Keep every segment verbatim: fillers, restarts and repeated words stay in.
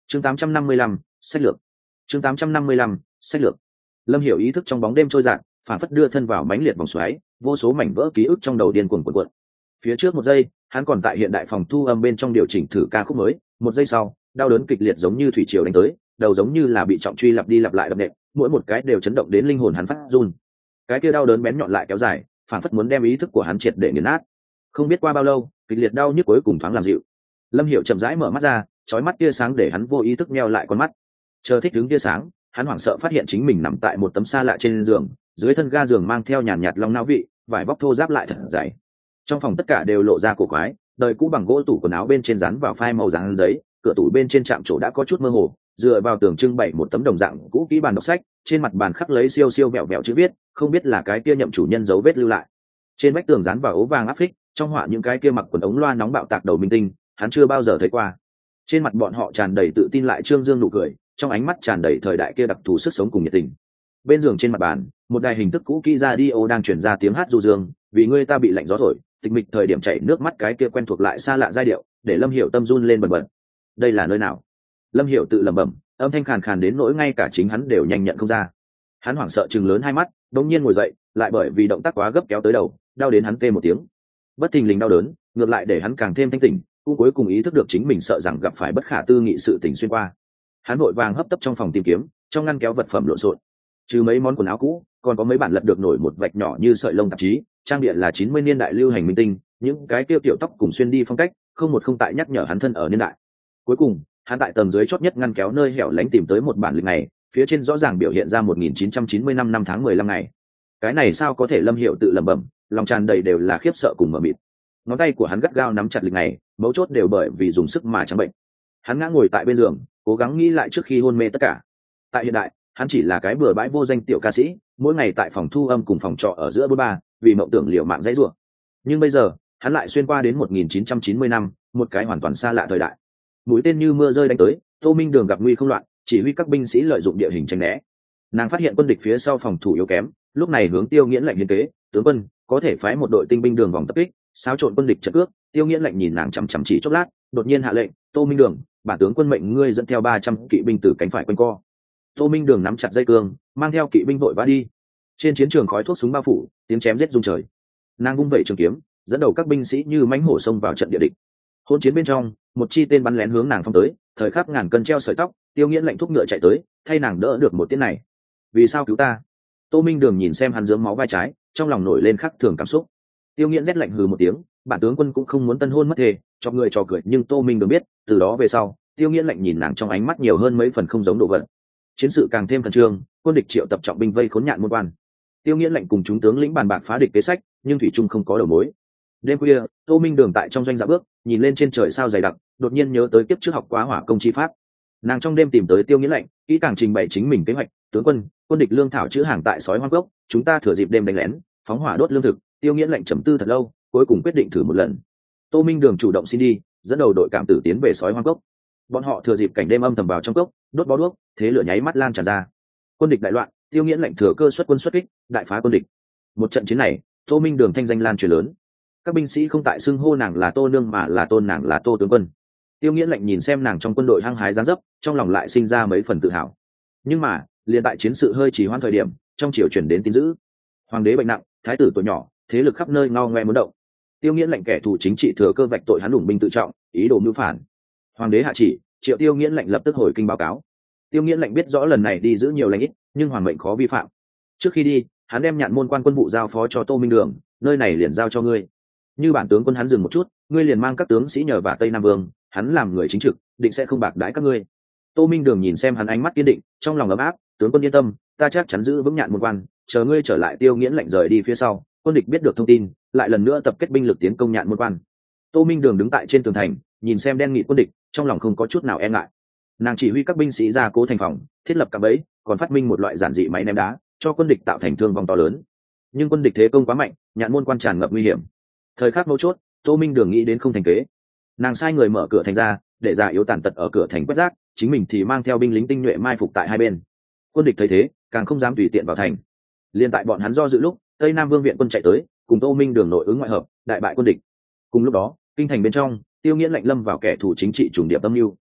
chương tám trăm năm mươi lăm, sách lược. chương tám trăm năm mươi lăm, sách lược. Lâm Hiểu ý thức trong bóng đêm trôi dạt, phản phất đưa thân vào mãnh liệt vòng xoáy, vô số mảnh vỡ ký ức trong đầu điên cuồng cuộn cuộn. Phía trước một giây, hắn còn tại hiện đại phòng thu âm bên trong điều chỉnh thử ca khúc mới, một giây sau, đau đớn kịch liệt giống như thủy triều đánh tới, đầu giống như là bị trọng truy lặp đi lặp lại đập nện, mỗi một cái đều chấn động đến linh hồn hắn phát run. Cái kia đau đớn bén nhọn lại kéo dài, phản phất muốn đem ý thức của hắn triệt để nghiền nát. Không biết qua bao lâu, kịch liệt đau nhức cuối cùng thoáng làm dịu. Lâm Hiểu chậm rãi mở mắt ra, chói mắt tia sáng để hắn vô ý thức meo lại con mắt. Chờ thích đứng tia sáng, hắn hoảng sợ phát hiện chính mình nằm tại một tấm xa lạ trên giường, dưới thân ga giường mang theo nhàn nhạt long não vị, vải vóc thô ráp lại thật dày. Trong phòng tất cả đều lộ ra cổ quái, đời cũ bằng gỗ tủ quần áo bên trên dán vào phai màu dán giấy, cửa tủ bên trên chạm trổ đã có chút mơ hồ, dựa vào tường trưng bày một tấm đồng dạng cũ kỹ bàn đọc sách, trên mặt bàn khắc lấy siêu siêu vẹo vẹo chữ viết, không biết là cái kia nhậm chủ nhân dấu vết lưu lại. Trên vách tường dán vào ố vàng áp phích, trong họa những cái kia mặc quần ống loa nóng bạo tạc đầu minh tinh, hắn chưa bao giờ thấy qua. Trên mặt bọn họ tràn đầy tự tin lại trương dương nụ cười, trong ánh mắt tràn đầy thời đại kia đặc thù sức sống cùng nhiệt tình. Bên giường trên mặt bàn, một đài hình thức cũ kỹ radio đang truyền ra tiếng hát du dương, vì ngươi ta bị lạnh gió thổi, tịch mịch thời điểm chảy nước mắt cái kia quen thuộc lại xa lạ giai điệu, để Lâm Hiểu tâm run lên bần bật. Đây là nơi nào? Lâm Hiểu tự lẩm bẩm, âm thanh khàn khàn đến nỗi ngay cả chính hắn đều nhanh nhận không ra. Hắn hoảng sợ chừng lớn hai mắt, đột nhiên ngồi dậy, lại bởi vì động tác quá gấp kéo tới đầu, đau đến hắn tê một tiếng. Bất thình lình đau đớn, ngược lại để hắn càng thêm thanh tỉnh, cũng cuối cùng ý thức được chính mình sợ rằng gặp phải bất khả tư nghị sự tình xuyên qua. Hắn vội vàng hấp tấp trong phòng tìm kiếm, trong ngăn kéo vật phẩm lộn xộn, trừ mấy món quần áo cũ, còn có mấy bản lật được nổi một vạch nhỏ như sợi lông tạp chí, trang địa là chín mươi niên đại lưu hành minh tinh, những cái tiêu tiểu tóc cùng xuyên đi phong cách, không một không tại nhắc nhở hắn thân ở niên đại. Cuối cùng, hắn tại tầng dưới chót nhất ngăn kéo nơi hẻo lánh tìm tới một bản lịch này, phía trên rõ ràng biểu hiện ra một nghìn chín trăm chín mươi lăm năm tháng mười lăm ngày. Cái này sao có thể? Lâm Hiểu tự lẩm bẩm, lòng tràn đầy đều là khiếp sợ cùng mờ mịt. Ngón tay của hắn gắt gao nắm chặt lịch này, mấu chốt đều bởi vì dùng sức mà trắng bệnh. Hắn ngã ngồi tại bên giường, cố gắng nghĩ lại trước khi hôn mê tất cả. Tại hiện đại, hắn chỉ là cái bừa bãi vô danh tiểu ca sĩ, mỗi ngày tại phòng thu âm cùng phòng trọ ở giữa bôn ba, vì mộng tưởng liều mạng dãy rủa. Nhưng bây giờ, hắn lại xuyên qua đến một nghìn chín trăm chín mươi năm, một cái hoàn toàn xa lạ thời đại. Mũi tên như mưa rơi đánh tới, Tô Minh Đường gặp nguy không loạn, chỉ huy các binh sĩ lợi dụng địa hình tránh né. Nàng phát hiện quân địch phía sau phòng thủ yếu kém, lúc này hướng Tiêu Nghiễn lệnh hiến kế, tướng quân có thể phái một đội tinh binh đường vòng tập kích, xáo trộn quân địch trận cước. Tiêu Nghiễn lệnh nhìn nàng chằm chằm chỉ chốc lát, đột nhiên hạ lệnh, Tô Minh Đường, bản tướng quân mệnh ngươi dẫn theo ba trăm kỵ binh từ cánh phải quanh co. Tô Minh Đường nắm chặt dây cương, mang theo kỵ binh vội vã đi. Trên chiến trường khói thuốc súng bao phủ, tiếng chém giết rung trời. Nàng vung vẩy trường kiếm, dẫn đầu các binh sĩ như mãnh hổ xông vào trận địa địch. Hỗn chiến bên trong, một chi tên bắn lén hướng nàng phong tới, thời khắc ngàn cân treo sợi tóc, Tiêu Nghiễn lệnh thúc ngựa chạy tới, thay nàng đỡ được một tiếng này. Vì sao cứu ta? Tô Minh Đường nhìn xem hắn dướng máu vai trái, trong lòng nổi lên khắc thường cảm xúc. Tiêu Nghiễn rét lạnh hừ một tiếng, bản tướng quân cũng không muốn tân hôn mất thề, cho người trò cười, nhưng Tô Minh Đường biết, từ đó về sau, Tiêu Nghiễn lệnh nhìn nàng trong ánh mắt nhiều hơn mấy phần không giống độ vận. Chiến sự càng thêm khẩn trương, quân địch triệu tập trọng binh vây khốn Nhạn Môn Quan. Tiêu Nghiễn lệnh cùng chúng tướng lĩnh bàn bạc phá địch kế sách, nhưng thủy trung không có đầu mối. Đêm khuya, Tô Minh Đường tại trong doanh dạ bước, nhìn lên trên trời sao dày đặc, đột nhiên nhớ tới kiếp trước học quá hỏa công chi pháp. Nàng trong đêm tìm tới Tiêu Nghiễn lệnh, kỹ càng trình bày chính mình kế hoạch. Tướng quân, quân địch lương thảo chữ hàng tại sói hoang cốc, chúng ta thừa dịp đêm đánh lén, phóng hỏa đốt lương thực. Tiêu Nghiễn lệnh trầm tư thật lâu, cuối cùng quyết định thử một lần. Tô Minh Đường chủ động xin đi, dẫn đầu đội cảm tử tiến về sói hoang cốc. Bọn họ thừa dịp cảnh đêm âm thầm vào trong cốc, đốt bó đuốc, thế lửa nháy mắt lan tràn ra. Quân địch đại loạn, Tiêu Nghiễn lệnh thừa cơ xuất quân xuất kích, đại phá quân địch. Một trận chiến này, Tô Minh Đường thanh danh lan truyền lớn. Các binh sĩ không tại xưng hô nàng là Tô nương mà là tôn nàng là Tô tướng quân. Tiêu Nghiễn lệnh nhìn xem nàng trong quân đội hăng hái dáng dấp, trong lòng lại sinh ra mấy phần tự hào. Nhưng mà, liền tại chiến sự hơi trì hoãn thời điểm, trong triều truyền đến tin dữ, hoàng đế bệnh nặng, thái tử tuổi nhỏ, thế lực khắp nơi ngao ngoe muốn động. Tiêu Nghiễn lệnh kẻ thù chính trị thừa cơ vạch tội hắn đủng binh tự trọng, ý đồ mưu phản. Hoàng đế hạ chỉ, triệu Tiêu Nghiễn lệnh lập tức hồi kinh báo cáo. Tiêu Nghiễn lệnh biết rõ lần này đi giữ nhiều lãnh ít, nhưng hoàng mệnh khó vi phạm. Trước khi đi, hắn đem Nhạn Môn Quan quân vụ giao phó cho Tô Minh Đường, nơi này liền giao cho ngươi. Như bản tướng quân hắn dừng một chút, ngươi liền mang các tướng sĩ nhờ và Tây Nam Vương, hắn làm người chính trực, định sẽ không bạc đãi các ngươi. Tô Minh Đường nhìn xem hắn ánh mắt kiên định, trong lòng ấm áp, tướng quân yên tâm, ta chắc chắn giữ vững Nhạn Môn Quan, chờ ngươi trở lại. Tiêu Nghiễn lệnh rời đi phía sau, quân địch biết được thông tin, lại lần nữa tập kết binh lực tiến công Nhạn Môn Quan. Tô Minh Đường đứng tại trên tường thành, nhìn xem đen nghị quân địch, trong lòng không có chút nào e ngại. Nàng chỉ huy các binh sĩ ra cố thành phòng, thiết lập cạm bẫy, còn phát minh một loại giản dị máy ném đá, cho quân địch tạo thành thương vong to lớn. Nhưng quân địch thế công quá mạnh, Nhạn Môn Quan tràn ngập nguy hiểm. Thời khắc mấu chốt, Tô Minh Đường nghĩ đến không thành kế. Nàng sai người mở cửa thành ra, để già yếu tàn tật ở cửa thành quét rác, chính mình thì mang theo binh lính tinh nhuệ mai phục tại hai bên. Quân địch thấy thế, càng không dám tùy tiện vào thành. Liên tại bọn hắn do dự lúc, Tây Nam Vương viện quân chạy tới, cùng Tô Minh Đường nội ứng ngoại hợp, đại bại quân địch. Cùng lúc đó, kinh thành bên trong, Tiêu Nghiễn lệnh lâm vào kẻ thù chính trị trùng điệp âm mưu.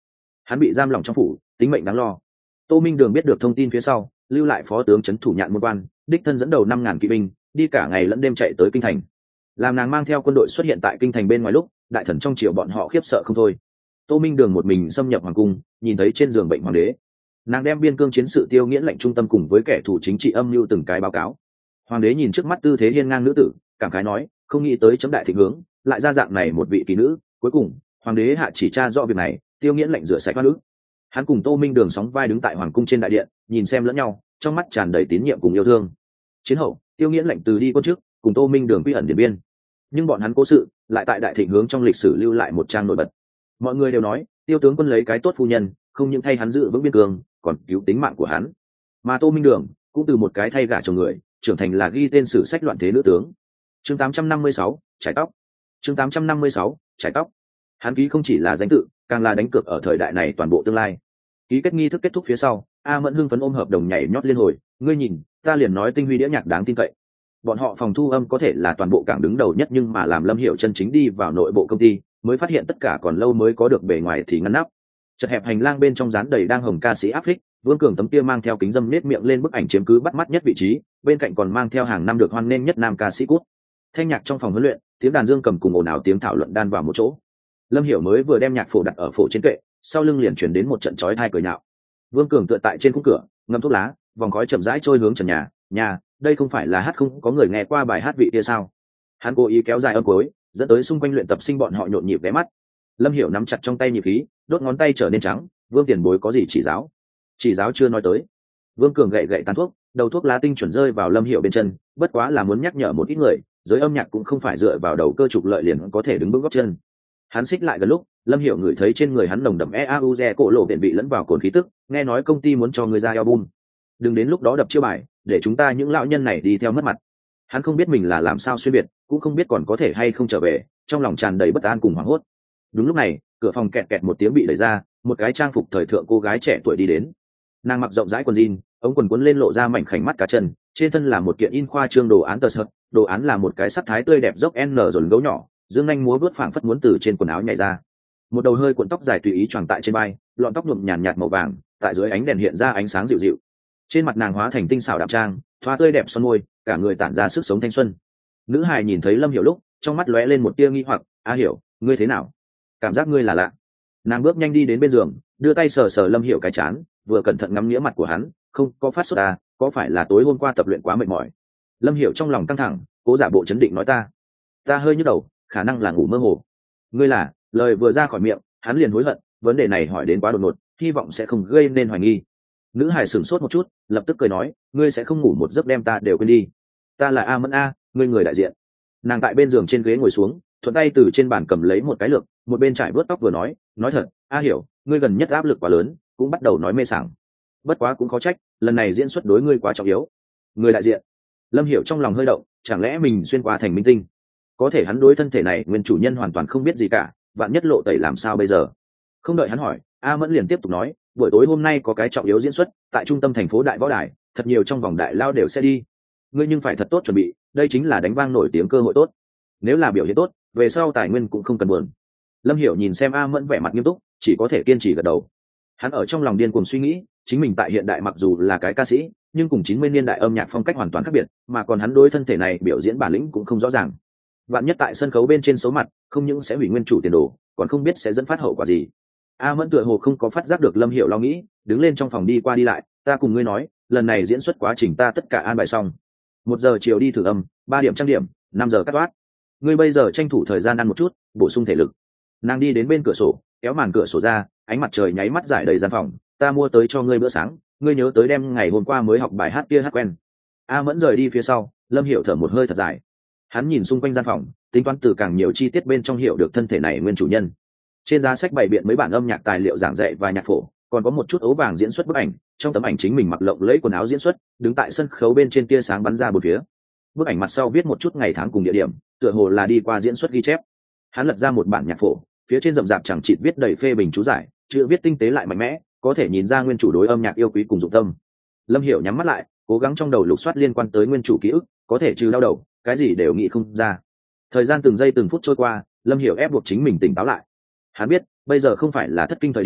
hắn bị giam lỏng trong phủ, tính mệnh đáng lo. Tô Minh Đường biết được thông tin phía sau, lưu lại phó tướng trấn thủ Nhạn Môn Quan, đích thân dẫn đầu năm ngàn kỵ binh, đi cả ngày lẫn đêm chạy tới kinh thành. Làm nàng mang theo quân đội xuất hiện tại kinh thành bên ngoài lúc, đại thần trong triều bọn họ khiếp sợ không thôi. Tô Minh Đường một mình xâm nhập hoàng cung, nhìn thấy trên giường bệnh hoàng đế, nàng đem biên cương chiến sự Tiêu Nghiễn lệnh trung tâm cùng với kẻ thù chính trị âm mưu từng cái báo cáo. Hoàng đế nhìn trước mắt tư thế hiên ngang nữ tử, cảm khái nói, không nghĩ tới chấm đại thịnh hướng, lại ra dạng này một vị kỳ nữ. Cuối cùng, hoàng đế hạ chỉ tra rõ việc này, Tiêu Nghiễn lệnh rửa sạch oan ức. Hắn cùng Tô Minh Đường sóng vai đứng tại hoàng cung trên đại điện, nhìn xem lẫn nhau, trong mắt tràn đầy tín nhiệm cùng yêu thương. Chiến hậu, Tiêu Nghiễn lệnh từ đi quân trước, cùng Tô Minh Đường quy ẩn điện biên. Nhưng bọn hắn cố sự lại tại đại thịnh hướng trong lịch sử lưu lại một trang nổi bật. Mọi người đều nói, Tiêu tướng quân lấy cái tốt phu nhân, không những thay hắn giữ vững biên cương, còn cứu tính mạng của hắn. Mà Tô Minh Đường cũng từ một cái thay gả chồng người, trưởng thành là ghi tên sử sách loạn thế nữ tướng. Chương tám trăm năm mươi sáu, trải tóc. Chương tám trăm năm mươi sáu, trải tóc. Hắn ký không chỉ là danh tự, càng là đánh cược ở thời đại này toàn bộ tương lai. Ký kết nghi thức kết thúc phía sau, A Mẫn hưng phấn ôm hợp đồng nhảy nhót liên hồi, ngươi nhìn, ta liền nói tinh huy đĩa nhạc đáng tin cậy. Bọn họ phòng thu âm có thể là toàn bộ cảng đứng đầu nhất, nhưng mà làm Lâm Hiểu chân chính đi vào nội bộ công ty, mới phát hiện tất cả còn lâu mới có được bề ngoài thì ngăn nắp. Chật hẹp hành lang bên trong dán đầy đang hồng ca sĩ áp phích, Vương Cường tấm kia mang theo kính dâm nết miệng lên bức ảnh chiếm cứ bắt mắt nhất vị trí, bên cạnh còn mang theo hàng năm được hoan nghênh nhất nam ca sĩ cút. Thanh nhạc trong phòng huấn luyện, tiếng đàn dương cầm cùng ồn ào tiếng thảo luận đan vào một chỗ. Lâm Hiểu mới vừa đem nhạc phổ đặt ở phổ trên kệ, sau lưng liền chuyển đến một trận chói tai cười nhạo. Vương Cường tựa tại trên khung cửa, ngâm thuốc lá, vòng khói chậm rãi trôi hướng trần nhà. Nhà, đây không phải là hát không có người nghe qua bài hát vị kia sao? Hắn cố ý kéo dài âm cuối, dẫn tới xung quanh luyện tập sinh bọn họ nhộn nhịp ghé mắt. Lâm Hiểu nắm chặt trong tay nhịp khí, đốt ngón tay trở nên trắng. Vương tiền bối có gì chỉ giáo? Chỉ giáo chưa nói tới. Vương Cường gậy gậy tàn thuốc, đầu thuốc lá tinh chuẩn rơi vào Lâm Hiểu bên chân, bất quá là muốn nhắc nhở một ít người, giới âm nhạc cũng không phải dựa vào đầu cơ trục lợi liền có thể đứng bước gót chân. Hắn xích lại gần lúc, Lâm Hiểu ngửi thấy trên người hắn nồng đậm e a u e cổ lộ viện bị lẫn vào cồn khí tức, nghe nói công ty muốn cho người ra album. Đừng đến lúc đó đập chiêu bài, để chúng ta những lão nhân này đi theo mất mặt. Hắn không biết mình là làm sao xuyên biệt, cũng không biết còn có thể hay không trở về, trong lòng tràn đầy bất an cùng hoảng hốt. Đúng lúc này, cửa phòng kẹt kẹt một tiếng bị đẩy ra, một cái trang phục thời thượng cô gái trẻ tuổi đi đến. Nàng mặc rộng rãi quần jean, ống quần cuốn lên lộ ra mảnh khảnh mắt cá chân, trên thân là một kiện in khoa trương đồ án tờ sợt, đồ án là một cái sắc thái tươi đẹp dốc n dồn gấu nhỏ, dương anh múa vớt phảng phất muốn từ trên quần áo nhảy ra. Một đầu hơi cuộn tóc dài tùy ý choàng tại trên vai, lọn tóc nhuộm nhàn nhạt màu vàng, tại dưới ánh đèn hiện ra ánh sáng dịu dịu. Trên mặt nàng hóa thành tinh xảo đạm trang, thoa tươi đẹp son môi, cả người tản ra sức sống thanh xuân. Nữ hài nhìn thấy Lâm Hiểu lúc, trong mắt lóe lên một tia nghi hoặc, "A Hiểu, ngươi thế nào? Cảm giác ngươi là lạ." Nàng bước nhanh đi đến bên giường, đưa tay sờ sờ Lâm Hiểu cái trán, vừa cẩn thận ngắm nghĩa mặt của hắn, "Không có phát sốt à, có phải là tối hôm qua tập luyện quá mệt mỏi?" Lâm Hiểu trong lòng căng thẳng, cố giả bộ chấn định nói, "Ta, ta hơi nhức đầu, khả năng là ngủ mơ hồ." "Ngươi là?" Lời vừa ra khỏi miệng, hắn liền hối hận, vấn đề này hỏi đến quá đột ngột, hy vọng sẽ không gây nên hoài nghi. Nữ hài sửng sốt một chút, lập tức cười nói, "Ngươi sẽ không ngủ một giấc đem ta đều quên đi." "Ta là A Mẫn A, ngươi người đại diện." Nàng tại bên giường trên ghế ngồi xuống, thuận tay từ trên bàn cầm lấy một cái lược, một bên trải vớt tóc vừa nói, "Nói thật, A Hiểu, ngươi gần nhất áp lực quá lớn, cũng bắt đầu nói mê sảng. Bất quá cũng khó trách, lần này diễn xuất đối ngươi quá trọng yếu." Người đại diện. Lâm Hiểu trong lòng hơi động, chẳng lẽ mình xuyên qua thành minh tinh? Có thể hắn đối thân thể này nguyên chủ nhân hoàn toàn không biết gì cả, vạn nhất lộ tẩy làm sao bây giờ? Không đợi hắn hỏi, A Mẫn liền tiếp tục nói, "Buổi tối hôm nay có cái trọng yếu diễn xuất, tại trung tâm thành phố Đại Võ Đài, thật nhiều trong vòng đại lao đều sẽ đi. Ngươi nhưng phải thật tốt chuẩn bị, đây chính là đánh vang nổi tiếng cơ hội tốt. Nếu là biểu hiện tốt, về sau tài nguyên cũng không cần buồn." Lâm Hiểu nhìn xem A Mẫn vẻ mặt nghiêm túc, chỉ có thể kiên trì gật đầu. Hắn ở trong lòng điên cuồng suy nghĩ, chính mình tại hiện đại mặc dù là cái ca sĩ, nhưng cùng chín mươi niên đại âm nhạc phong cách hoàn toàn khác biệt, mà còn hắn đối thân thể này biểu diễn bản lĩnh cũng không rõ ràng. Vạn nhất tại sân khấu bên trên xấu mặt, không những sẽ hủy nguyên chủ tiền đồ, còn không biết sẽ dẫn phát hậu quả gì. A Mẫn tựa hồ không có phát giác được Lâm Hiểu lo nghĩ, đứng lên trong phòng đi qua đi lại, "Ta cùng ngươi nói, lần này diễn xuất quá trình ta tất cả an bài xong. Một giờ chiều đi thử âm, ba điểm trang điểm, năm giờ cắt toát. Ngươi bây giờ tranh thủ thời gian ăn một chút, bổ sung thể lực." Nàng đi đến bên cửa sổ, kéo màn cửa sổ ra, ánh mặt trời nháy mắt rải đầy gian phòng, "Ta mua tới cho ngươi bữa sáng, ngươi nhớ tới đem ngày hôm qua mới học bài hát kia hát quen." A Mẫn rời đi phía sau, Lâm Hiểu thở một hơi thật dài. Hắn nhìn xung quanh gian phòng, tính toán từ càng nhiều chi tiết bên trong hiểu được thân thể này nguyên chủ nhân. Trên giá sách bày biện mấy bản âm nhạc tài liệu giảng dạy và nhạc phổ, còn có một chút ấu vàng diễn xuất bức ảnh. Trong tấm ảnh chính mình mặc lộng lẫy quần áo diễn xuất, đứng tại sân khấu bên trên tia sáng bắn ra bốn phía. Bức ảnh mặt sau viết một chút ngày tháng cùng địa điểm, tựa hồ là đi qua diễn xuất ghi chép. Hắn lật ra một bản nhạc phổ, phía trên rậm rạp chẳng chịt viết đầy phê bình chú giải, chữ viết tinh tế lại mạnh mẽ, có thể nhìn ra nguyên chủ đối âm nhạc yêu quý cùng dụng tâm. Lâm Hiểu nhắm mắt lại, cố gắng trong đầu lục soát liên quan tới nguyên chủ ký ức, có thể trừ đau đầu, cái gì đều nghĩ không ra. Thời gian từng giây từng phút trôi qua, Lâm Hiểu ép buộc chính mình tỉnh táo lại. Hắn biết, bây giờ không phải là thất kinh thời điểm,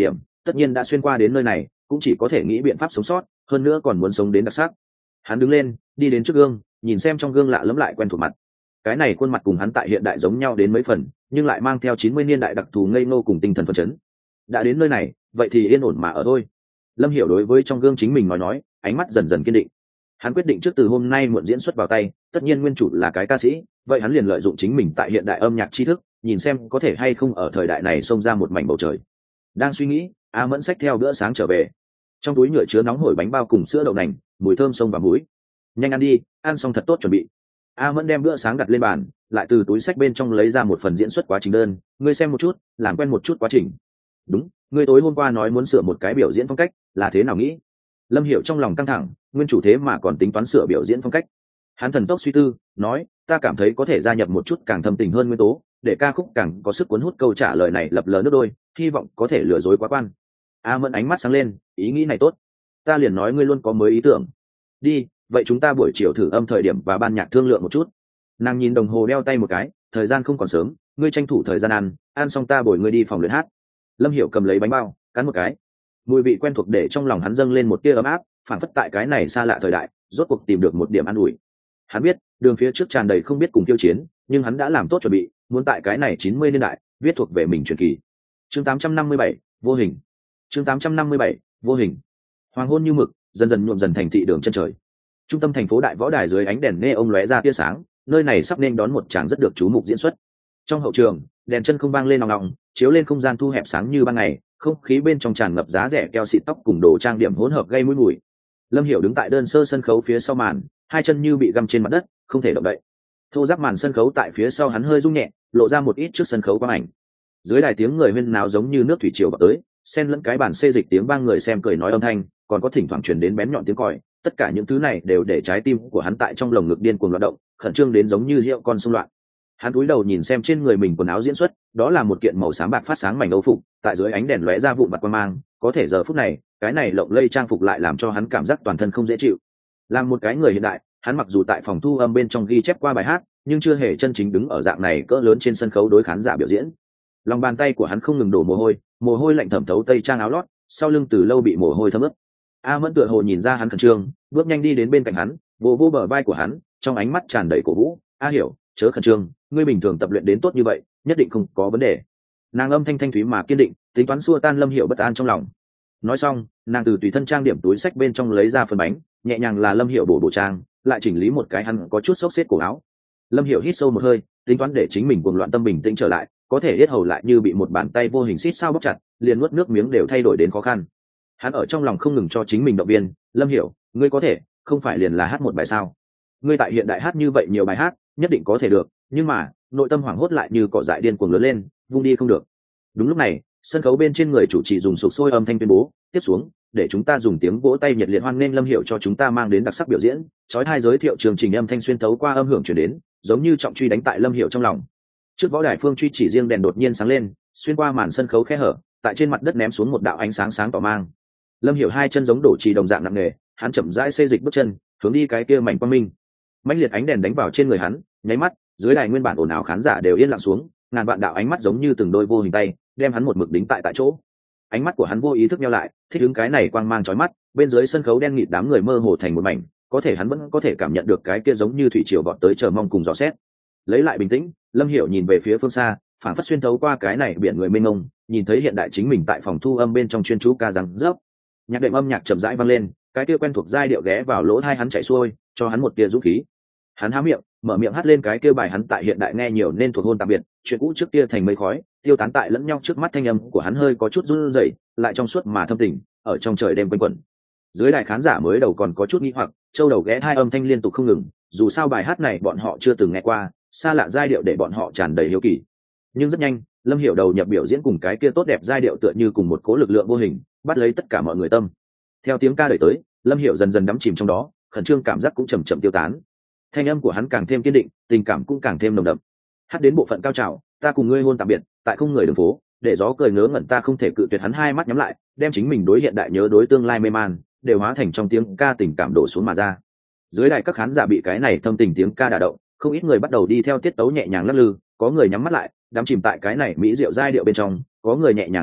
tất nhiên đã xuyên qua đến nơi này cũng chỉ có thể nghĩ biện pháp sống sót, hơn nữa còn muốn sống đến đặc sắc. Hắn đứng lên đi đến trước gương, nhìn xem trong gương lạ lẫm lại quen thuộc mặt. Cái này khuôn mặt cùng hắn tại hiện đại giống nhau đến mấy phần, nhưng lại mang theo chín mươi niên đại đặc thù ngây ngô cùng tinh thần phấn chấn. Đã đến nơi này vậy thì yên ổn mà ở thôi. Lâm Hiểu đối với trong gương chính mình nói nói, ánh mắt dần dần kiên định. Hắn quyết định trước từ hôm nay muộn diễn xuất vào tay, tất nhiên nguyên chủ là cái ca sĩ, vậy hắn liền lợi dụng chính mình tại hiện đại âm nhạc tri thức, nhìn xem có thể hay không ở thời đại này xông ra một mảnh bầu trời. Đang suy nghĩ, A Mẫn xách theo bữa sáng trở về, trong túi nhựa chứa nóng hổi bánh bao cùng sữa đậu nành, mùi thơm xông vào mũi. Nhanh ăn đi, ăn xong thật tốt chuẩn bị. A Mẫn đem bữa sáng đặt lên bàn, lại từ túi xách bên trong lấy ra một phần diễn xuất quá trình đơn, ngươi xem một chút, làm quen một chút quá trình. Đúng, ngươi tối hôm qua nói muốn sửa một cái biểu diễn phong cách, là thế nào nghĩ? Lâm Hiểu trong lòng căng thẳng, nguyên chủ thế mà còn tính toán sửa biểu diễn phong cách. Hắn thần tốc suy tư, nói, ta cảm thấy có thể gia nhập một chút càng thâm tình hơn nguyên tố, để ca khúc càng có sức cuốn hút. Câu trả lời này lập lờ nước đôi, hy vọng có thể lừa dối quá quan. A Mẫn ánh mắt sáng lên, ý nghĩ này tốt, ta liền nói ngươi luôn có mới ý tưởng. Đi, vậy chúng ta buổi chiều thử âm thời điểm và ban nhạc thương lượng một chút. Nàng nhìn đồng hồ đeo tay một cái, thời gian không còn sớm, ngươi tranh thủ thời gian ăn, ăn xong ta bồi ngươi đi phòng luyện hát. Lâm Hiểu cầm lấy bánh bao, cắn một cái, mùi vị quen thuộc để trong lòng hắn dâng lên một tia ấm áp, phản phất tại cái này xa lạ thời đại rốt cuộc tìm được một điểm an ủi. Hắn biết đường phía trước tràn đầy không biết cùng tiêu chiến, nhưng hắn đã làm tốt chuẩn bị, muốn tại cái này chín mươi niên đại viết thuộc về mình truyền kỳ. Chương tám trăm năm mươi bảy, vô hình. Chương tám trăm năm mươi bảy, vô hình. Hoàng hôn như mực dần dần nhuộm dần thành thị đường chân trời. Trung tâm thành phố đại võ đài dưới ánh đèn neon lóe ra tia sáng, nơi này sắp nên đón một tràng rất được chú mục diễn xuất. Trong hậu trường, đèn chân không vang lên nòng nòng, chiếu lên không gian thu hẹp sáng như ban ngày, không khí bên trong tràn ngập giá rẻ keo xịt tóc cùng đồ trang điểm hỗn hợp gây mũi mùi. Lâm Hiểu đứng tại đơn sơ sân khấu phía sau màn, hai chân như bị găm trên mặt đất, không thể động đậy. Thô ráp màn sân khấu tại phía sau hắn hơi rung nhẹ, lộ ra một ít trước sân khấu quang ảnh. Dưới đài tiếng người huyên náo giống như nước thủy triều vào tới, xen lẫn cái bản xê dịch tiếng vang người xem cười nói âm thanh, còn có thỉnh thoảng truyền đến bén nhọn tiếng còi. Tất cả những thứ này đều để trái tim của hắn tại trong lồng ngực điên cuồng loạn động, khẩn trương đến giống như hiệu con xung loạn. Hắn cúi đầu nhìn xem trên người mình quần áo diễn xuất, đó là một kiện màu xám bạc phát sáng mảnh âu phục, tại dưới ánh đèn lóe ra vụn bạc quang mang, có thể giờ phút này, cái này lộng lây trang phục lại làm cho hắn cảm giác toàn thân không dễ chịu. Làm một cái người hiện đại, hắn mặc dù tại phòng thu âm bên trong ghi chép qua bài hát, nhưng chưa hề chân chính đứng ở dạng này cỡ lớn trên sân khấu đối khán giả biểu diễn. Lòng bàn tay của hắn không ngừng đổ mồ hôi, mồ hôi lạnh thẩm thấu tây trang áo lót, sau lưng từ lâu bị mồ hôi thấm ướt. A Mẫn tựa hồ nhìn ra hắn khẩn trương, bước nhanh đi đến bên cạnh hắn, vỗ vỗ bờ vai của hắn, trong ánh mắt tràn đầy cổ vũ. A Hiểu, chớ khẩn trương, ngươi bình thường tập luyện đến tốt như vậy, nhất định không có vấn đề. Nàng âm thanh thanh thúy mà kiên định, tính toán xua tan Lâm Hiểu bất an trong lòng. Nói xong, nàng từ tùy thân trang điểm túi sách bên trong lấy ra phần bánh, nhẹ nhàng là Lâm Hiểu bổ bổ trang, lại chỉnh lý một cái hắn có chút xốc xếp cổ áo. Lâm Hiểu hít sâu một hơi, tính toán để chính mình cuồng loạn tâm bình tĩnh trở lại, có thể yết hầu lại như bị một bàn tay vô hình xít sao bóp chặt, liền nuốt nước miếng đều thay đổi đến khó khăn. Hắn ở trong lòng không ngừng cho chính mình động viên, Lâm Hiểu, ngươi có thể, không phải liền là hát một bài sao? Ngươi tại hiện đại hát như vậy nhiều bài hát, nhất định có thể được, nhưng mà nội tâm hoảng hốt lại như cỏ dại điên cuồng lớn lên, vung đi không được. Đúng lúc này, sân khấu bên trên người chủ trì dùng sục sôi âm thanh tuyên bố, tiếp xuống, để chúng ta dùng tiếng vỗ tay nhiệt liệt hoan nghênh Lâm Hiểu cho chúng ta mang đến đặc sắc biểu diễn. Chói tai giới thiệu chương trình âm thanh xuyên thấu qua âm hưởng truyền đến, giống như trọng truy đánh tại Lâm Hiểu trong lòng. Trước võ đài phương truy chỉ riêng đèn đột nhiên sáng lên, xuyên qua màn sân khấu khe hở, tại trên mặt đất ném xuống một đạo ánh sáng sáng tỏ mang. Lâm Hiểu hai chân giống đổ trì đồng dạng nặng nề, hắn chậm rãi xê dịch bước chân, hướng đi cái kia mảnh quang minh. Mãnh liệt ánh đèn đánh vào trên người hắn, nháy mắt, dưới đài nguyên bản ồn ào khán giả đều yên lặng xuống, ngàn vạn đạo ánh mắt giống như từng đôi vô hình tay, đem hắn một mực đính tại tại chỗ. Ánh mắt của hắn vô ý thức nheo lại, thích ứng cái này quang mang chói mắt, bên dưới sân khấu đen nghịt đám người mơ hồ thành một mảnh, có thể hắn vẫn có thể cảm nhận được cái kia giống như thủy triều vọt tới chờ mong cùng dò xét. Lấy lại bình tĩnh, Lâm Hiểu nhìn về phía phương xa, phản phất xuyên thấu qua cái này biển người mênh mông, nhìn thấy hiện đại chính mình tại phòng thu âm bên trong chuyên chú ca rằng rớp. Nhạc đệm âm nhạc chậm rãi vang lên, cái kia quen thuộc giai điệu ghé vào lỗ tai hắn chạy xuôi, cho hắn một tia dũng khí. Hắn há miệng, mở miệng hát lên cái kia bài hắn tại hiện đại nghe nhiều nên thuộc hôn tạm biệt, chuyện cũ trước kia thành mây khói, tiêu tán tại lẫn nhau trước mắt. Thanh âm của hắn hơi có chút run rẩy, lại trong suốt mà thâm tình, ở trong trời đêm quanh quẩn. Dưới đài khán giả mới đầu còn có chút nghi hoặc, châu đầu ghé hai âm thanh liên tục không ngừng, dù sao bài hát này bọn họ chưa từng nghe qua, xa lạ giai điệu để bọn họ tràn đầy hiếu kỳ. Nhưng rất nhanh, Lâm Hiểu đầu nhập biểu diễn cùng cái kia tốt đẹp giai điệu tựa như cùng một cố lực lượng vô hình, bắt lấy tất cả mọi người tâm. Theo tiếng ca đẩy tới, Lâm Hiểu dần dần đắm chìm trong đó, khẩn trương cảm giác cũng chậm chậm tiêu tán. Thanh âm của hắn càng thêm kiên định, tình cảm cũng càng thêm nồng đậm. Hát đến bộ phận cao trào, ta cùng ngươi hôn tạm biệt, tại không người đường phố, để gió cười ngớ ngẩn ta không thể cự tuyệt. Hắn hai mắt nhắm lại, đem chính mình đối hiện đại nhớ đối tương lai mê man, đều hóa thành trong tiếng ca tình cảm đổ xuống mà ra. Dưới đài các khán giả bị cái này thâm tình tiếng ca đả động, không ít người bắt đầu đi theo tiết tấu nhẹ nhàng lắc lư, có người nhắm mắt lại, đắm chìm tại cái này mỹ diệu giai điệu bên trong, có người nhẹ nhàng gật đầu,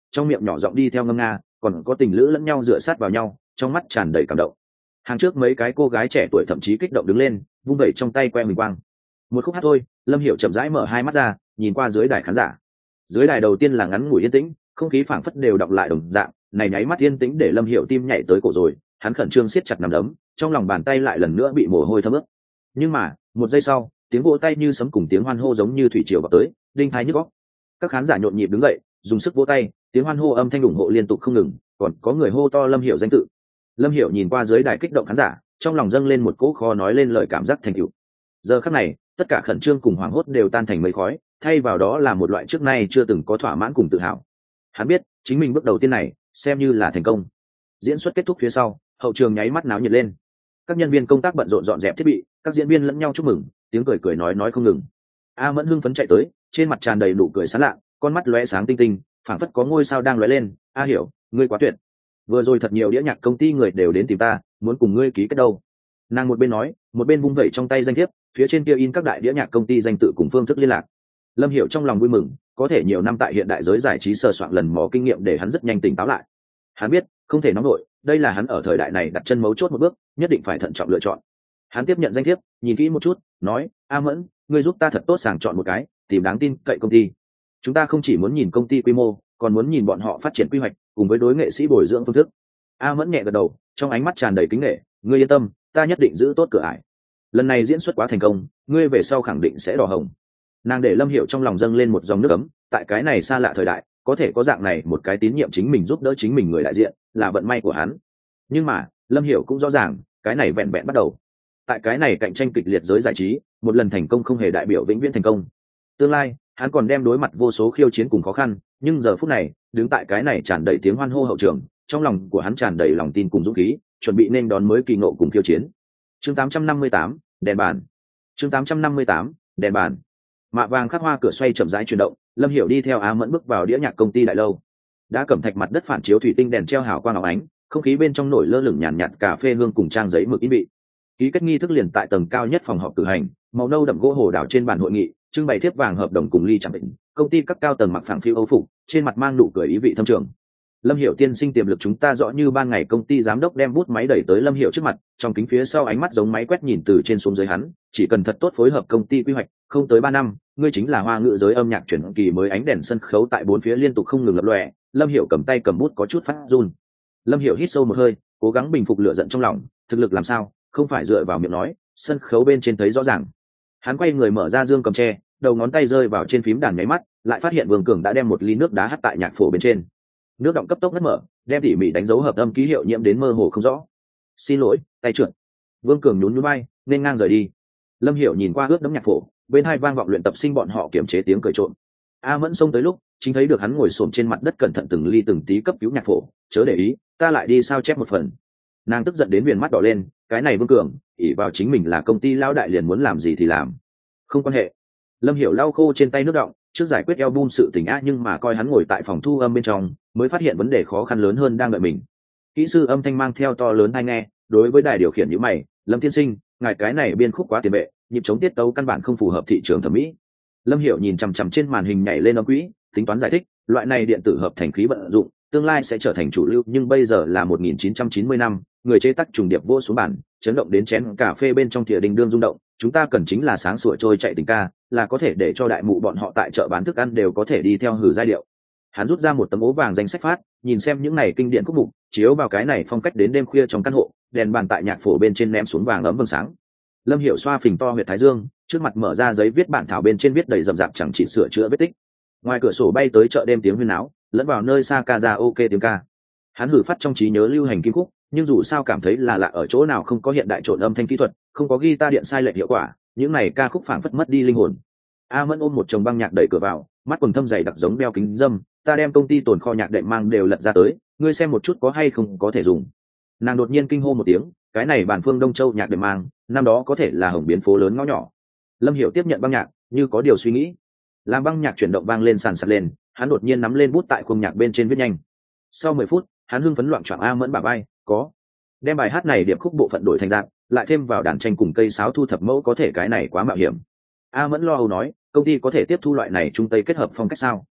trong miệng nhỏ giọng đi theo ngâm nga, còn có tình lữ lẫn nhau dựa sát vào nhau, trong mắt tràn đầy cảm động. Hàng trước mấy cái cô gái trẻ tuổi thậm chí kích động đứng lên, vung vẩy trong tay que huỳnh quang. Một khúc hát thôi, Lâm Hiểu chậm rãi mở hai mắt ra, nhìn qua dưới đài khán giả. Dưới đài đầu tiên là ngắn ngủi yên tĩnh, không khí phảng phất đều đọng lại đồng dạng, này nháy mắt yên tĩnh để Lâm Hiểu tim nhảy tới cổ rồi, hắn khẩn trương siết chặt nắm đấm, trong lòng bàn tay lại lần nữa bị mồ hôi thấm ướt. Nhưng mà, một giây sau, tiếng vỗ tay như sấm cùng tiếng hoan hô giống như thủy triều vào tới, đinh thái nhức óc. Các khán giả nhộn nhịp đứng dậy, dùng sức vỗ tay, tiếng hoan hô âm thanh ủng hộ liên tục không ngừng, còn có người hô to Lâm Hiểu danh tự. Lâm Hiểu nhìn qua dưới đài kích động khán giả, trong lòng dâng lên một cỗ khó nói lên lời cảm giác thành tựu. Giờ khắc này, tất cả khẩn trương cùng hoảng hốt đều tan thành mây khói, thay vào đó là một loại trước nay chưa từng có thỏa mãn cùng tự hào. Hắn biết, chính mình bước đầu tiên này xem như là thành công. Diễn xuất kết thúc phía sau, hậu trường nháy mắt náo nhiệt lên. Các nhân viên công tác bận rộn dọn dẹp thiết bị, các diễn viên lẫn nhau chúc mừng, tiếng cười cười nói nói không ngừng. A Mẫn hưng phấn chạy tới, trên mặt tràn đầy nụ cười sán lạ, con mắt lóe sáng tinh tinh, phảng phất có ngôi sao đang lóe lên. A Hiểu, ngươi quá tuyệt. Vừa rồi thật nhiều đĩa nhạc công ty người đều đến tìm ta, muốn cùng ngươi ký kết đâu. Nàng một bên nói, một bên vung vẩy trong tay danh thiếp, phía trên kia in các đại đĩa nhạc công ty danh tự cùng phương thức liên lạc. Lâm Hiểu trong lòng vui mừng, có thể nhiều năm tại hiện đại giới giải trí sờ soạn lần mò kinh nghiệm để hắn rất nhanh tỉnh táo lại. Hắn biết, không thể nóng nổi, đây là hắn ở thời đại này đặt chân mấu chốt một bước, nhất định phải thận trọng lựa chọn. Hắn tiếp nhận danh thiếp, nhìn kỹ một chút, nói: "A Mẫn, ngươi giúp ta thật tốt sàng chọn một cái, tìm đáng tin cậy công ty. Chúng ta không chỉ muốn nhìn công ty quy mô, còn muốn nhìn bọn họ phát triển quy hoạch, cùng với đối nghệ sĩ bồi dưỡng phương thức." A Mẫn nhẹ gật đầu, trong ánh mắt tràn đầy kính nể, "Ngươi yên tâm, ta nhất định giữ tốt cửa ải. Lần này diễn xuất quá thành công, ngươi về sau khẳng định sẽ đỏ hồng." Nàng để Lâm Hiểu trong lòng dâng lên một dòng nước ấm, tại cái này xa lạ thời đại, có thể có dạng này một cái tín nhiệm chính mình giúp đỡ chính mình người đại diện, là vận may của hắn. Nhưng mà, Lâm Hiểu cũng rõ ràng, cái này vẹn vẹn bắt đầu. Tại cái này cạnh tranh kịch liệt giới giải trí, một lần thành công không hề đại biểu vĩnh viễn thành công. Tương lai, hắn còn đem đối mặt vô số khiêu chiến cùng khó khăn, nhưng giờ phút này, đứng tại cái này tràn đầy tiếng hoan hô hậu trường, trong lòng của hắn tràn đầy lòng tin cùng dũng khí, chuẩn bị nên đón mới kỳ ngộ cùng khiêu chiến. Chương tám trăm năm mươi tám, đèn bàn. Chương tám trăm năm mươi tám, đèn bàn. Mạ vàng khắc hoa cửa xoay chậm rãi chuyển động, Lâm Hiểu đi theo Á Mẫn bước vào đĩa nhạc công ty đại lâu. Đã cẩm thạch mặt đất phản chiếu thủy tinh đèn treo hào quang óng ánh, không khí bên trong nổi lơ lửng nhàn nhạt, nhạt cà phê hương cùng trang giấy mực in bị. Ký kết nghi thức liền tại tầng cao nhất phòng họp cử hành, màu nâu đậm gỗ hồ đào trên bàn hội nghị, trưng bày thiếp vàng hợp đồng cùng ly chẳng định. Công ty các cao tầng mặc phẳng phiu âu phục, trên mặt mang nụ cười ý vị thâm trường. Lâm Hiểu tiên sinh tiềm lực chúng ta rõ như ban ngày, công ty giám đốc đem bút máy đẩy tới Lâm Hiểu trước mặt, trong kính phía sau ánh mắt giống máy quét nhìn từ trên xuống dưới hắn, chỉ cần thật tốt phối hợp công ty quy hoạch, không tới ba năm, ngươi chính là hoa ngữ giới âm nhạc chuyển kỳ mới. Ánh đèn sân khấu tại bốn phía liên tục không ngừng lập lòe, Lâm Hiểu cầm tay cầm bút có chút phát run. Lâm Hiểu hít sâu một hơi, cố gắng bình phục lửa giận trong lòng, thực lực làm sao, không phải dựa vào miệng nói, sân khấu bên trên thấy rõ ràng. Hắn quay người mở ra dương cầm tre, đầu ngón tay rơi vào trên phím đàn nháy mắt, lại phát hiện Vương Cường đã đem một ly nước đá hắt tại nhạc phổ bên trên. Nước động cấp tốc ngất mở, đem tỉ mỉ đánh dấu hợp âm ký hiệu nhiễm đến mơ hồ không rõ. "Xin lỗi, tay trượt." Vương Cường nhún nhún vai, nên ngang rời đi. Lâm Hiểu nhìn qua ướt đẫm nhạc phổ, bên hai vang vọng luyện tập sinh bọn họ kiểm chế tiếng cười trộm. A Mẫn xông tới lúc, chính thấy được hắn ngồi xổm trên mặt đất cẩn thận từng ly từng tí cấp cứu nhạc phổ, "Chớ để ý, ta lại đi sao chép một phần." Nàng tức giận đến viền mắt đỏ lên, cái này Vương Cường, ỷ vào chính mình là công ty lão đại liền muốn làm gì thì làm. Không quan hệ. Lâm Hiểu lau khô trên tay nước động, trước giải quyết album sự tình a, nhưng mà coi hắn ngồi tại phòng thu âm bên trong, mới phát hiện vấn đề khó khăn lớn hơn đang đợi mình. Kỹ sư âm thanh mang theo to lớn tai nghe, đối với đài điều khiển như mày, "Lâm tiên sinh, ngài cái này biên khúc quá tiền bệ, nhịp chống tiết tấu căn bản không phù hợp thị trường thẩm mỹ." Lâm Hiểu nhìn chằm chằm trên màn hình nhảy lên âm quỹ, tính toán giải thích, "Loại này điện tử hợp thành khí vận dụng, tương lai sẽ trở thành chủ lưu, nhưng bây giờ là một nghìn chín trăm chín mươi năm, người chế tác trùng điệp vô xuống bản, chấn động đến chén cà phê bên trong thìa đình đương rung động, chúng ta cần chính là sáng sủa trôi chạy tình ca, là có thể để cho đại mụ bọn họ tại chợ bán thức ăn đều có thể đi theo hử giai điệu." Hắn rút ra một tấm ố vàng danh sách phát, nhìn xem những này kinh điển khúc mục, chiếu vào cái này phong cách đến đêm khuya trong căn hộ, đèn bàn tại nhạc phổ bên trên ném xuống vàng ấm vầng sáng. Lâm Hiểu xoa phình to huyệt thái dương, trước mặt mở ra giấy viết bản thảo bên trên viết đầy rậm rạp chẳng chỉ sửa chữa vết tích. Ngoài cửa sổ bay tới chợ đêm tiếng huyên náo, lẫn vào nơi xa karaoke tiếng ca. Hắn hử phát trong trí nhớ lưu hành kim khúc, nhưng dù sao cảm thấy là lạ ở chỗ nào không có hiện đại trộn âm thanh kỹ thuật, không có guitar điện sai lệch hiệu quả, những này ca khúc phảng phất mất đi linh hồn. A Mẫn ôm một chồng băng nhạc đẩy cửa vào, mắt quần thâm dày đặc giống đeo kính dâm, "Ta đem công ty tồn kho nhạc đệm mang đều lật ra tới, ngươi xem một chút có hay không có thể dùng." Nàng đột nhiên kinh hô một tiếng, cái này bản phương Đông Châu nhạc đệm mang, năm đó có thể là hồng biến phố lớn ngõ nhỏ. Lâm Hiểu tiếp nhận băng nhạc, như có điều suy nghĩ. Làm băng nhạc chuyển động vang lên sàn sạt lên, hắn đột nhiên nắm lên bút tại khung nhạc bên trên viết nhanh. Sau mười phút, hắn hưng phấn loạn choạng A Mẫn bả vai, "Có." Đem bài hát này điệp khúc bộ phận đổi thành dạng, lại thêm vào đàn tranh cùng cây sáo thu thập mẫu, có thể cái này quá mạo hiểm. A Mẫn lo âu nói, "Công ty có thể tiếp thu loại này trung tây kết hợp phong cách sao?"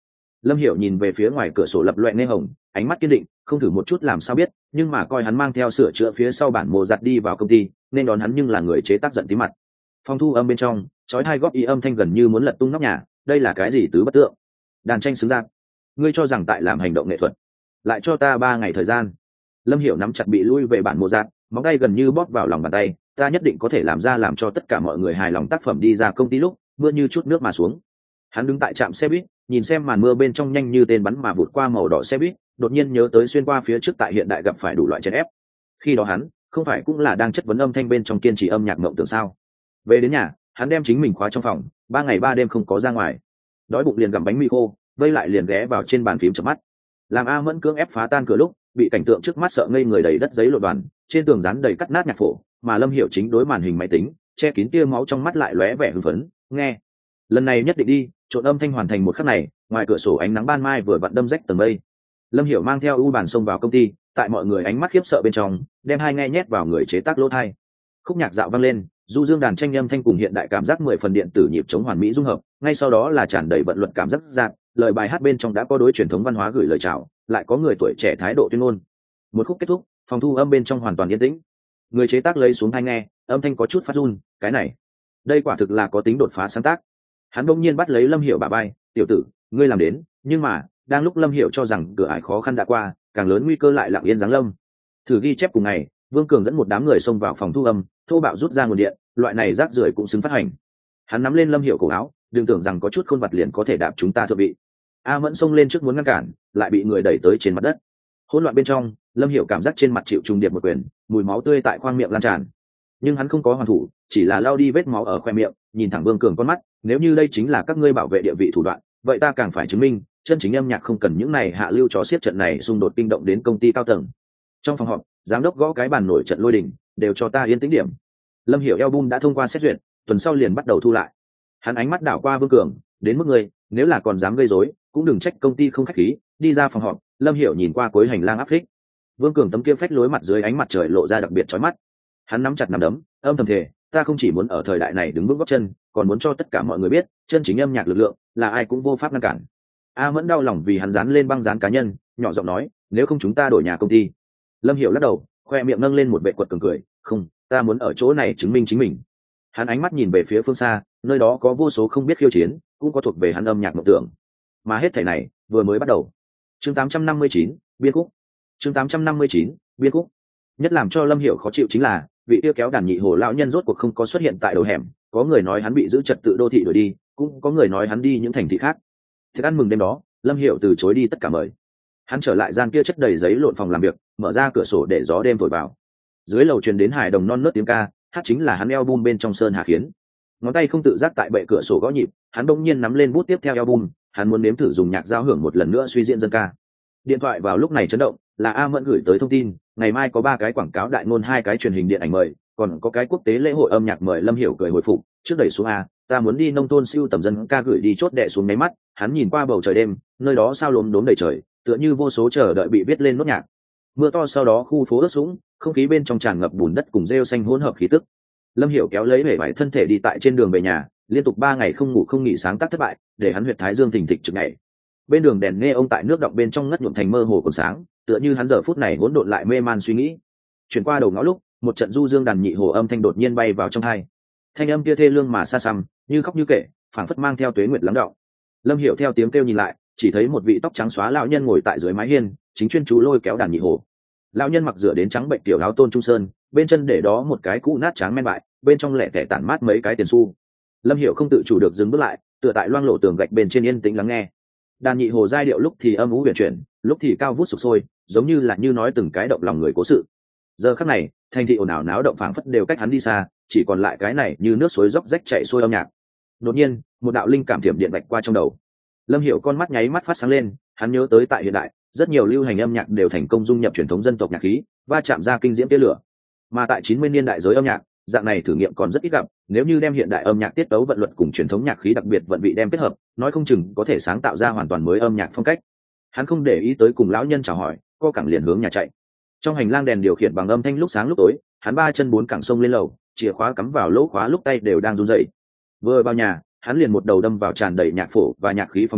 Lâm Hiểu nhìn về phía ngoài cửa sổ lập loè nghe hồng, ánh mắt kiên định, không thử một chút làm sao biết, nhưng mà coi hắn mang theo sửa chữa phía sau bản mô giặt đi vào công ty, nên đón hắn nhưng là người chế tác giận tí mặt. Phòng thu âm bên trong, chói hai góp ý âm thanh gần như muốn lật tung nóc nhà, đây là cái gì tứ bất tượng? Đàn tranh xứng giáp. Ngươi cho rằng tại làm hành động nghệ thuật, lại cho ta ba ngày thời gian. Lâm Hiểu nắm chặt bị lui về bản mô giặt, móng tay gần như bóp vào lòng bàn tay, ta nhất định có thể làm ra làm cho tất cả mọi người hài lòng tác phẩm đi ra công ty lúc mưa như chút nước mà xuống. Hắn đứng tại trạm xe buýt, nhìn xem màn mưa bên trong nhanh như tên bắn mà vụt qua màu đỏ xe buýt, đột nhiên nhớ tới xuyên qua phía trước tại hiện đại gặp phải đủ loại chèn ép. Khi đó hắn không phải cũng là đang chất vấn âm thanh bên trong kiên trì âm nhạc mộng tưởng sao? Về đến nhà, hắn đem chính mình khóa trong phòng, ba ngày ba đêm không có ra ngoài. Đói bụng liền gặm bánh mì khô, vây lại liền ghé vào trên bàn phím chợp mắt. Làm A Mẫn cưỡng ép phá tan cửa lúc, bị cảnh tượng trước mắt sợ ngây người, đầy đất giấy lộn đoàn, trên tường dán đầy cắt nát nhạc phổ, mà Lâm Hiểu chính đối màn hình máy tính, che kín tia máu trong mắt lại lóe vẻ hưng phấn, nghe. Lần này nhất định đi, trộn âm thanh hoàn thành một khắc này, ngoài cửa sổ ánh nắng ban mai vừa vặn đâm rách tầng mây. Lâm Hiểu mang theo u bàn xông vào công ty, tại mọi người ánh mắt khiếp sợ bên trong, đem hai nghe nhét vào người chế tác lỗ tai. Khúc nhạc dạo vang lên, du dương đàn tranh âm thanh cùng hiện đại cảm giác mười phần điện tử nhịp chống hoàn mỹ dung hợp, ngay sau đó là tràn đầy vận luật cảm giác dạng, lời bài hát bên trong đã có đối truyền thống văn hóa gửi lời chào, lại có người tuổi trẻ thái độ tuyên ngôn. Một khúc kết thúc, phòng thu âm bên trong hoàn toàn yên tĩnh. Người chế tác lấy xuống tai nghe, âm thanh có chút phát run, cái này, đây quả thực là có tính đột phá sáng tác. Hắn bỗng nhiên bắt lấy Lâm Hiểu bả vai, tiểu tử, ngươi làm đến, nhưng mà đang lúc Lâm Hiểu cho rằng cửa ải khó khăn đã qua, càng lớn nguy cơ lại lặng yên giáng lâm. Thử ghi chép cùng ngày, Vương Cường dẫn một đám người xông vào phòng thu âm, thô bạo rút ra nguồn điện, loại này rác rưởi cũng xứng phát hành. Hắn nắm lên Lâm Hiểu cổ áo, đừng tưởng rằng có chút khôn vặt liền có thể đạp chúng ta thượng vị. A Mẫn xông lên trước muốn ngăn cản, lại bị người đẩy tới trên mặt đất. Hỗn loạn bên trong, Lâm Hiểu cảm giác trên mặt chịu trùng điệp một quyền, mùi máu tươi tại khoang miệng lan tràn. Nhưng hắn không có hoàn thủ, chỉ là lao đi vết máu ở khoe miệng, nhìn thẳng Vương Cường con mắt, nếu như đây chính là các ngươi bảo vệ địa vị thủ đoạn, vậy ta càng phải chứng minh, chân chính âm nhạc không cần những này hạ lưu chó xiết, trận này xung đột kinh động đến công ty cao tầng. Trong phòng họp, giám đốc gõ cái bàn nổi trận lôi đình, đều cho ta yên tĩnh điểm. Lâm Hiểu album đã thông qua xét duyệt, tuần sau liền bắt đầu thu lại. Hắn ánh mắt đảo qua Vương Cường, đến mức ngươi, nếu là còn dám gây rối, cũng đừng trách công ty không khách khí. Đi ra phòng họp, Lâm Hiểu nhìn qua cuối hành lang áp phích. Vương Cường tấm kia phách lối mặt dưới ánh mặt trời lộ ra đặc biệt chói mắt. Hắn nắm chặt nắm đấm, âm thầm thề, ta không chỉ muốn ở thời đại này đứng vững gót chân, còn muốn cho tất cả mọi người biết, chân chính âm nhạc lực lượng là ai cũng vô pháp ngăn cản. A Mẫn đau lòng vì hắn dán lên băng dán cá nhân, nhỏ giọng nói, nếu không chúng ta đổi nhà công ty. Lâm Hiểu lắc đầu, khoe miệng nâng lên một vẻ quật cường cười, không, ta muốn ở chỗ này chứng minh chính mình. Hắn ánh mắt nhìn về phía phương xa, nơi đó có vô số không biết khiêu chiến, cũng có thuộc về hắn âm nhạc mộng tưởng. Mà hết thảy này vừa mới bắt đầu. Chương tám trăm năm mươi chín, biên khúc. Chương tám trăm năm mươi chín, biên khúc. Nhất làm cho Lâm Hiểu khó chịu chính là, vị tiêu kéo đàn nhị hồ lão nhân rốt cuộc không có xuất hiện tại đầu hẻm, có người nói hắn bị giữ trật tự đô thị đuổi đi, cũng có người nói hắn đi những thành thị khác. Thức ăn mừng đêm đó, Lâm Hiểu từ chối đi tất cả mời. Hắn trở lại gian kia chất đầy giấy lộn phòng làm việc, mở ra cửa sổ để gió đêm thổi vào. Dưới lầu truyền đến hài đồng non nớt tiếng ca, hát chính là hắn album bên trong Sơn Hà Khiến. Ngón tay không tự giác tại bệ cửa sổ gõ nhịp, hắn bỗng nhiên nắm lên bút tiếp theo album, hắn muốn nếm thử dùng nhạc giao hưởng một lần nữa suy diễn dân ca. Điện thoại vào lúc này chấn động, là A Mẫn gửi tới thông tin, ngày mai có ba cái quảng cáo đại ngôn, hai cái truyền hình điện ảnh mời, còn có cái quốc tế lễ hội âm nhạc mời. Lâm Hiểu cười hồi phục, trước đẩy xuống a, ta muốn đi nông thôn siêu tầm dân ca, gửi đi chốt đệ xuống máy mắt. Hắn nhìn qua bầu trời đêm, nơi đó sao lốm đốm đầy trời, tựa như vô số chờ đợi bị viết lên nốt nhạc. Mưa to sau đó khu phố ướt sũng, không khí bên trong tràn ngập bùn đất cùng rêu xanh hỗn hợp khí tức. Lâm Hiểu kéo lấy bể vải thân thể đi tại trên đường về nhà, liên tục ba ngày không ngủ không nghỉ sáng tác thất bại, để hắn huyệt thái dương thình thịch trực ngày. Bên đường đèn nghe ông tại nước động bên trong ngất nhuộm thành mơ hồ còn sáng, tựa như hắn giờ phút này hỗn độn lại mê man suy nghĩ. Chuyển qua đầu ngõ lúc, một trận du dương đàn nhị hồ âm thanh đột nhiên bay vào trong tai. Thanh âm kia thê lương mà xa xăm, như khóc như kể, phảng phất mang theo tuế nguyệt lắng đọng. Lâm Hiểu theo tiếng kêu nhìn lại, chỉ thấy một vị tóc trắng xóa lão nhân ngồi tại dưới mái hiên, chính chuyên chú lôi kéo đàn nhị hồ. Lão nhân mặc rửa đến trắng bệnh tiểu áo tôn trung sơn, bên chân để đó một cái cũ nát trắng men bại, bên trong lẻ tẻ tản mát mấy cái tiền xu. Lâm Hiểu không tự chủ được dừng bước lại, tựa tại loang lộ tường gạch bên trên yên tĩnh lắng nghe. Đàn nhị hồ giai điệu lúc thì âm u huyền chuyển, lúc thì cao vút sục sôi, giống như là như nói từng cái động lòng người cố sự. Giờ khắc này, thành thị ồn ào náo động phảng phất đều cách hắn đi xa, chỉ còn lại cái này như nước suối róc rách chảy xuôi âm nhạc. Đột nhiên, một đạo linh cảm thiểm điện vạch qua trong đầu. Lâm Hiểu con mắt nháy mắt phát sáng lên, hắn nhớ tới tại hiện đại, rất nhiều lưu hành âm nhạc đều thành công dung nhập truyền thống dân tộc nhạc khí, va chạm ra kinh diễm tia lửa. Mà tại chín mươi niên đại giới âm nhạc, dạng này thử nghiệm còn rất ít gặp, nếu như đem hiện đại âm nhạc tiết tấu vận luật cùng truyền thống nhạc khí đặc biệt vận vị đem kết hợp, nói không chừng có thể sáng tạo ra hoàn toàn mới âm nhạc phong cách. Hắn không để ý tới cùng lão nhân chào hỏi, co cẳng liền hướng nhà chạy. Trong hành lang đèn điều khiển bằng âm thanh lúc sáng lúc tối, hắn ba chân bốn cẳng sông lên lầu, chìa khóa cắm vào lỗ khóa lúc tay đều đang run rẩy. Vừa vào nhà, hắn liền một đầu đâm vào tràn đầy nhạc phổ và nhạc khí phòng nhỏ,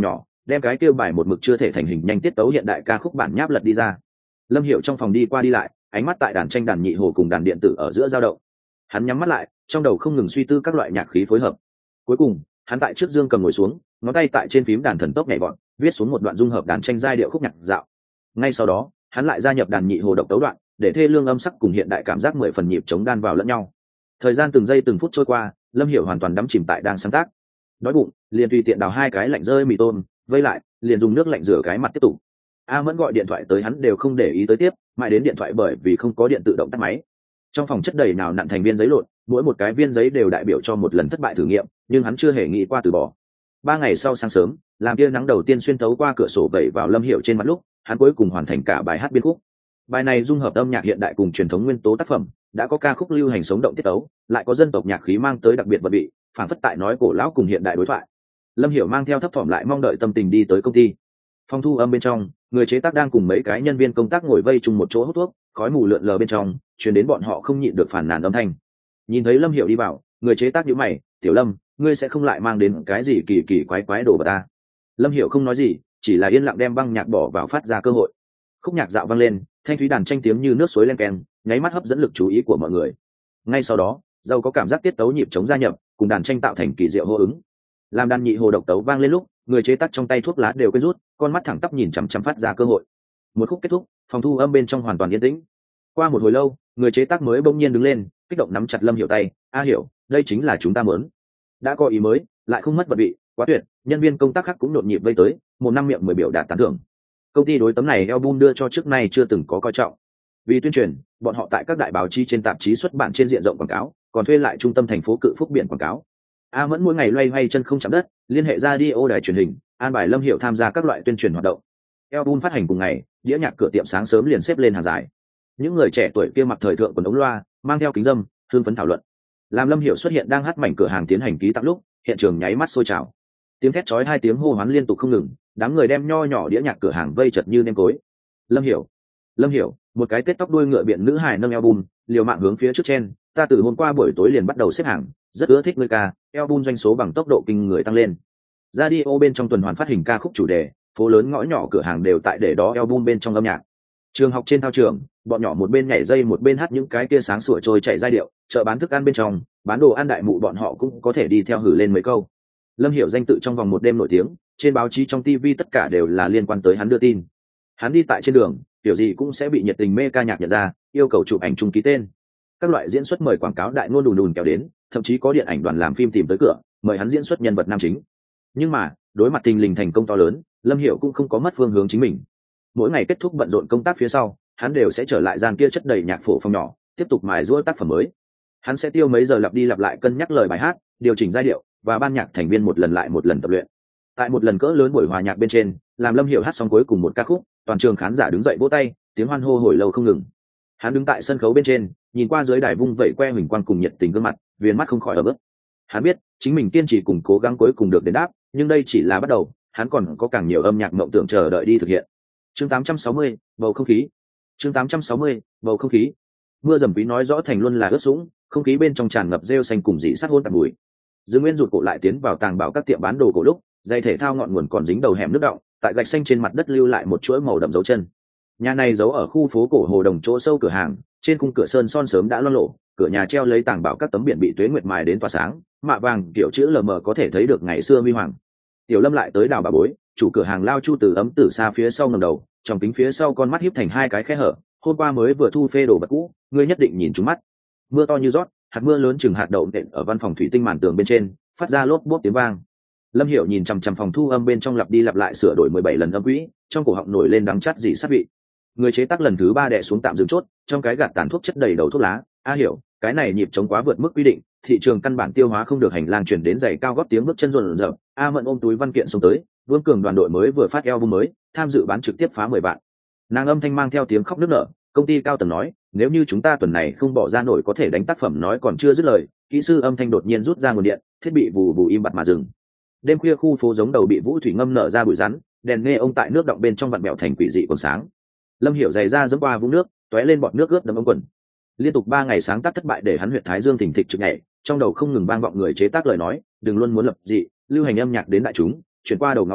đem cái kêu bài một mực chưa thể thành hình nhanh tiết tấu hiện đại ca khúc bản nháp lật đi ra. Lâm Hiểu trong phòng đi qua đi lại, ánh mắt tại đàn tranh đàn nhị hồ cùng đàn điện tử ở giữa dao động. Hắn nhắm mắt lại, trong đầu không ngừng suy tư các loại nhạc khí phối hợp. Cuối cùng, hắn tại trước dương cầm ngồi xuống, ngón tay tại trên phím đàn thần tốc nhảy vọt, viết xuống một đoạn dung hợp đàn tranh giai điệu khúc nhạc dạo. Ngay sau đó, hắn lại gia nhập đàn nhị hồ độc tấu đoạn, để thê lương âm sắc cùng hiện đại cảm giác mười phần nhịp chống đan vào lẫn nhau. Thời gian từng giây từng phút trôi qua, Lâm Hiểu hoàn toàn đắm chìm tại đang sáng tác. Đói bụng, liền tùy tiện đào hai cái lạnh rơi mì tôm, vây lại, liền dùng nước lạnh rửa cái mặt tiếp tục. A Mẫn gọi điện thoại tới hắn đều không để ý tới tiếp, mãi đến điện thoại bởi vì không có điện tự động tắt máy. Trong phòng chất đầy nào nặn thành viên giấy lộn, mỗi một cái viên giấy đều đại biểu cho một lần thất bại thử nghiệm, nhưng hắn chưa hề nghĩ qua từ bỏ. Ba ngày sau sáng sớm, làm tia nắng đầu tiên xuyên thấu qua cửa sổ vẩy vào Lâm Hiểu trên mặt lúc, hắn cuối cùng hoàn thành cả bài hát biên khúc. Bài này dung hợp âm nhạc hiện đại cùng truyền thống nguyên tố tác phẩm, đã có ca khúc lưu hành sống động tiết tấu, lại có dân tộc nhạc khí mang tới đặc biệt vật vị, phản phất tại nói cổ lão cùng hiện đại đối thoại. Lâm Hiểu mang theo thấp thỏm lại mong đợi tâm tình đi tới công ty. Phòng thu âm bên trong, người chế tác đang cùng mấy cái nhân viên công tác ngồi vây chung một chỗ hút thuốc, khói mù lượn lờ bên trong, truyền đến bọn họ không nhịn được phản nàn âm thanh. Nhìn thấy Lâm Hiểu đi vào, người chế tác nhíu mày, "Tiểu Lâm, ngươi sẽ không lại mang đến cái gì kỳ kỳ quái quái đồ vào ta?" Lâm Hiểu không nói gì, chỉ là yên lặng đem băng nhạc bỏ vào phát ra cơ hội. Khúc nhạc dạo vang lên, thanh thúy đàn tranh tiếng như nước suối len keng, nháy mắt hấp dẫn lực chú ý của mọi người. Ngay sau đó, giàu có cảm giác tiết tấu nhịp chống gia nhập, cùng đàn tranh tạo thành kỳ diệu hô ứng. Làm đàn nhị hồ độc tấu vang lên lúc, người chế tác trong tay thuốc lá đều quên rút, con mắt thẳng tắp nhìn chằm chằm phát ra cơ hội. Một khúc kết thúc, phòng thu âm bên trong hoàn toàn yên tĩnh. Qua một hồi lâu, người chế tác mới bỗng nhiên đứng lên, kích động nắm chặt Lâm Hiểu tay, "A Hiểu, đây chính là chúng ta muốn." Đã có ý mới, lại không mất vật vị, quá tuyệt, nhân viên công tác khác cũng nhộn nhịp vây tới, một năm miệng mười biểu đạt tán thưởng. Công ty đối tấm này album đưa cho trước nay chưa từng có coi trọng. Vì tuyên truyền, bọn họ tại các đại báo chí trên tạp chí xuất bản trên diện rộng quảng cáo, còn thuê lại trung tâm thành phố cự phúc biển quảng cáo. A Mẫn mỗi ngày loay hoay chân không chạm đất, liên hệ radio đài truyền hình, an bài Lâm Hiểu tham gia các loại tuyên truyền hoạt động. Album phát hành cùng ngày, đĩa nhạc cửa tiệm sáng sớm liền xếp lên hàng dài. Những người trẻ tuổi kia mặc thời thượng quần ống loa, mang theo kính dâm, hương phấn thảo luận. Làm Lâm Hiểu xuất hiện đang hát mảnh cửa hàng tiến hành ký tặng lúc, hiện trường nháy mắt sôi trào. Tiếng thét chói hai tiếng hô hoán liên tục không ngừng, đám người đem nho nhỏ đĩa nhạc cửa hàng vây chật như nêm cối. Lâm Hiểu, Lâm Hiểu, một cái tết tóc đuôi ngựa biện nữ hài nâng album, liều mạng hướng phía trước trên, "Ta từ hôm qua buổi tối liền bắt đầu xếp hàng, rất ưa thích ngươi ca." Album doanh số bằng tốc độ kinh người tăng lên. Radio bên trong tuần hoàn phát hình ca khúc chủ đề, phố lớn ngõ nhỏ cửa hàng đều tại để đó album bên trong âm nhạc. Trường học trên thao trường, bọn nhỏ một bên nhảy dây một bên hát những cái kia sáng sủa trôi chảy giai điệu, chợ bán thức ăn bên trong, bán đồ ăn đại mụ bọn họ cũng có thể đi theo hử lên mấy câu. Lâm Hiểu danh tự trong vòng một đêm nổi tiếng, trên báo chí trong ti vi tất cả đều là liên quan tới hắn đưa tin. Hắn đi tại trên đường, kiểu gì cũng sẽ bị nhiệt tình mê ca nhạc nhận ra, yêu cầu chụp ảnh chung ký tên. Các loại diễn xuất mời quảng cáo đại ngôn đùn đùn kéo đến, thậm chí có điện ảnh đoàn làm phim tìm tới cửa, mời hắn diễn xuất nhân vật nam chính. Nhưng mà, đối mặt tình lình thành công to lớn, Lâm Hiểu cũng không có mất phương hướng chính mình. Mỗi ngày kết thúc bận rộn công tác phía sau, hắn đều sẽ trở lại gian kia chất đầy nhạc phổ phòng nhỏ, tiếp tục mài giũa tác phẩm mới. Hắn sẽ tiêu mấy giờ lặp đi lặp lại cân nhắc lời bài hát, điều chỉnh giai điệu và ban nhạc thành viên một lần lại một lần tập luyện. Tại một lần cỡ lớn buổi hòa nhạc bên trên, làm Lâm Hiểu hát xong cuối cùng một ca khúc, toàn trường khán giả đứng dậy vỗ tay, tiếng hoan hô hồi lâu không ngừng. Hắn đứng tại sân khấu bên trên, nhìn qua dưới đài vung vẩy que huỳnh quang cùng nhiệt tình gương mặt, viền mắt không khỏi ấm ức. Hắn biết, chính mình kiên trì cùng cố gắng cuối cùng được đền đáp, nhưng đây chỉ là bắt đầu, hắn còn có càng nhiều âm nhạc mộng tưởng chờ đợi đi thực hiện. Chương tám trăm sáu mươi, bầu không khí. Chương tám trăm sáu mươi, bầu không khí. Mưa dầm quý nói rõ thành luôn là ướt sũng, không khí bên trong tràn ngập rêu xanh cùng dị sắc hôn tạp bụi. Dương Nguyên rụt cổ lại tiến vào tàng bảo các tiệm bán đồ cổ lúc, giày thể thao ngọn nguồn còn dính đầu hẻm nước đọng, tại gạch xanh trên mặt đất lưu lại một chuỗi màu đậm dấu chân. Nhà này giấu ở khu phố cổ Hồ Đồng chỗ sâu cửa hàng, trên khung cửa sơn son sớm đã loang lổ, cửa nhà treo lấy tàng bảo các tấm biển bị tuế nguyệt mài đến tỏa sáng, mạ vàng kiểu chữ lờ mờ có thể thấy được ngày xưa huy hoàng. Tiểu Lâm lại tới đào bà bối, chủ cửa hàng lao Chu từ ấm từ xa phía sau ngẩng đầu, trong kính phía sau con mắt híp thành hai cái khe hở, hôm qua mới vừa thu phê đồ vật cũ, ngươi nhất định nhìn trúng mắt. Mưa to như rót, hạt mưa lớn chừng hạt đậu nện ở văn phòng thủy tinh màn tường bên trên, phát ra lốp bốp tiếng vang. Lâm Hiểu nhìn chằm chằm phòng thu âm bên trong lặp đi lặp lại sửa đổi mười bảy lần âm quỹ, trong cổ họng nổi lên đắng chát dị sát vị. Người chế tác lần thứ ba đè xuống tạm dừng chốt, trong cái gạt tàn thuốc chất đầy đầu thuốc lá. A Hiểu, cái này nhịp chống quá vượt mức quy định, thị trường căn bản tiêu hóa không được, hành lang chuyển đến giày cao gót tiếng bước chân rộn rợn. A Mẫn ôm túi văn kiện xông tới, Vương Cường đoàn đội mới vừa phát album mới, tham dự bán trực tiếp phá mười vạn. Nàng âm thanh mang theo tiếng khóc nức nở, công ty cao tầng nói, nếu như chúng ta tuần này không bỏ ra nổi có thể đánh tác phẩm nói còn chưa dứt lời, kỹ sư âm thanh đột nhiên rút ra nguồn điện, thiết bị vù vù im bặt mà dừng. Đêm khuya khu phố giống đầu bị vũ thủy ngâm nở ra bụi rắn, đèn nghe ông tại nước động bên trong vặn bẹo thành quỷ dị còn sáng. Lâm Hiểu giày ra dẫm qua vũng nước, tóe lên bọt nước ướt đẫm ống quần. Liên tục ba ngày sáng tác thất bại để hắn huyệt thái dương thình thịch trực nhảy, trong đầu không ngừng vang vọng người chế tác lời nói, đừng luôn muốn lập dị, lưu hành âm nhạc đến đại chúng, chuyển qua đầu ngõ lúc,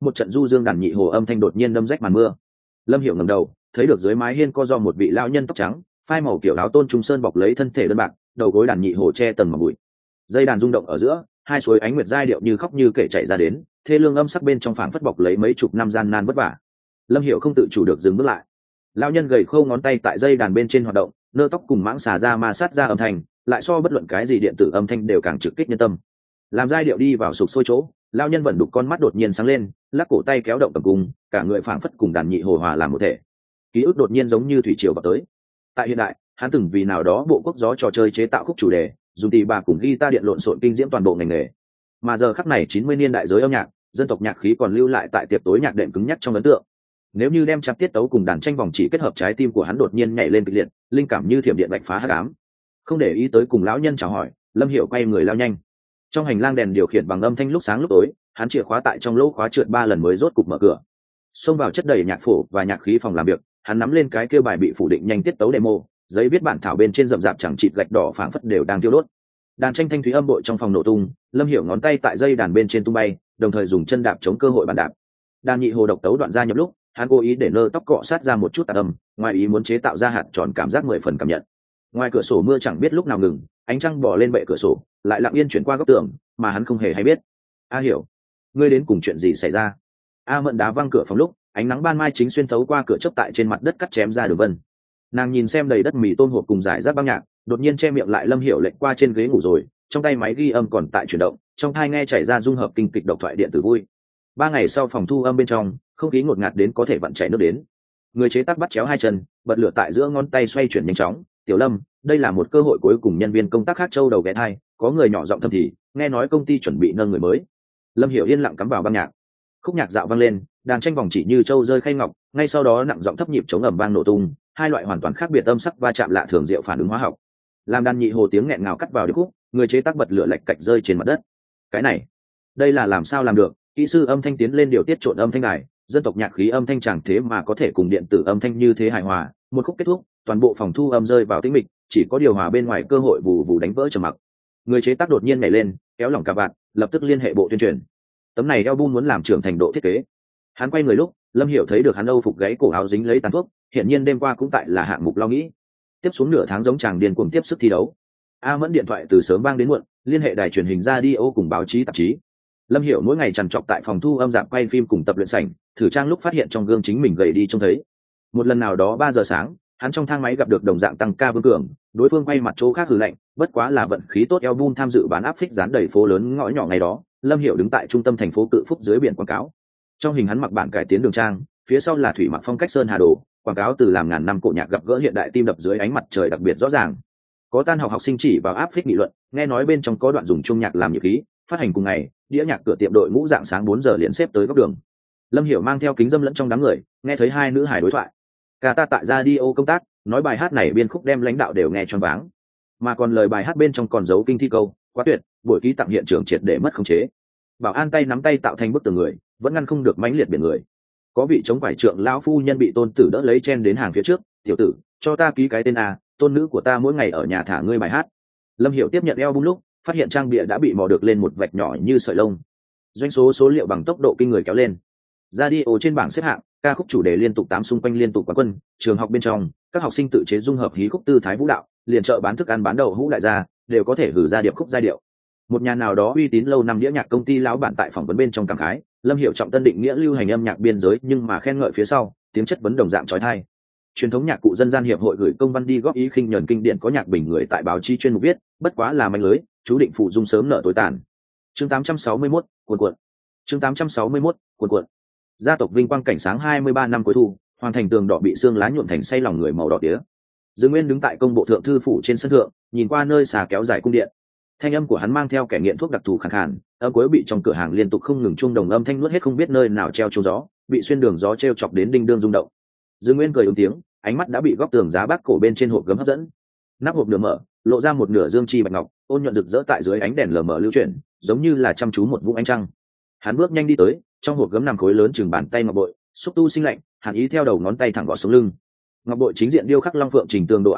một trận du dương đàn nhị hồ âm thanh đột nhiên đâm rách màn mưa. Lâm Hiểu ngẩng đầu, thấy được dưới mái hiên có do một vị lão nhân tóc trắng, phai màu kiểu áo tôn trung sơn bọc lấy thân thể đơn bạc, đầu gối đàn nhị hồ che tầng mỏng bụi. Dây đàn rung động ở giữa, hai suối ánh nguyệt giai điệu như khóc như kể chảy ra đến, thê lương âm sắc bên trong phảng phất bọc lấy mấy chục năm gian nan vất vả. Lâm Hiểu không tự chủ được dừng bước lại. Lão nhân gầy khô ngón tay tại dây đàn bên trên hoạt động, nơ tóc cùng mãng xà ra ma sát ra âm thanh, lại so bất luận cái gì điện tử âm thanh đều càng trực kích nhân tâm. Làm giai điệu đi vào sục sôi chỗ, lão nhân vẫn đục con mắt đột nhiên sáng lên, lắc cổ tay kéo động cầm cung, cả người phảng phất cùng đàn nhị hồ hòa làm một thể. Ký ức đột nhiên giống như thủy triều vào tới. Tại hiện đại, hắn từng vì nào đó bộ quốc gió trò chơi chế tạo khúc chủ đề, dùng tỳ bà cùng guitar điện lộn xộn kinh diễm toàn bộ ngành nghề. Mà giờ khắc này chín mươi niên đại giới âm nhạc, dân tộc nhạc khí còn lưu lại tại tiệc tối nhạc đệm cứng nhắc trong ấn tượng. Nếu như đem chặt tiết tấu cùng đàn tranh vòng chỉ kết hợp, trái tim của hắn đột nhiên nhảy lên kịch liệt, linh cảm như thiểm điện bạch phá hắc ám. Không để ý tới cùng lão nhân chào hỏi, Lâm Hiểu quay người lao nhanh. Trong hành lang đèn điều khiển bằng âm thanh lúc sáng lúc tối, hắn chìa khóa tại trong lỗ khóa trượt ba lần mới rốt cục mở cửa. Xông vào chất đầy nhạc phổ và nhạc khí phòng làm việc, hắn nắm lên cái kêu bài bị phủ định nhanh tiết tấu demo, giấy viết bản thảo bên trên rậm rạp chẳng chịt gạch đỏ phảng phất đều đang tiêu đốt. Đàn tranh thanh thúy âm bội trong phòng nổ tung, Lâm Hiểu ngón tay tại dây đàn bên trên tung bay, đồng thời dùng chân đạp chống cơ hội bàn đạp. Đàn nhị hồ độc tấu đoạn ra nhập lúc, hắn cố ý để nơ tóc cọ sát ra một chút tạp âm, ngoài ý muốn chế tạo ra hạt tròn cảm giác mười phần cảm nhận. Ngoài cửa sổ mưa chẳng biết lúc nào ngừng, ánh trăng bò lên bệ cửa sổ, lại lặng yên chuyển qua góc tường, mà hắn không hề hay biết. A Hiểu, ngươi đến cùng chuyện gì xảy ra? A Mận đá văng cửa phòng lúc, ánh nắng ban mai chính xuyên thấu qua cửa chớp tại trên mặt đất cắt chém ra đường vân. Nàng nhìn xem đầy đất mì tôm hộp cùng giải rác băng nhạc, đột nhiên che miệng lại. Lâm Hiểu lệch qua trên ghế ngủ rồi, trong tay máy ghi âm còn tại chuyển động, trong tai nghe chảy ra dung hợp kinh kịch độc thoại điện tử vui. Ba ngày sau phòng thu âm bên trong, không khí ngột ngạt đến có thể vặn chảy nước đến. Người chế tác bắt chéo hai chân, bật lửa tại giữa ngón tay xoay chuyển nhanh chóng. Tiểu Lâm, đây là một cơ hội cuối cùng. Nhân viên công tác khác châu đầu ghé thai, có người nhỏ giọng thầm thì, nghe nói công ty chuẩn bị nâng người mới. Lâm Hiểu yên lặng cắm vào băng nhạc. Khúc nhạc dạo vang lên, đàn tranh vòng chỉ như châu rơi khay ngọc, ngay sau đó nặng giọng thấp nhịp chống ầm vang nổ tung, hai loại hoàn toàn khác biệt âm sắc va chạm lạ thường diệu phản ứng hóa học. Làm đàn nhị hồ tiếng nghẹn ngào cắt vào điệp khúc, người chế tác bật lửa lạch cạch rơi trên mặt đất. Cái này, đây là làm sao làm được? Kỹ sư âm thanh tiến lên điều tiết trộn âm thanh đài, dân tộc nhạc khí âm thanh chẳng thế mà có thể cùng điện tử âm thanh như thế hài hòa. Một khúc kết thúc, toàn bộ phòng thu âm rơi vào tĩnh mịch, chỉ có điều hòa bên ngoài cơ hội vù vù đánh vỡ trầm mặc. Người chế tác đột nhiên nhảy lên, kéo lỏng cà vạt, lập tức liên hệ bộ tuyên truyền. Tấm này album muốn làm trưởng thành độ thiết kế. Hắn quay người lúc, Lâm Hiểu thấy được hắn âu phục gáy cổ áo dính lấy tàn thuốc, hiện nhiên đêm qua cũng tại là hạng mục lo nghĩ. Tiếp xuống nửa tháng giống chàng điên cuồng tiếp sức thi đấu. A Mẫn điện thoại từ sớm vang đến muộn, liên hệ đài truyền hình radio cùng báo chí tạp chí. Lâm Hiểu mỗi ngày trằn trọc tại phòng thu âm dạp quay phim cùng tập luyện sảnh, thử trang lúc phát hiện trong gương chính mình gầy đi trông thấy. Một lần nào đó ba giờ sáng, hắn trong thang máy gặp được đồng dạng tăng ca Vương Cường, đối phương quay mặt chỗ khác hừ lạnh, bất quá là vận khí tốt album tham dự bán áp phích dán đầy phố lớn ngõ nhỏ ngày đó. Lâm Hiểu đứng tại trung tâm thành phố Cự Phúc dưới biển quảng cáo. Trong hình hắn mặc bản cải tiến đường trang, phía sau là thủy mặc phong cách sơn hà đồ, quảng cáo từ làm ngàn năm cổ nhạc gặp gỡ hiện đại tim đập dưới ánh mặt trời đặc biệt rõ ràng. Có tan học học sinh chỉ vào áp phích nghị luận, nghe nói bên trong có đoạn dùng chung nhạc làm nhịp khí, phát hành cùng ngày, đĩa nhạc cửa tiệm đội ngũ dạng sáng bốn giờ liền xếp tới góc đường. Lâm Hiểu mang theo kính dâm lẫn trong đám người, nghe thấy hai nữ hài đối thoại. Cả ta tại radio công tác, nói bài hát này biên khúc đem lãnh đạo đều nghe choáng váng, mà còn lời bài hát bên trong còn giấu kinh thi câu, quá tuyệt, buổi ký tặng hiện trường triệt để mất khống chế. Bảo an tay nắm tay tạo thành bức tường người, vẫn ngăn không được mãnh liệt biển người. Có vị chống quải trượng lão phu nhân bị tôn tử đỡ lấy chen đến hàng phía trước, tiểu tử, cho ta ký cái tên a, tôn nữ của ta mỗi ngày ở nhà thả ngươi bài hát. Lâm Hiểu tiếp nhận album lúc, phát hiện trang bìa đã bị mò được lên một vạch nhỏ như sợi lông. Doanh số số liệu bằng tốc độ kinh người kéo lên. Radio trên bảng xếp hạng, ca khúc chủ đề liên tục tám xung quanh liên tục quán quân, trường học bên trong, các học sinh tự chế dung hợp hí khúc tư thái vũ đạo, liền chợ bán thức ăn bán đậu hũ lại ra, đều có thể gửi ra điệp khúc giai điệu. Một nhà nào đó uy tín lâu năm đĩa nhạc công ty lão bản tại phỏng vấn bên trong cảm khái, Lâm Hiểu trọng tân định nghĩa lưu hành âm nhạc biên giới, nhưng mà khen ngợi phía sau, tiếng chất vấn đồng dạng chói tai. Truyền thống nhạc cụ dân gian hiệp hội gửi công văn đi góp ý khinh nhẫn kinh điển có nhạc bình người tại báo chí chuyên mục viết, bất quá là manh lưới, chú định phụ dung sớm nợ tối tàn. Chương tám trăm sáu mươi mốt, cuộn cuộn. Chương tám trăm sáu mươi mốt, cuộn cuộn. Gia tộc vinh quang cảnh sáng hai mươi ba năm cuối thu, hoàn thành tường đỏ bị xương lá nhuộm thành say lòng người màu đỏ tía. Dương Nguyên đứng tại công bộ thượng thư phủ trên sân thượng, nhìn qua nơi xà kéo dài cung điện. Thanh âm của hắn mang theo kẻ nghiện thuốc đặc thù khàn khàn, âm cuối bị trong cửa hàng liên tục không ngừng chuông đồng âm thanh nuốt hết không biết nơi nào treo chuông gió, bị xuyên đường gió treo chọc đến đinh đương rung động. Dương Nguyên cười ứng tiếng, ánh mắt đã bị góc tường giá bác cổ bên trên hộp gấm hấp dẫn. Nắp hộp nửa mở, lộ ra một nửa dương chi bạch ngọc, ôn nhuận rực rỡ tại dưới ánh đèn lờ mờ lưu chuyển, giống như là chăm chú một vũng ánh trăng. Hắn bước nhanh đi tới, trong hộp gấm nằm khối lớn chừng bàn tay ngọc bội, xúc tu sinh lạnh, hàn ý theo đầu ngón tay thẳng vào sống lưng. Ngọc bội chính diện điêu khắc long phượng trình tường đồ án,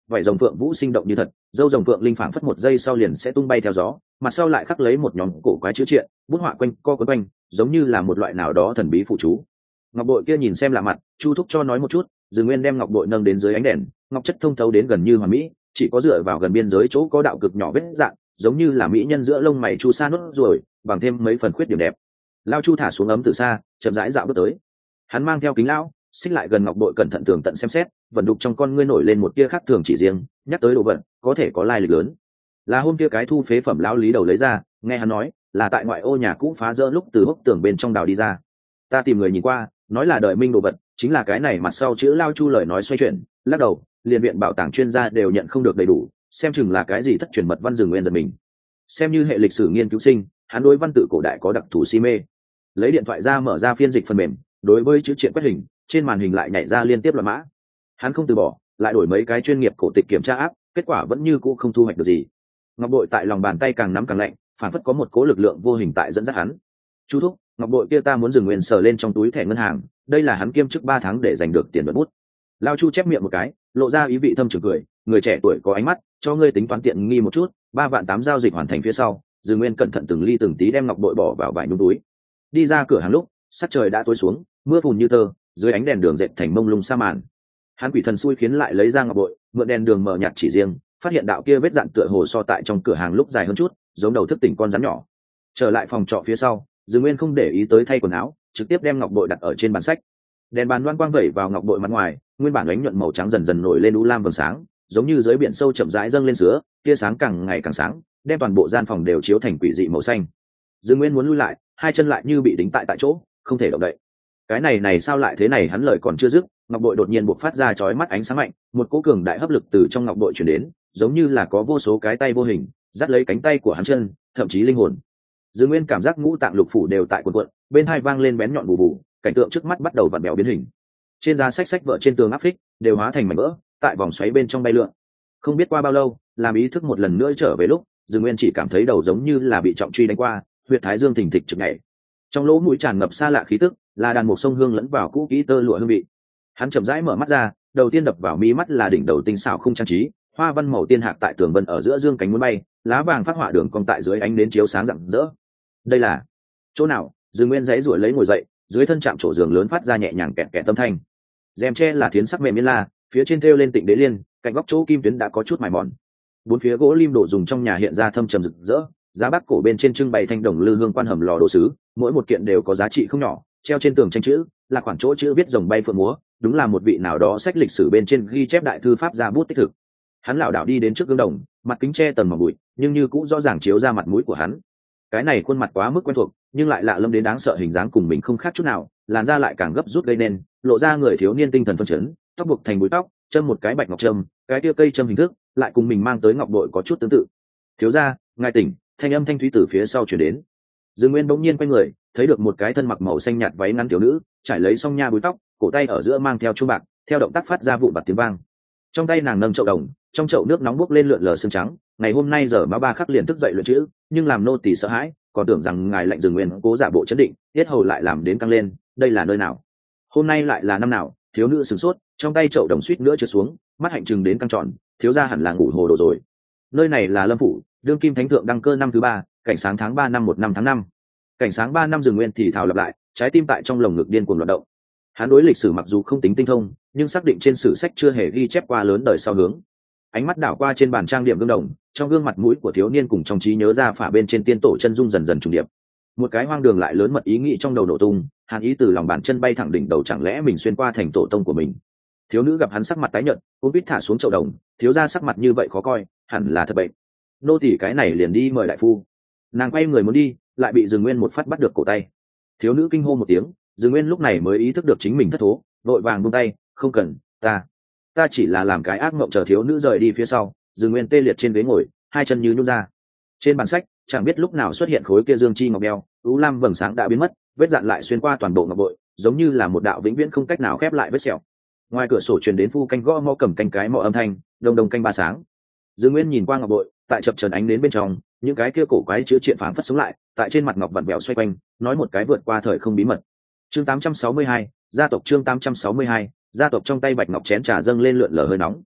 vảy rồng phượng vũ sinh động như thật, dâu rồng phượng linh phảng phất một giây sau liền sẽ tung bay theo gió, mặt sau lại khắc lấy một nhóm cổ quái chữ triện, bút họa quanh co quấn quanh, giống như là một loại nào đó thần bí phụ chú. Ngọc bội kia nhìn xem lạ mặt, Chu Thúc cho nói một chút, Dừng Nguyên đem ngọc bội nâng đến dưới ánh đèn, ngọc chất thông thấu đến gần như hoàn mỹ, chỉ có dựa vào gần biên giới chỗ có đạo cực nhỏ vết dạng, giống như là mỹ nhân giữa lông mày chu sa nốt rồi, bằng thêm mấy phần khuyết điểm đẹp. Lao Chu thả xuống ấm từ xa, chậm rãi dạo bước tới. Hắn mang theo kính lão, xích lại gần ngọc bội cẩn thận tường tận xem xét, vận đục trong con ngươi nổi lên một tia khác thường chỉ riêng, nhắc tới đồ vật, có thể có lai lịch lớn. Là hôm kia cái thu phế phẩm lão lý đầu lấy ra, nghe hắn nói, là tại ngoại ô nhà cũ phá rỡ lúc từ hốc tường bên trong đào đi ra. Ta tìm người nhìn qua, nói là đợi minh đồ vật, chính là cái này mặt sau chữ Lao Chu lời nói xoay chuyển, lắc đầu, liền viện bảo tàng chuyên gia đều nhận không được đầy đủ, xem chừng là cái gì thất truyền mật văn Dừng Nguyên giật mình. Xem như hệ lịch sử nghiên cứu sinh, hắn đối văn tự cổ đại có đặc thù si mê. Lấy điện thoại ra mở ra phiên dịch phần mềm, đối với chữ triện quét hình, trên màn hình lại nhảy ra liên tiếp loạn mã. Hắn không từ bỏ, lại đổi mấy cái chuyên nghiệp cổ tịch kiểm tra áp, kết quả vẫn như cũ không thu hoạch được gì. Ngọc bội tại lòng bàn tay càng nắm càng lạnh, phản phất có một cố lực lượng vô hình tại dẫn dắt hắn. Chú thúc, ngọc bội kia ta muốn Dừng Nguyên sờ lên trong túi thẻ ngân hàng, đây là hắn kiêm chức ba tháng để giành được tiền luận bút. Lao Chu chép miệng một cái, lộ ra ý vị thâm trường cười, người trẻ tuổi có ánh mắt, cho ngươi tính toán tiện nghi một chút, ba vạn tám giao dịch hoàn thành phía sau, Dừng Nguyên cẩn thận từng ly từng tí đem ngọc bội bỏ vào vải nhung túi. Đi ra cửa hàng lúc, sắc trời đã tối xuống, mưa phùn như tơ, dưới ánh đèn đường dệt thành mông lung sa màn. Hắn quỷ thần xui khiến lại lấy ra ngọc bội, mượn đèn đường mở nhạt chỉ riêng, phát hiện đạo kia vết dạn tựa hồ so tại trong cửa hàng lúc dài hơn chút, giống đầu thức tỉnh con rắn nhỏ. Trở lại phòng trọ phía sau, Dừng Nguyên không để ý tới thay quần áo, trực tiếp đem ngọc bội đặt ở trên bàn sách. Đèn bàn loan quang vẩy vào ngọc bội mặt ngoài, nguyên bản ánh nhuận màu trắng dần dần nổi lên u lam vầng sáng, giống như dưới biển sâu chậm rãi dâng lên sữa, tia sáng càng ngày càng sáng, đem toàn bộ gian phòng đều chiếu thành quỷ dị màu xanh. Dừng Nguyên muốn lui lại, hai chân lại như bị đính tại tại chỗ, không thể động đậy. Cái này này sao lại thế này, hắn lời còn chưa dứt, ngọc bội đột nhiên bộc phát ra chói mắt ánh sáng mạnh, một cỗ cường đại hấp lực từ trong ngọc bội truyền đến, giống như là có vô số cái tay vô hình dắt lấy cánh tay của hắn chân, thậm chí linh hồn. Dừng Nguyên cảm giác ngũ tạng lục phủ đều tại cuộn cuộn, bên hai vang lên bén nhọn bù bù, cảnh tượng trước mắt bắt đầu vặn bèo biến hình. Trên giá sách sách vợ trên tường áp phích đều hóa thành mảnh vỡ, tại vòng xoáy bên trong bay lượn. Không biết qua bao lâu, làm ý thức một lần nữa trở về lúc, Dừng Nguyên chỉ cảm thấy đầu giống như là bị trọng truy đánh qua, huyệt thái dương thình thịch trực nhảy. Trong lỗ mũi tràn ngập xa lạ khí tức, là đàn mục sông hương lẫn vào cũ kỹ tơ lụa hương vị. Hắn chậm rãi mở mắt ra, đầu tiên đập vào mi mắt là đỉnh đầu tinh xảo không trang trí, hoa văn màu tiên hạc tại tường vân ở giữa dương cánh muốn bay, lá vàng phát họa đường cong tại dưới ánh nến chiếu sáng rạng rỡ. Đây là chỗ nào? Dừng Nguyên giãy giụa lấy ngồi dậy, dưới thân chạm chỗ giường lớn phát ra nhẹ nhàng kẹt kẹt âm thanh. Rèm tre là thiến sắc mềm miên la, phía trên thêu lên tịnh đế liên, cạnh góc chỗ kim tuyến đã có chút mài mòn. Bốn phía gỗ lim đồ dùng trong nhà hiện ra thâm trầm rực rỡ, giá bắc cổ bên trên trưng bày thanh đồng lư hương quan hầm lò đồ sứ, mỗi một kiện đều có giá trị không nhỏ, treo trên tường tranh chữ là khoảng chỗ chữ viết rồng bay phượng múa, đúng là một vị nào đó sách lịch sử bên trên ghi chép đại thư pháp ra bút tích thực. Hắn lảo đảo đi đến trước gương đồng, mặt kính che tầng mỏng bụi, nhưng như cũng rõ ràng chiếu ra mặt mũi của hắn. Cái này khuôn mặt quá mức quen thuộc, nhưng lại lạ lẫm đến đáng sợ, hình dáng cùng mình không khác chút nào, làn da lại càng gấp rút gây nên, lộ ra người thiếu niên tinh thần phân chấn, tóc buộc thành búi tóc, châm một cái bạch ngọc trâm, cái tia cây châm hình thức lại cùng mình mang tới ngọc bội có chút tương tự. Thiếu gia, ngài tỉnh. Thanh âm thanh thúy từ phía sau chuyển đến. Dừng Nguyên bỗng nhiên quay người, thấy được một cái thân mặc màu xanh nhạt váy ngắn tiểu nữ, trải lấy song nha búi tóc, cổ tay ở giữa mang theo chuông bạc, theo động tác phát ra vụn bạc tiếng vang. Trong tay nàng nâng chậu đồng, trong chậu nước nóng bốc lên lượn lờ sương trắng. Ngày hôm nay giờ má ba khắc liền thức dậy luyện chữ, nhưng làm nô tỳ sợ hãi, còn tưởng rằng ngài lệnh Dừng Nguyên cố giả bộ chấn định, tiết hầu lại làm đến căng lên. Đây là nơi nào? Hôm nay lại là năm nào? Thiếu nữ sửng sốt, trong tay chậu đồng suýt nữa trượt xuống, mắt hạnh trừng đến căng tròn. Thiếu gia hẳn là ngủ hồ đồ rồi. Nơi này là Lâm phủ, đương kim thánh thượng đăng cơ năm thứ ba, cảnh sáng tháng ba năm một năm tháng năm. Cảnh sáng ba năm. Dừng Nguyên thì thào lặp lại, trái tim tại trong lồng ngực điên cuồng loạn động. Hắn đối lịch sử mặc dù không tính tinh thông, nhưng xác định trên sử sách chưa hề ghi chép qua lớn đời sau hướng. Ánh mắt đảo qua trên bàn trang điểm gương đồng, trong gương mặt mũi của thiếu niên cùng trong trí nhớ ra phả bên trên tiên tổ chân dung dần dần trùng điệp. Một cái hoang đường lại lớn mật ý nghĩ trong đầu nổ tung, hàn ý từ lòng bàn chân bay thẳng đỉnh đầu, chẳng lẽ mình xuyên qua thành tổ tông của mình? Thiếu nữ gặp hắn sắc mặt tái nhợt, cũng biết thả xuống chậu đồng, thiếu ra sắc mặt như vậy khó coi, hẳn là thật bệnh. Nô tỳ cái này liền đi mời đại phu. Nàng quay người muốn đi, lại bị Dừng Nguyên một phát bắt được cổ tay. Thiếu nữ kinh hô một tiếng, Dừng Nguyên lúc này mới ý thức được chính mình thất thố, vội vàng buông tay, không cần, ta ta chỉ là làm cái ác mộng. Chờ thiếu nữ rời đi phía sau, Dừng Nguyên tê liệt trên ghế ngồi, hai chân như nhún ra. Trên bàn sách chẳng biết lúc nào xuất hiện khối kia dương chi ngọc đeo, u lam vầng sáng đã biến mất, vết dạn lại xuyên qua toàn bộ ngọc bội, giống như là một đạo vĩnh viễn không cách nào khép lại vết sẹo. Ngoài cửa sổ truyền đến phu canh gõ mõ cầm canh cái mõ âm thanh, đông đông canh ba sáng. Dừng Nguyên nhìn qua ngọc bội, tại chập chờn ánh đến bên trong, những cái kia cổ quái chữ triện phảng phất sống lại, tại trên mặt ngọc vặn vẹo xoay quanh, nói một cái vượt qua thời không bí mật. Chương tám trăm sáu mươi hai, gia tộc. Chương tám trăm sáu mươi hai, gia tộc. Trong tay bạch ngọc chén trà dâng lên lượn lờ hơi nóng.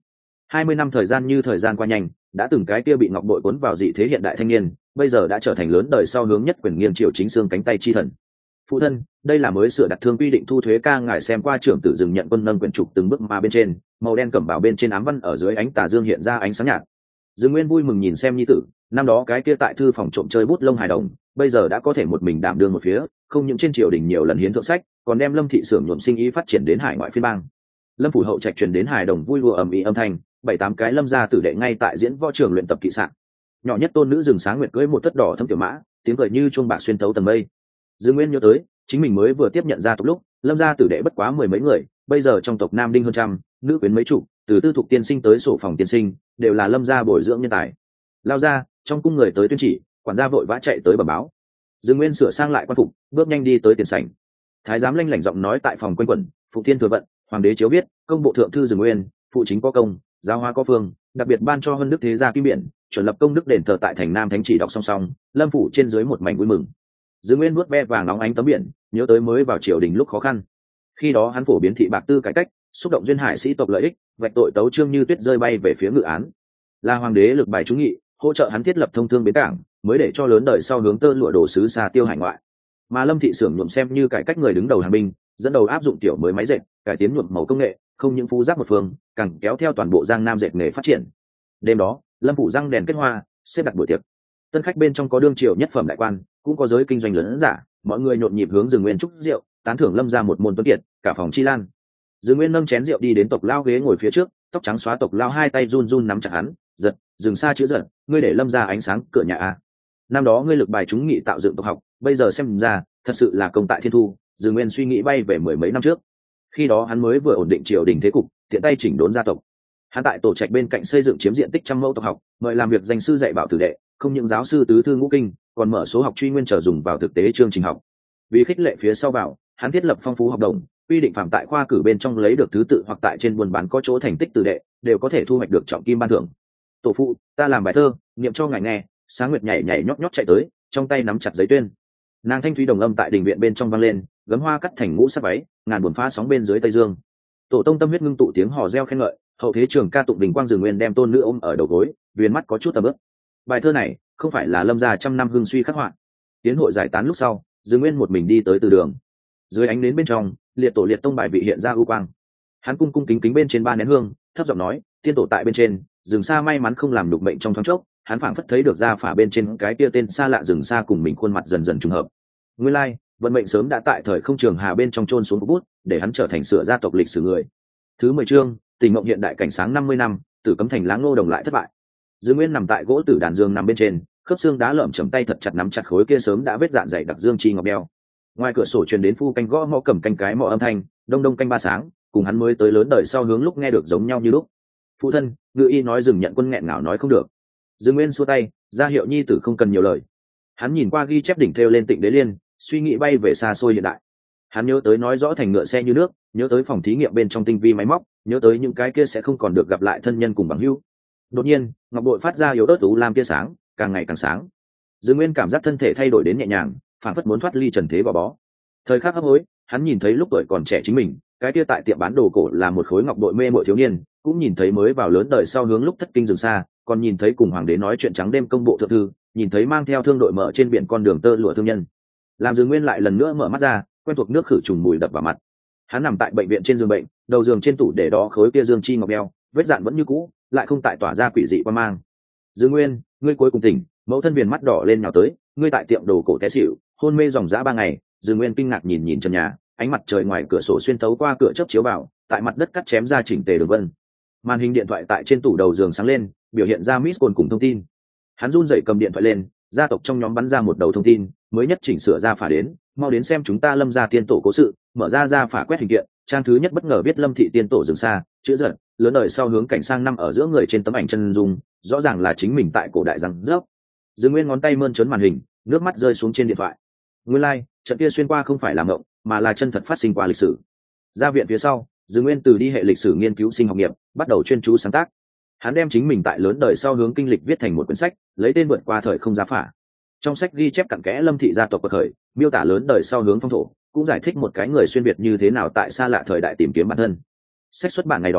hai mươi năm thời gian như thời gian qua nhanh, đã từng cái kia bị ngọc bội cuốn vào dị thế hiện đại thanh niên, bây giờ đã trở thành lớn đời sau hướng nhất quyền nghiêng triều chính xương cánh tay chi thần. Phụ thân, đây là mới sửa đặt thương quy định thu thuế ca, ngài xem qua. Trưởng tử dừng nhận quân nâng quyển trục từng bước mà bên trên, màu đen cẩm bào bên trên ám văn ở dưới ánh tà dương hiện ra ánh sáng nhạt. Dương Nguyên vui mừng nhìn xem nhi tử, năm đó cái kia tại thư phòng trộm chơi bút lông hài đồng, bây giờ đã có thể một mình đảm đương một phía, không những trên triều đình nhiều lần hiến thượng sách, còn đem Lâm thị xưởng nhuộm sinh ý phát triển đến hải ngoại phiên bang. Lâm phủ hậu trạch truyền đến hài đồng vui lùa ầm ĩ âm thanh, bảy tám cái Lâm gia tử đệ ngay tại diễn võ trường luyện tập kỵ sạn. Nhỏ nhất tôn nữ rừng sáng nguyệt cưỡi một thất đỏ thâm tiểu mã, tiếng cười như chuông bạc xuyên thấu tầng mây. Dương Nguyên nhớ tới, chính mình mới vừa tiếp nhận gia tộc lúc, Lâm gia tử đệ bất quá mười mấy người, bây giờ trong tộc nam đinh hơn trăm, nữ quyến mấy chục, từ tư thục tiên sinh tới sổ phòng tiên sinh, đều là Lâm gia bồi dưỡng nhân tài. Lao ra, trong cung người tới tuyên chỉ, quản gia vội vã chạy tới bẩm báo. Dương Nguyên sửa sang lại quan phục, bước nhanh đi tới tiền sảnh. Thái giám lanh lảnh giọng nói tại phòng quanh quẩn, phụ thiên thừa vận, hoàng đế chiếu viết, công bộ thượng thư Dương Nguyên, phụ chính có công, giáo hóa có phương, đặc biệt ban cho hơn đức thế gia kim biển, chuẩn lập công đức đền thờ tại thành Nam Thánh chỉ đọc song song, Lâm phủ trên dưới một mảnh vui mừng. Dương Nguyên nuốt ve vàng nóng ánh tấm biển, nhớ tới mới vào triều đình lúc khó khăn. Khi đó hắn phổ biến thị bạc tư cải cách, xúc động duyên hải sĩ tộc lợi ích, vạch tội tấu trương như tuyết rơi bay về phía ngự án. Là hoàng đế lực bài trúng nghị, hỗ trợ hắn thiết lập thông thương bến cảng, mới để cho lớn đời sau hướng tơ lụa đổ sứ xa tiêu hải ngoại. Mà Lâm thị xưởng nhuộm xem như cải cách người đứng đầu hàng binh, dẫn đầu áp dụng tiểu mới máy dệt, cải tiến nhuộm màu công nghệ, không những phú giáp một phương, càng kéo theo toàn bộ Giang Nam dệt nghề phát triển. Đêm đó, Lâm phủ răng đèn kết hoa, xếp đặt buổi tiệc. Tân khách bên trong có đương triều nhất phẩm đại quan, cũng có giới kinh doanh lớn giả, mọi người nhộn nhịp hướng Dương Nguyên chúc rượu, tán thưởng Lâm ra một môn tuấn kiệt, cả phòng chi lan. Dương Nguyên nâng chén rượu đi đến tộc lao ghế ngồi phía trước, tóc trắng xóa tộc lao hai tay run run nắm chặt hắn, giật, dừng xa chữ giật, ngươi để Lâm ra ánh sáng cửa nhà à? Năm đó ngươi lực bài chúng nghị tạo dựng tộc học, bây giờ xem ra, thật sự là công tại thiên thu. Dương Nguyên suy nghĩ bay về mười mấy năm trước, khi đó hắn mới vừa ổn định triều đình thế cục, tiện tay chỉnh đốn gia tộc. Hắn tại tổ trạch bên cạnh xây dựng chiếm diện tích trăm mẫu tộc học, mời làm việc danh sư dạy bảo tử đệ, không những giáo sư tứ thư ngũ kinh, còn mở số học truy nguyên trở dùng vào thực tế chương trình học. Vì khích lệ phía sau vào, hắn thiết lập phong phú học đồng, quy định phạm tại khoa cử bên trong lấy được thứ tự hoặc tại trên buôn bán có chỗ thành tích tử đệ, đều có thể thu hoạch được trọng kim ban thưởng. Tổ phụ, ta làm bài thơ, niệm cho ngài nghe. Sáng Nguyệt nhảy nhảy nhót nhót chạy tới, trong tay nắm chặt giấy tuyên. Nàng thanh thúy đồng âm tại đình viện bên trong vang lên, gấm hoa cắt thành ngũ sắc váy, ngàn buồn phá sóng bên dưới tây dương. Tổ tông tâm huyết ngưng tụ tiếng hò reo khen ngợi, hậu thế trường ca tụng đình quang Dương Nguyên đem tôn nữ ôm ở đầu gối, viền mắt có chút tầm ướp. Bài thơ này không phải là Lâm gia trăm năm hương suy khắc họa. Tiến hội giải tán lúc sau, Dương Nguyên một mình đi tới từ đường. Dưới ánh nến bên trong, liệt tổ liệt tông bài vị hiện ra ưu quang. Hắn cung cung kính kính bên trên ba nén hương, thấp giọng nói, tiên tổ tại bên trên, rừng xa may mắn không làm đục mệnh trong thoáng chốc. Hắn phảng phất thấy được ra phả bên trên cái kia tên xa lạ rừng xa cùng mình khuôn mặt dần dần trùng hợp. Nguyên lai, vận mệnh sớm đã tại thời không trường hà bên trong chôn xuống bút, để hắn trở thành sửa gia tộc lịch sử người. Thứ mười chương, tình mộng hiện đại cảnh sáng năm mươi năm, Tử Cấm Thành Láng Ngô Đồng lại thất bại. Dương Nguyên nằm tại gỗ tử đàn dương nằm bên trên, khớp xương đá lởm chầm tay thật chặt nắm chặt khối kia sớm đã vết dạn dày đặc dương chi ngọc đeo. Ngoài cửa sổ truyền đến phu canh gõ mõ cầm canh cái mõ âm thanh, đông đông canh ba sáng, cùng hắn mới tới lớn đời sau hướng lúc nghe được giống nhau như lúc. Phụ thân, ngự y nói dừng nhận quân nghẹn ngào nói không được. Dương Nguyên xua tay, ra hiệu nhi tử không cần nhiều lời. Hắn nhìn qua ghi chép đỉnh thêu lên Tịnh Đế Liên, suy nghĩ bay về xa xôi hiện đại. Hắn nhớ tới nói rõ thành ngựa xe như nước, nhớ tới phòng thí nghiệm bên trong tinh vi máy móc, nhớ tới những cái kia sẽ không còn được gặp lại thân nhân cùng bằng hữu. Đột nhiên, ngọc bội phát ra yếu ớt u lam tia sáng, càng ngày càng sáng. Dương Nguyên cảm giác thân thể thay đổi đến nhẹ nhàng, phản phất muốn thoát ly trần thế gò bó. Thời khắc hấp hối, hắn nhìn thấy lúc tuổi còn trẻ chính mình, cái kia tại tiệm bán đồ cổ là một khối ngọc bội mê mội thiếu niên, cũng nhìn thấy mới vào lớn đời sau hướng lúc thất kinh rừng xa, còn nhìn thấy cùng hoàng đế nói chuyện trắng đêm công bộ thượng thư, nhìn thấy mang theo thương đội mở trên biển con đường tơ lụa thương nhân. Làm Dương Nguyên lại lần nữa mở mắt ra, quen thuộc nước khử trùng mùi đập vào mặt. Hắn nằm tại bệnh viện trên giường bệnh, đầu giường trên tủ để đó khối kia dương chi ngọc đeo, vết dạn vẫn như cũ, lại không tại tỏa ra quỷ dị quan mang. Dương Nguyên, ngươi cuối cùng tỉnh, mẫu thân viền mắt đỏ lên nhào tới, ngươi tại tiệm đồ cổ té xỉu, hôn mê dòng dã ba ngày. Dương Nguyên kinh ngạc nhìn nhìn trần nhà, ánh mặt trời ngoài cửa sổ xuyên thấu qua cửa chớp chiếu vào, tại mặt đất cắt chém ra chỉnh tề đường vân. Màn hình điện thoại tại trên tủ đầu giường sáng lên, biểu hiện ra miss call cùng thông tin. Hắn run rẩy cầm điện thoại lên, gia tộc trong nhóm bắn ra một đầu thông tin, mới nhất chỉnh sửa ra phả đến, mau đến xem chúng ta Lâm gia tiên tổ cố sự, mở ra ra phả quét hình kiện, trang thứ nhất bất ngờ viết Lâm thị tiên tổ rừng xa, chữ giật, lớn đời sau hướng cảnh sang năm ở giữa người trên tấm ảnh chân dung, rõ ràng là chính mình tại cổ đại răng rớp. Dương Nguyên ngón tay mơn trớn màn hình, nước mắt rơi xuống trên điện thoại. Nguyên lai, like, trận kia xuyên qua không phải là mộng, mà là chân thật phát sinh qua lịch sử. Ra viện phía sau, Dương Nguyên từ đi hệ lịch sử nghiên cứu sinh học nghiệp, bắt đầu chuyên chú sáng tác. Hắn đem chính mình tại lớn đời sau hướng kinh lịch viết thành một quyển sách, lấy tên vượt qua thời không giá phả. Trong sách ghi chép cặn kẽ Lâm thị gia tộc bậc khởi, miêu tả lớn đời sau hướng phong thổ, cũng giải thích một cái người xuyên việt như thế nào tại xa lạ thời đại tìm kiếm bản thân. Sách xuất bản ngày đó,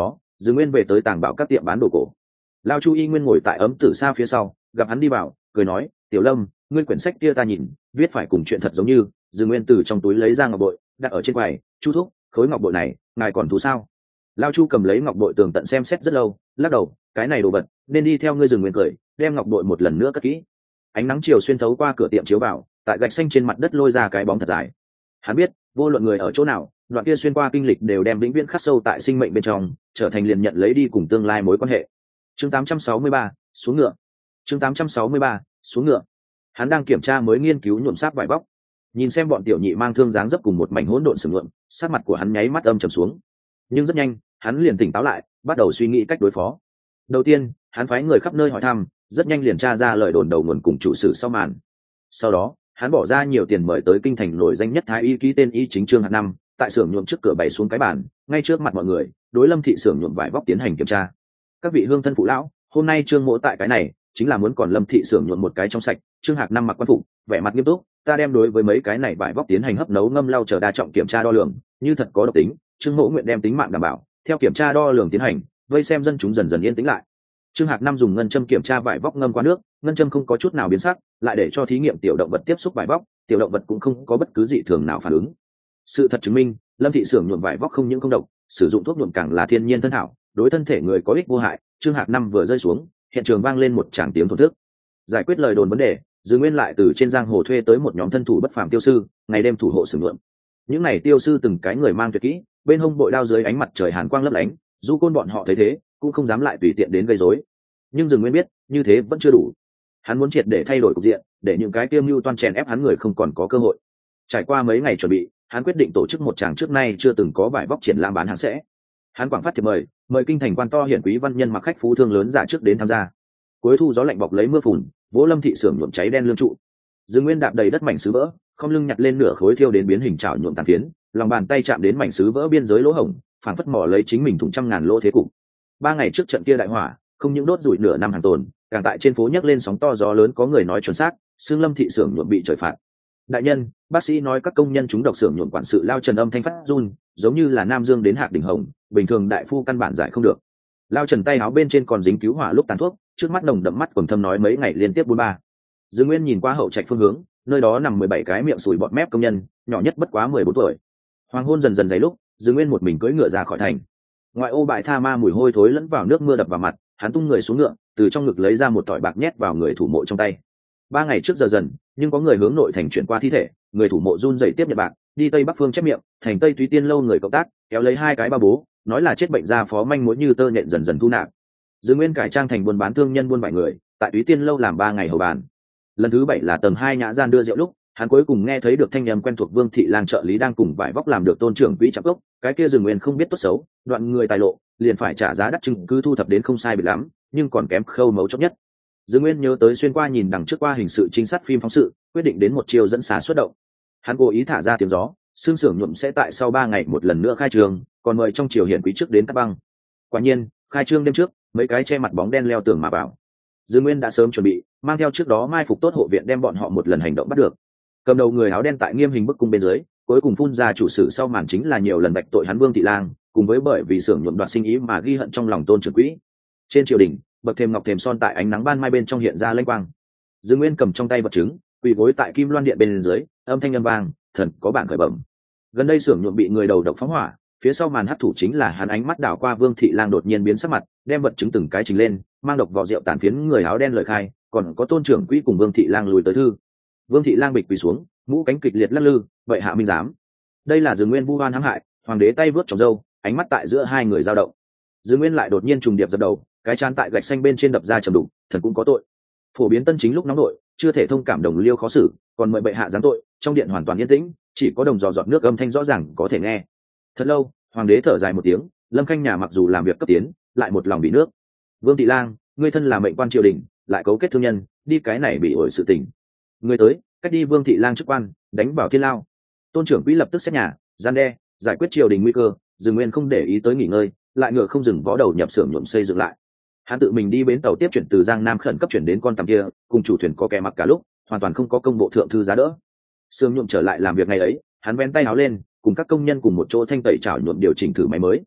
Dương Nguyên về tới tàng bảo các tiệm bán đồ cổ. Lao Chu Y Nguyên ngồi tại ấm tử xa phía sau, gặp hắn đi vào, cười nói, Tiểu Lâm, ngươi quyển sách kia ta nhìn, viết phải cùng chuyện thật giống như. Dương Nguyên từ trong túi lấy ra ngọc bội, đặt ở trên quầy. Chu thúc, khối ngọc bội này, ngài còn thú sao? Lao Chu cầm lấy ngọc bội tường tận xem xét rất lâu, lắc đầu, cái này đồ vật, nên đi theo ngươi. Dương Nguyên cười, đem ngọc bội một lần nữa cất kỹ. Ánh nắng chiều xuyên thấu qua cửa tiệm chiếu vào, tại gạch xanh trên mặt đất lôi ra cái bóng thật dài. Hắn biết, vô luận người ở chỗ nào, đoạn kia xuyên qua kinh lịch đều đem vĩnh viễn khắc sâu tại sinh mệnh bên trong, trở thành liền nhận lấy đi cùng tương lai mối quan hệ. Chương tám trăm sáu mươi ba, xuống ngựa. Chương tám trăm sáu mươi ba, xuống ngựa. Hắn đang kiểm tra mới nghiên cứu nhuộm sáp vải vóc, nhìn xem bọn tiểu nhị mang thương dáng dấp cùng một mảnh hỗn độn sừng lượm, sát mặt của hắn nháy mắt âm trầm xuống. Nhưng rất nhanh, hắn liền tỉnh táo lại, bắt đầu suy nghĩ cách đối phó. Đầu tiên, hắn phái người khắp nơi hỏi thăm, rất nhanh liền tra ra lời đồn đầu nguồn cùng chủ sử sau màn. Sau đó, hắn bỏ ra nhiều tiền mời tới kinh thành nổi danh nhất thái y ký tên y chính Trương Hạt Năm, tại xưởng nhuộm trước cửa bày xuống cái bàn, ngay trước mặt mọi người, đối Lâm thị xưởng nhuộm vải vóc tiến hành kiểm tra. Các vị hương thân phụ lão, hôm nay Trương mỗ tại cái này, chính là muốn còn Lâm thị xưởng nhuộm một cái trong sạch. Trương Hạc Năm mặc quan phục, vẻ mặt nghiêm túc, ta đem đối với mấy cái này vải vóc tiến hành hấp nấu ngâm lau chờ đa trọng kiểm tra đo lường, như thật có độc tính, Trương mỗ nguyện đem tính mạng đảm bảo. Theo kiểm tra đo lường tiến hành, vây xem dân chúng dần dần yên tĩnh lại. Trương Hạc Năm dùng ngân châm kiểm tra vải vóc ngâm qua nước, ngân châm không có chút nào biến sắc, lại để cho thí nghiệm tiểu động vật tiếp xúc vải vóc, tiểu động vật cũng không có bất cứ dị thường nào phản ứng. Sự thật chứng minh, Lâm thị xưởng nhuộm vải vóc không những không độc, sử dụng thuốc nhuộm càng là thiên nhiên thân thảo, đối thân thể người có ích vô hại. Trương Hạc Năm vừa rơi xuống, hiện trường vang lên một tràng tiếng thổn thức. Giải quyết lời đồn vấn đề, Dương Nguyên lại từ trên giang hồ thuê tới một nhóm thân thủ bất phàm tiêu sư, ngày đêm thủ hộ xưởng nhuộm. Những này tiêu sư từng cái người mang tuyệt kỹ, bên hông bội đao dưới ánh mặt trời hàn quang lấp lánh, du côn bọn họ thấy thế, cũng không dám lại tùy tiện đến gây rối. Nhưng Dương Nguyên biết, như thế vẫn chưa đủ. Hắn muốn triệt để thay đổi cục diện, để những cái kiêm mưu toan chèn ép hắn người không còn có cơ hội. Trải qua mấy ngày chuẩn bị, hắn quyết định tổ chức một tràng trước nay chưa từng có vải vóc triển lãm bán hàng sẽ. Hắn quảng phát thiệp mời, mời kinh thành quan to hiển quý văn nhân mặc khách phú thương lớn giả trước đến tham gia. Cuối thu gió lạnh bọc lấy mưa phùn, vỗ Lâm thị xưởng nhuộm cháy đen lương trụ. Dương Nguyên đạp đầy đất mảnh sứ vỡ, không lưng nhặt lên nửa khối thiêu đến biến hình chảo nhuộm tàn phiến, lòng bàn tay chạm đến mảnh sứ vỡ biên giới lỗ hổng, phảng phất mỏ lấy chính mình thủng trăm ngàn lỗ thế cục. Ba ngày trước trận kia đại hỏa, không những đốt rủi nửa năm hàng tồn, càng tại trên phố nhấc lên sóng to gió lớn, có người nói chuẩn xác, xương Lâm thị xưởng nhuộm bị trời phạt. Đại nhân, bác sĩ nói các công nhân chúng độc xưởng nhuộm quản sự Lao Trần âm thanh phát run, giống như là Nam Dương đến Hạc Đỉnh Hồng, bình thường đại phu căn bản giải không được. Lao Trần tay áo bên trên còn dính cứu hỏa lúc tàn thuốc, trước mắt nồng đậm mắt quầng thâm nói mấy ngày liên tiếp bốn ba. Dương Nguyên nhìn qua hậu trạch phương hướng, nơi đó nằm mười bảy cái miệng sùi bọt mép công nhân, nhỏ nhất bất quá mười bốn tuổi. Hoàng hôn dần dần dày lúc, Dương Nguyên một mình cưỡi ngựa ra khỏi thành. Ngoại ô bãi tha ma mùi hôi thối lẫn vào nước mưa đập vào mặt, hắn tung người xuống ngựa, từ trong ngực lấy ra một tỏi bạc nhét vào người thủ mộ trong tay. Ba ngày trước giờ dần, nhưng có người hướng nội thành chuyển qua thi thể, người thủ mộ run rẩy tiếp nhận bạc, đi tây bắc phương chép miệng, thành tây Túy Tiên lâu người cộng tác, kéo lấy hai cái ba bố, nói là chết bệnh ra phó manh mối như tơ nhện dần dần thu nạp. Dương Nguyên cải trang thành buôn bán thương nhân buôn vài người, tại Túy Tiên lâu làm ba ngày hầu bàn. Lần thứ bảy là tầng hai nhã gian đưa rượu lúc, hắn cuối cùng nghe thấy được thanh âm quen thuộc Vương thị lang trợ lý đang cùng vải vóc làm được tôn trưởng quỹ chạm gốc, cái kia Dương Nguyên không biết tốt xấu, đoạn người tài lộ, liền phải trả giá đắt chứng cứ thu thập đến không sai biệt lắm, nhưng còn kém khâu mấu chốt nhất. Dương Nguyên nhớ tới xuyên qua nhìn đằng trước qua hình sự trinh sát phim phóng sự, quyết định đến một chiều dẫn xà xuất động. Hắn cố ý thả ra tiếng gió, xương xưởng nhuộm sẽ tại sau ba ngày một lần nữa khai trường, còn mời trong triều hiển quý trước đến cắt băng. Quả nhiên, khai trương đêm trước, mấy cái che mặt bóng đen leo tường mà vào. Dương Nguyên đã sớm chuẩn bị, mang theo trước đó mai phục tốt hộ viện đem bọn họ một lần hành động bắt được. Cầm đầu người áo đen tại nghiêm hình bức cung bên dưới, cuối cùng phun ra chủ sự sau màn chính là nhiều lần bạch tội hắn Vương thị lang, cùng với bởi vì xưởng nhuộm đoạt sinh ý mà ghi hận trong lòng tôn trưởng quỹ. Trên triều đình, bậc thềm ngọc thềm son tại ánh nắng ban mai bên trong hiện ra lênh quang. Dương Nguyên cầm trong tay vật chứng, quỳ gối tại kim loan điện bên dưới, âm thanh âm vang, thần có bạn khởi bẩm. Gần đây xưởng nhuộm bị người đầu độc phóng hỏa, phía sau màn hắc thủ chính là hắn. Ánh mắt đảo qua Vương thị lang đột nhiên biến sắc mặt, đem vật chứng từng cái trình lên, mang độc vỏ rượu tàn phiến người áo đen lời khai, còn có tôn trưởng quỹ cùng Vương thị lang lùi tới thư. Vương thị lang bịch quỳ xuống, mũ cánh kịch liệt lắc lư, vậy hạ minh giám. Đây là Dương Nguyên vu oan hãm hại, hoàng đế tay vớt trồng dâu, ánh mắt tại giữa hai người dao động. Dương Nguyên lại đột nhiên trùng điệp dập đầu, cái chán tại gạch xanh bên trên đập ra trầm đục, thần cũng có tội. Phổ biến tân chính lúc nóng nội, chưa thể thông cảm đồng liêu khó xử, còn mời bệ hạ giáng tội. Trong điện hoàn toàn yên tĩnh, chỉ có đồng dò giọt nước âm thanh rõ ràng có thể nghe. Thật lâu, hoàng đế thở dài một tiếng, Lâm Khanh nhà mặc dù làm việc cấp tiến, lại một lòng bị nước. Vương thị lang, ngươi thân là mệnh quan triều đình, lại cấu kết thương nhân, đi cái này bị ổi sự tình. Ngươi tới, cách đi Vương thị lang chức quan, đánh vào thiên lao. Tôn trưởng quỹ lập tức xét nhà, gian đe, giải quyết triều đình nguy cơ. Dương Nguyên không để ý tới nghỉ ngơi, lại ngựa không dừng vó đầu nhập xưởng nhuộm xây dựng lại. Hắn tự mình đi bến tàu tiếp chuyển từ Giang Nam khẩn cấp chuyển đến con tầm kia, cùng chủ thuyền có kẻ mặc cả lúc, hoàn toàn không có công bộ thượng thư giá đỡ. Xưởng nhuộm trở lại làm việc ngày ấy, hắn vén tay áo lên, cùng các công nhân cùng một chỗ thanh tẩy chảo nhuộm điều chỉnh thử máy mới.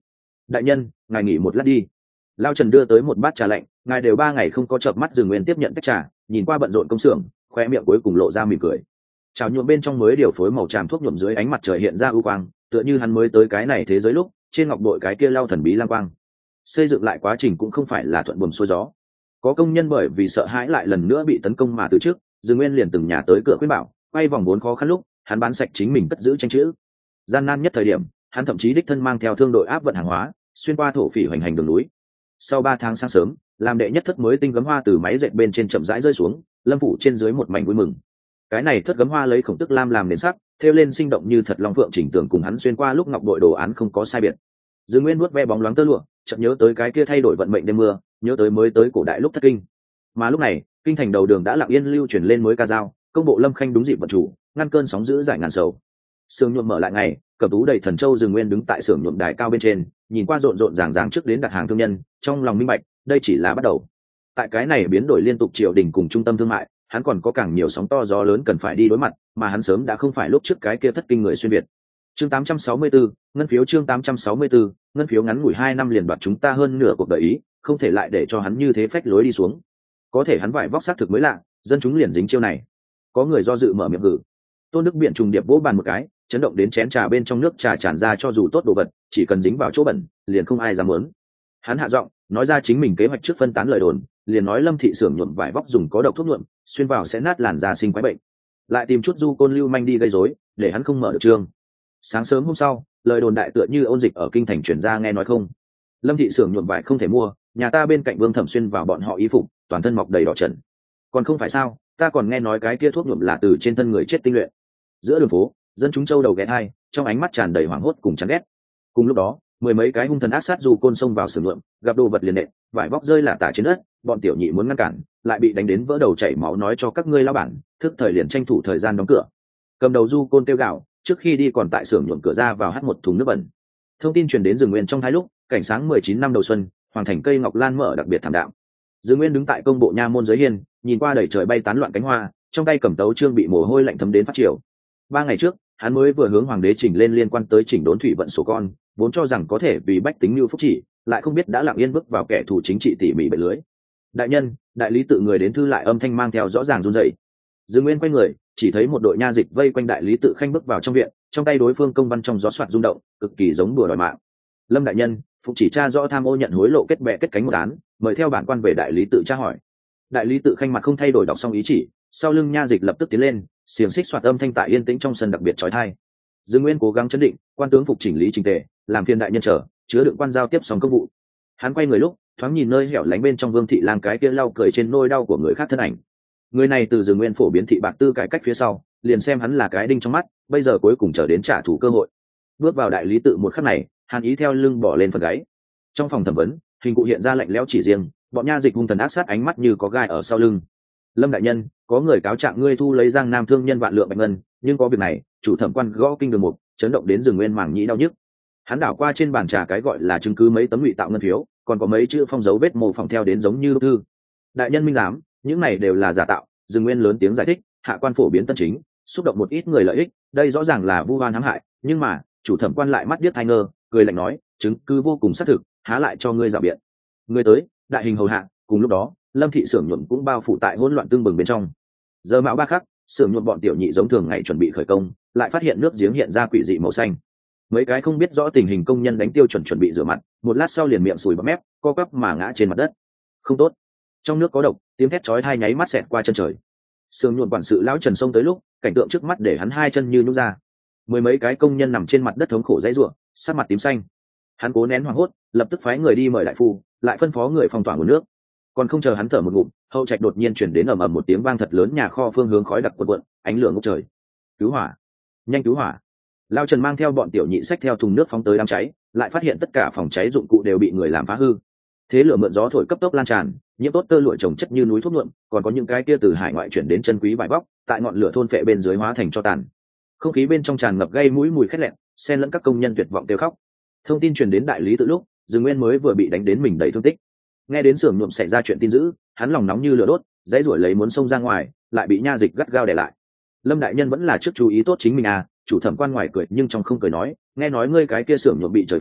đại nhân, ngài nghỉ một lát đi. Lao Trần đưa tới một bát trà lạnh, ngài đều ba ngày không có chợp mắt dừng nguyên tiếp nhận tách trà, nhìn qua bận rộn công xưởng, khoe miệng cuối cùng lộ ra mỉm cười. Chảo nhuộm bên trong mới điều phối màu tràm thuốc nhuộm dưới ánh mặt trời hiện ra ưu quang, tựa như hắn mới tới cái này thế giới lúc trên ngọc bội cái kia lao thần bí lang quang. Xây dựng lại quá trình cũng không phải là thuận buồm xuôi gió. Có công nhân bởi vì sợ hãi lại lần nữa bị tấn công mà từ trước, dừng nguyên liền từng nhà tới cửa khuyên bảo, quay vòng vốn khó khăn lúc hắn bán sạch chính mình cất giữ tranh chữ. Gian nan nhất thời điểm, hắn thậm chí đích thân mang theo thương đội áp vận hàng hóa xuyên qua thổ phỉ hoành hành đường núi. Sau ba tháng sáng sớm, làm đệ nhất thất mới tinh gấm hoa từ máy dệt bên trên chậm rãi rơi xuống, lâm phủ trên dưới một mảnh vui mừng. Cái này thất gấm hoa lấy khổng tức lam làm nền sắc, thêu lên sinh động như thật long phượng chỉnh tường, cùng hắn xuyên qua lúc ngọc bội đồ án không có sai biệt. Dương Nguyên nuốt ve bóng loáng tơ lụa, chợt nhớ tới cái kia thay đổi vận mệnh đêm mưa, nhớ tới mới tới cổ đại lúc thất kinh. Mà lúc này, kinh thành đầu đường đã lặng yên lưu truyền lên mới ca dao, công bộ Lâm Khanh đúng dịp vận chủ, ngăn cơn sóng dữ giải ngàn sầu. Sương nhuộm mở lại ngày, cẩm tú đầy thần châu Dương Nguyên đứng tại xưởng nhuộm đài cao bên trên, nhìn qua rộn rộn ràng ràng trước đến đặt hàng thương nhân, trong lòng minh bạch, đây chỉ là bắt đầu. Tại cái này biến đổi liên tục triều đình cùng trung tâm thương mại, hắn còn có càng nhiều sóng to gió lớn cần phải đi đối mặt, mà hắn sớm đã không phải lúc trước cái kia thất kinh người xuyên việt. Chương tám trăm sáu mươi tư, ngân phiếu chương tám trăm sáu mươi tư, ngân phiếu ngắn ngủi hai năm liền đoạt chúng ta hơn nửa cuộc đời ý, không thể lại để cho hắn như thế phách lối đi xuống. Có thể hắn vải vóc xác thực mới lạ, dân chúng liền dính chiêu này. Có người do dự mở miệng hử. Tôn Đức Biện trùng điệp vỗ bàn một cái, chấn động đến chén trà bên trong nước trà tràn ra, cho dù tốt đồ vật, chỉ cần dính vào chỗ bẩn, liền không ai dám muốn. Hắn hạ giọng, nói ra chính mình kế hoạch trước phân tán lời đồn, liền nói Lâm thị xưởng nhuộm vải vóc dùng có độc thuốc nhuộm, xuyên vào sẽ nát làn da sinh quái bệnh. Lại tìm chút du côn lưu manh đi gây rối, để hắn không mở được trương. Sáng sớm hôm sau, lời đồn đại tựa như ôn dịch ở kinh thành truyền ra, nghe nói không, Lâm thị xưởng nhuộm vải không thể mua, nhà ta bên cạnh Vương Thẩm xuyên vào bọn họ y phục, toàn thân mọc đầy đỏ trần. Còn không phải sao, ta còn nghe nói cái kia thuốc nhuộm là từ trên thân người chết tinh luyện. Giữa đường phố, dân chúng châu đầu ghé hai, trong ánh mắt tràn đầy hoảng hốt cùng chán ghét. Cùng lúc đó, mười mấy cái hung thần ác sát dù côn xông vào xưởng nhuộm, gặp đồ vật liền nện, vải vóc rơi lả tả trên đất, bọn tiểu nhị muốn ngăn cản, lại bị đánh đến vỡ đầu chảy máu, nói cho các ngươi lao bản, thức thời liền tranh thủ thời gian đóng cửa. Cầm đầu du côn kêu gào, trước khi đi còn tại xưởng nhuộm cửa ra vào hắt một thùng nước bẩn. Thông tin truyền đến Dương Nguyên trong hai lúc, cảnh sáng mười chín năm đầu xuân, hoàng thành cây ngọc lan mở đặc biệt thảm đạm. Dương Nguyên đứng tại công bộ nha môn dưới hiên, nhìn qua đầy trời bay tán loạn cánh hoa, trong tay cầm tấu chương bị mồ hôi lạnh thấm đến phát triều. Ba ngày trước, hắn mới vừa hướng hoàng đế chỉnh lên liên quan tới chỉnh đốn thủy vận sổ con, vốn cho rằng có thể vì bách tính mưu phúc chỉ, lại không biết đã lặng yên bước vào kẻ thù chính trị tỉ mỉ bệ lưới. Đại nhân, đại lý tự người đến thư lại âm thanh mang theo rõ ràng run rẩy. Dương Nguyên quay người, chỉ thấy một đội nha dịch vây quanh đại lý tự khanh bước vào trong viện, trong tay đối phương công văn trong gió soạt rung động, cực kỳ giống đùa đòi mạng. Lâm đại nhân, phục chỉ tra rõ tham ô nhận hối lộ kết bè kết cánh một án, mời theo bản quan về đại lý tự tra hỏi. Đại lý tự khanh mặt không thay đổi đọc xong ý chỉ, sau lưng nha dịch lập tức tiến lên, xiềng xích soạt âm thanh tại yên tĩnh trong sân đặc biệt chói tai. Dương Nguyên cố gắng chấn định, quan tướng phục chỉnh lý trình tề, làm phiền đại nhân chờ, chứa đựng quan giao tiếp xong công vụ. Hắn quay người lúc, thoáng nhìn nơi hẻo lánh bên trong Vương thị lang cái kia lau cười trên nôi đau của người khác thân ảnh. Người này từ Dương Nguyên phổ biến thị bạc tư cải cách phía sau, liền xem hắn là cái đinh trong mắt, bây giờ cuối cùng chờ đến trả thù cơ hội. Bước vào đại lý tự một khắc này, Hàn Ý theo lưng bỏ lên phần gáy. Trong phòng thẩm vấn, hình cụ hiện ra lạnh lẽo chỉ riêng, bọn nha dịch hung thần ác sát ánh mắt như có gai ở sau lưng. Lâm đại nhân, có người cáo trạng ngươi thu lấy Giang Nam thương nhân vạn lượng bạch ngân, nhưng có việc này, chủ thẩm quan gõ kinh đường mục, chấn động đến Dương Nguyên mảng nhĩ đau nhức. Hắn đảo qua trên bàn trà cái gọi là chứng cứ mấy tấm ngụy tạo ngân phiếu, còn có mấy chữ phong dấu vết mô phỏng theo đến giống như thư. Đại nhân minh giám, những này đều là giả tạo. Dương Nguyên lớn tiếng giải thích, hạ quan phổ biến tân chính, xúc động một ít người lợi ích, đây rõ ràng là vu oan hãm hại, nhưng mà chủ thẩm quan lại mắt điếc hai ngơ, cười lạnh nói, chứng cứ vô cùng xác thực, há lại cho ngươi rào biện. Ngươi tới, đại hình hầu hạ. Cùng lúc đó, Lâm thị xưởng nhuộm cũng bao phủ tại hỗn loạn tương bừng bên trong. Giờ mão ba khắc, xưởng nhuộm bọn tiểu nhị giống thường ngày chuẩn bị khởi công, lại phát hiện nước giếng hiện ra quỷ dị màu xanh. Mấy cái không biết rõ tình hình công nhân đánh tiêu chuẩn chuẩn bị rửa mặt, một lát sau liền miệng sùi bọt mép, co quắp mà ngã trên mặt đất. Không tốt, trong nước có độc, tiếng thét chói tai nháy mắt xẹt qua chân trời. Xưởng nhuộm quản sự lão Trần xông tới lúc, cảnh tượng trước mắt để hắn hai chân như nhũn ra. Mười mấy cái công nhân nằm trên mặt đất thống khổ dãy rủa, sắc mặt tím xanh. Hắn cố nén hoảng hốt, lập tức phái người đi mời đại phu, lại phân phó người phong tỏa nguồn nước. Còn không chờ hắn thở một ngụm, hậu trạch đột nhiên chuyển đến ầm ầm một tiếng vang thật lớn, nhà kho phương hướng khói đặc cuộn cuộn, ánh lửa ngút trời. Cứu hỏa, nhanh cứu hỏa! Lão Trần mang theo bọn tiểu nhị xách theo thùng nước phóng tới đám cháy, lại phát hiện tất cả phòng cháy dụng cụ đều bị người làm phá hư. Thế lửa mượn gió thổi cấp tốc lan tràn, nhiễm tốt tơ lụa trồng chất như núi thuốc nhuộm, còn có những cái kia từ hải ngoại chuyển đến chân quý vải vóc, tại ngọn lửa thôn phệ bên dưới hóa thành tro tàn. Không khí bên trong tràn ngập gây mũi mùi khét lẹn, xen lẫn các công nhân tuyệt vọng kêu khóc. Thông tin truyền đến đại lý tự lúc, Dương Nguyên mới vừa bị đánh đến mình đầy thương tích. Nghe đến xưởng nhuộm xảy ra chuyện tin dữ, hắn lòng nóng như lửa đốt, dãy rủi lấy muốn xông ra ngoài, lại bị nha dịch gắt gao đè lại. Lâm đại nhân vẫn là trước chú ý tốt chính mình à, chủ thẩm quan ngoài cười nhưng trong không cười nói, nghe nói ngươi cái kia xưởng nhuộm bị trời phạt,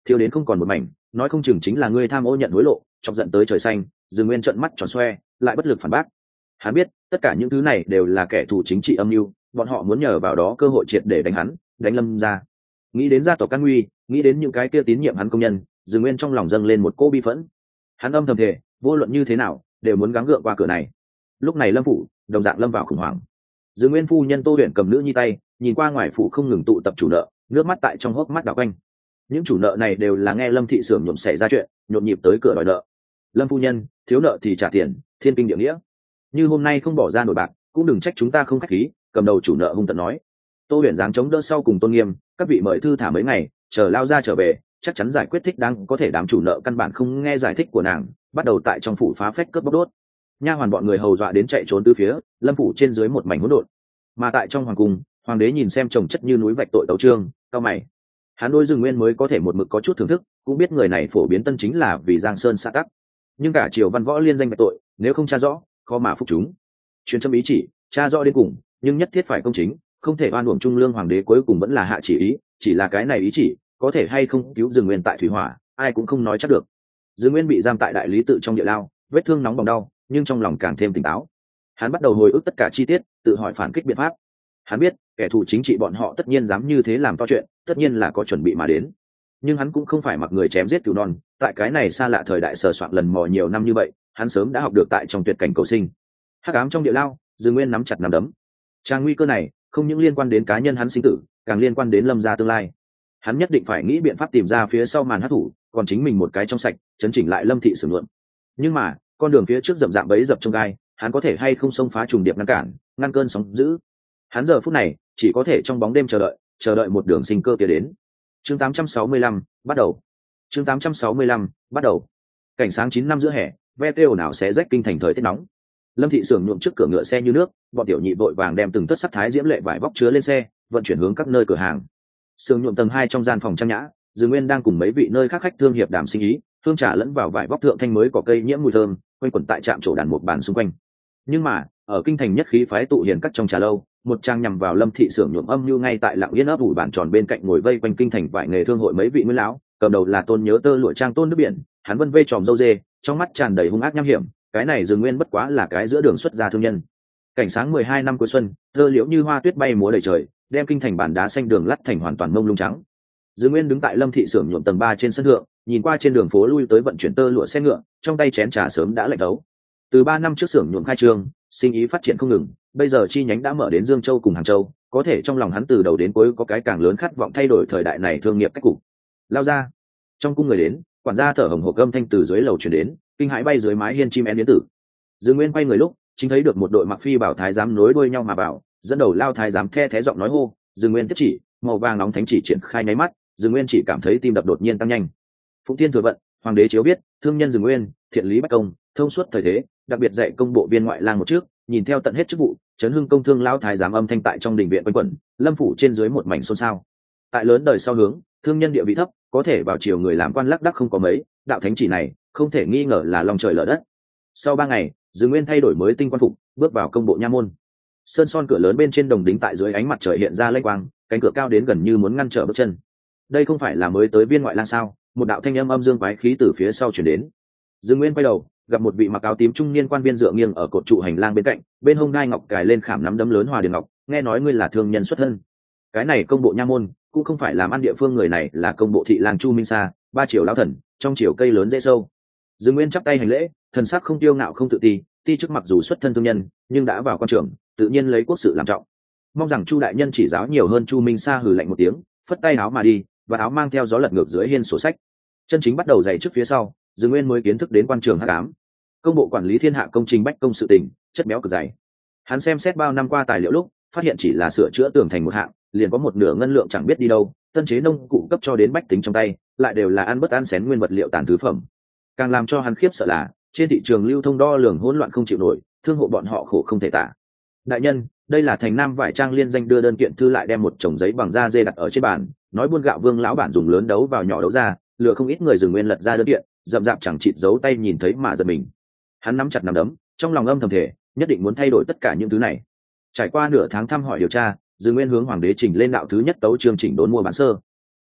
thiếu đến không còn một mảnh, nói không chừng chính là ngươi tham ô nhận hối lộ, chọc giận tới trời xanh. Dương Nguyên trợn mắt tròn xoe, lại bất lực phản bác. Hắn biết tất cả những thứ này đều là kẻ thù chính trị âm mưu, bọn họ muốn nhờ vào đó cơ hội triệt để đánh hắn, đánh Lâm gia. Nghĩ đến gia tộc Can Nguy, nghĩ đến những cái kia tín nhiệm hắn công nhân, Dương Nguyên trong lòng dâng lên một cỗ bi phẫn. Hắn âm thầm thề, vô luận như thế nào đều muốn gắng gượng qua cửa này. Lúc này Lâm phủ đồng dạng lâm vào khủng hoảng. Dương Nguyên phu nhân Tô Huyền cầm nữ nhi tay, nhìn qua ngoài phủ không ngừng tụ tập chủ nợ, nước mắt tại trong hốc mắt đảo quanh. Những chủ nợ này đều là nghe Lâm thị xưởng nhuộm xảy ra chuyện, nhộn nhịp tới cửa đòi nợ. Lâm phu nhân, thiếu nợ thì trả tiền, thiên kinh địa nghĩa. Như hôm nay không bỏ ra nổi bạc, cũng đừng trách chúng ta không khách khí. Cầm đầu chủ nợ hung tợn nói. Tô Huyền dáng chống đỡ sau cùng tôn nghiêm, các vị mời thư thả mấy ngày, chờ lao ra trở về, chắc chắn giải quyết thích đáng. Có thể đám chủ nợ căn bản không nghe giải thích của nàng, bắt đầu tại trong phủ phá phách cướp bóc đốt. Nha hoàn bọn người hầu dọa đến chạy trốn từ phía, Lâm phủ trên dưới một mảnh hỗn độn. Mà tại trong hoàng cung, hoàng đế nhìn xem chồng chất như núi vạch tội tấu trương, cao mày. Hắn đối Dương Nguyên mới có thể một mực có chút thưởng thức, cũng biết người này phổ biến tân chính là vì Giang Sơn xã tắc. Nhưng cả triều văn võ liên danh vạch tội, nếu không tra rõ, khó mà phục chúng. Truyền châm ý chỉ, tra rõ đến cùng, nhưng nhất thiết phải công chính, không thể oan uổng trung lương. Hoàng đế cuối cùng vẫn là hạ chỉ ý, chỉ là cái này ý chỉ có thể hay không cứu Dương Nguyên tại thủy hỏa, ai cũng không nói chắc được. Dương Nguyên bị giam tại đại lý tự trong địa lao, vết thương nóng bỏng đau, nhưng trong lòng càng thêm tỉnh táo. Hắn bắt đầu hồi ức tất cả chi tiết, tự hỏi phản kích biện pháp. Hắn biết kẻ thù chính trị bọn họ tất nhiên dám như thế làm to chuyện, tất nhiên là có chuẩn bị mà đến. Nhưng hắn cũng không phải mặc người chém giết cừu non, tại cái này xa lạ thời đại sờ soạn lần mò nhiều năm như vậy, hắn sớm đã học được tại trong tuyệt cảnh cầu sinh. Hắc ám trong địa lao, Dương Nguyên nắm chặt nắm đấm. Trang nguy cơ này không những liên quan đến cá nhân hắn sinh tử, càng liên quan đến Lâm gia tương lai. Hắn nhất định phải nghĩ biện pháp tìm ra phía sau màn hắc thủ, còn chính mình một cái trong sạch, chấn chỉnh lại Lâm thị sử lượng. Nhưng mà con đường phía trước rậm rạp bấy dập trong gai, hắn có thể hay không xông phá trùng điệp ngăn cản, ngăn cơn sóng dữ. Hắn giờ phút này chỉ có thể trong bóng đêm chờ đợi, chờ đợi một đường sinh cơ kia đến. Chương tám trăm sáu mươi lăm bắt đầu. Chương tám trăm sáu mươi lăm bắt đầu. Cảnh sáng chín năm giữa hè, ve kêu nào sẽ rách kinh thành thời tiết nóng. Lâm thị xưởng nhuộm trước cửa ngựa xe như nước, bọn tiểu nhị vội vàng đem từng tất sắc thái diễm lệ vải vóc chứa lên xe, vận chuyển hướng các nơi cửa hàng. Xưởng nhuộm tầng hai trong gian phòng trang nhã, Dương Nguyên đang cùng mấy vị nơi khác khách thương hiệp đàm sinh ý, hương trà lẫn vào vải vóc thượng thanh mới có cây nhiễm mùi thơm, quanh quẩn tại trạm chỗ đàn một bàn xung quanh. Nhưng mà ở kinh thành nhất khí phái tụ hiền các trong trà lâu, một trang nhằm vào Lâm thị xưởng nhuộm âm như ngay tại lặng yên ấp ủi bàn tròn bên cạnh ngồi vây quanh kinh thành vải nghề thương hội mấy vị nguyên lão, cầm đầu là Tôn Nhớ Tơ lụa trang Tôn nước biển, hắn vân vê tròm râu dê, trong mắt tràn đầy hung ác nham hiểm. Cái này Dương Nguyên bất quá là cái giữa đường xuất gia thương nhân. Cảnh sáng mười hai năm cuối xuân, thơ liễu như hoa tuyết bay múa đầy trời, đem kinh thành bản đá xanh đường lắt thành hoàn toàn mông lung trắng. Dương Nguyên đứng tại Lâm thị xưởng nhuộm tầng ba trên sân thượng, nhìn qua trên đường phố lui tới vận chuyển tơ lụa xe ngựa, trong tay chén trà sớm đã lạnh đấu. Từ ba năm trước xưởng nhuộm khai trương, sinh ý phát triển không ngừng, bây giờ chi nhánh đã mở đến Dương Châu cùng Hàng Châu, có thể trong lòng hắn từ đầu đến cuối có cái càng lớn khát vọng thay đổi thời đại này thương nghiệp cách cục. Lao ra, trong cung người đến, quản gia thở hổn hển âm thanh từ dưới lầu truyền đến, kinh hãi bay dưới mái hiên chim én đến tử. Dương Nguyên quay người lúc, chính thấy được một đội mặc phi bảo thái giám nối đuôi nhau mà vào, dẫn đầu Lao thái giám the thé giọng nói hô. Dương Nguyên tiếp chỉ, màu vàng nóng thánh chỉ triển khai nháy mắt, Dương Nguyên chỉ cảm thấy tim đập đột nhiên tăng nhanh. Phụng Thiên thừa vận, hoàng đế chiếu biết, thương nhân Dương Nguyên, thiện lý bách công, thông suốt thời thế, đặc biệt dạy công bộ viên ngoại lang một trước, nhìn theo tận hết chức vụ, chấn hưng công thương Lao thái giám âm thanh tại trong đình viện quanh quẩn, Lâm phủ trên dưới một mảnh xôn xao. Tại lớn đời sau hướng, thương nhân địa vị thấp, có thể vào triều người làm quan lác đác không có mấy, đạo thánh chỉ này không thể nghi ngờ là lòng trời lở đất. Sau ba ngày, Dương Nguyên thay đổi mới tinh quan phục, bước vào công bộ nha môn. Sơn son cửa lớn bên trên đồng đính tại dưới ánh mặt trời hiện ra lênh quang, cánh cửa cao đến gần như muốn ngăn trở bước chân. Đây không phải là mới tới viên ngoại lang sao? Một đạo thanh âm âm dương quái khí từ phía sau truyền đến. Dương Nguyên quay đầu, gặp một vị mặc áo tím trung niên quan viên dựa nghiêng ở cột trụ hành lang bên cạnh, bên hông ngai ngọc cài lên khảm nắm đấm lớn hòa điền ngọc, nghe nói ngươi là thương nhân xuất thân. Cái này công bộ nha môn cũng không phải làm ăn địa phương, người này là công bộ thị lang Chu Minh Sa, ba triều lão thần, trong triều cây lớn dễ sâu. Dương Nguyên chắp tay hành lễ, thần sắc không tiêu ngạo không tự ti, ti chức mặc dù xuất thân thương nhân, nhưng đã vào quan trường, tự nhiên lấy quốc sự làm trọng. Mong rằng Chu đại nhân chỉ giáo nhiều hơn. Chu Minh Sa hừ lạnh một tiếng, phất tay áo mà đi, và áo mang theo gió lật ngược dưới hiên sổ sách. Chân chính bắt đầu dày trước phía sau, Dương Nguyên mới kiến thức đến quan trường hắc ám. Công bộ quản lý thiên hạ công trình bách công sự tình, chất béo cực dày. Hắn xem xét bao năm qua tài liệu lúc, phát hiện chỉ là sửa chữa tường thành một hạng, liền có một nửa ngân lượng chẳng biết đi đâu, tân chế nông cụ cấp cho đến bách tính trong tay, lại đều là ăn bất ăn xén nguyên vật liệu tàn thứ phẩm. Càng làm cho hắn khiếp sợ là, trên thị trường lưu thông đo lường hỗn loạn không chịu nổi, thương hộ bọn họ khổ không thể tả. Đại nhân, đây là thành Nam vải trang liên danh đưa đơn kiện thư, lại đem một chồng giấy bằng da dê đặt ở trên bàn, nói buôn gạo Vương lão bản dùng lớn đấu vào nhỏ đấu ra, lừa không ít người. dừng Nguyên lật ra đơn kiện, dậm dạp chẳng chịt giấu tay nhìn thấy mà giật mình. Hắn nắm chặt nắm đấm, trong lòng âm thầm thể, nhất định muốn thay đổi tất cả những thứ này. Trải qua nửa tháng thăm hỏi điều tra, Dương Nguyên hướng hoàng đế trình lên đạo thứ nhất tấu chương chỉnh đốn mua bán sơ.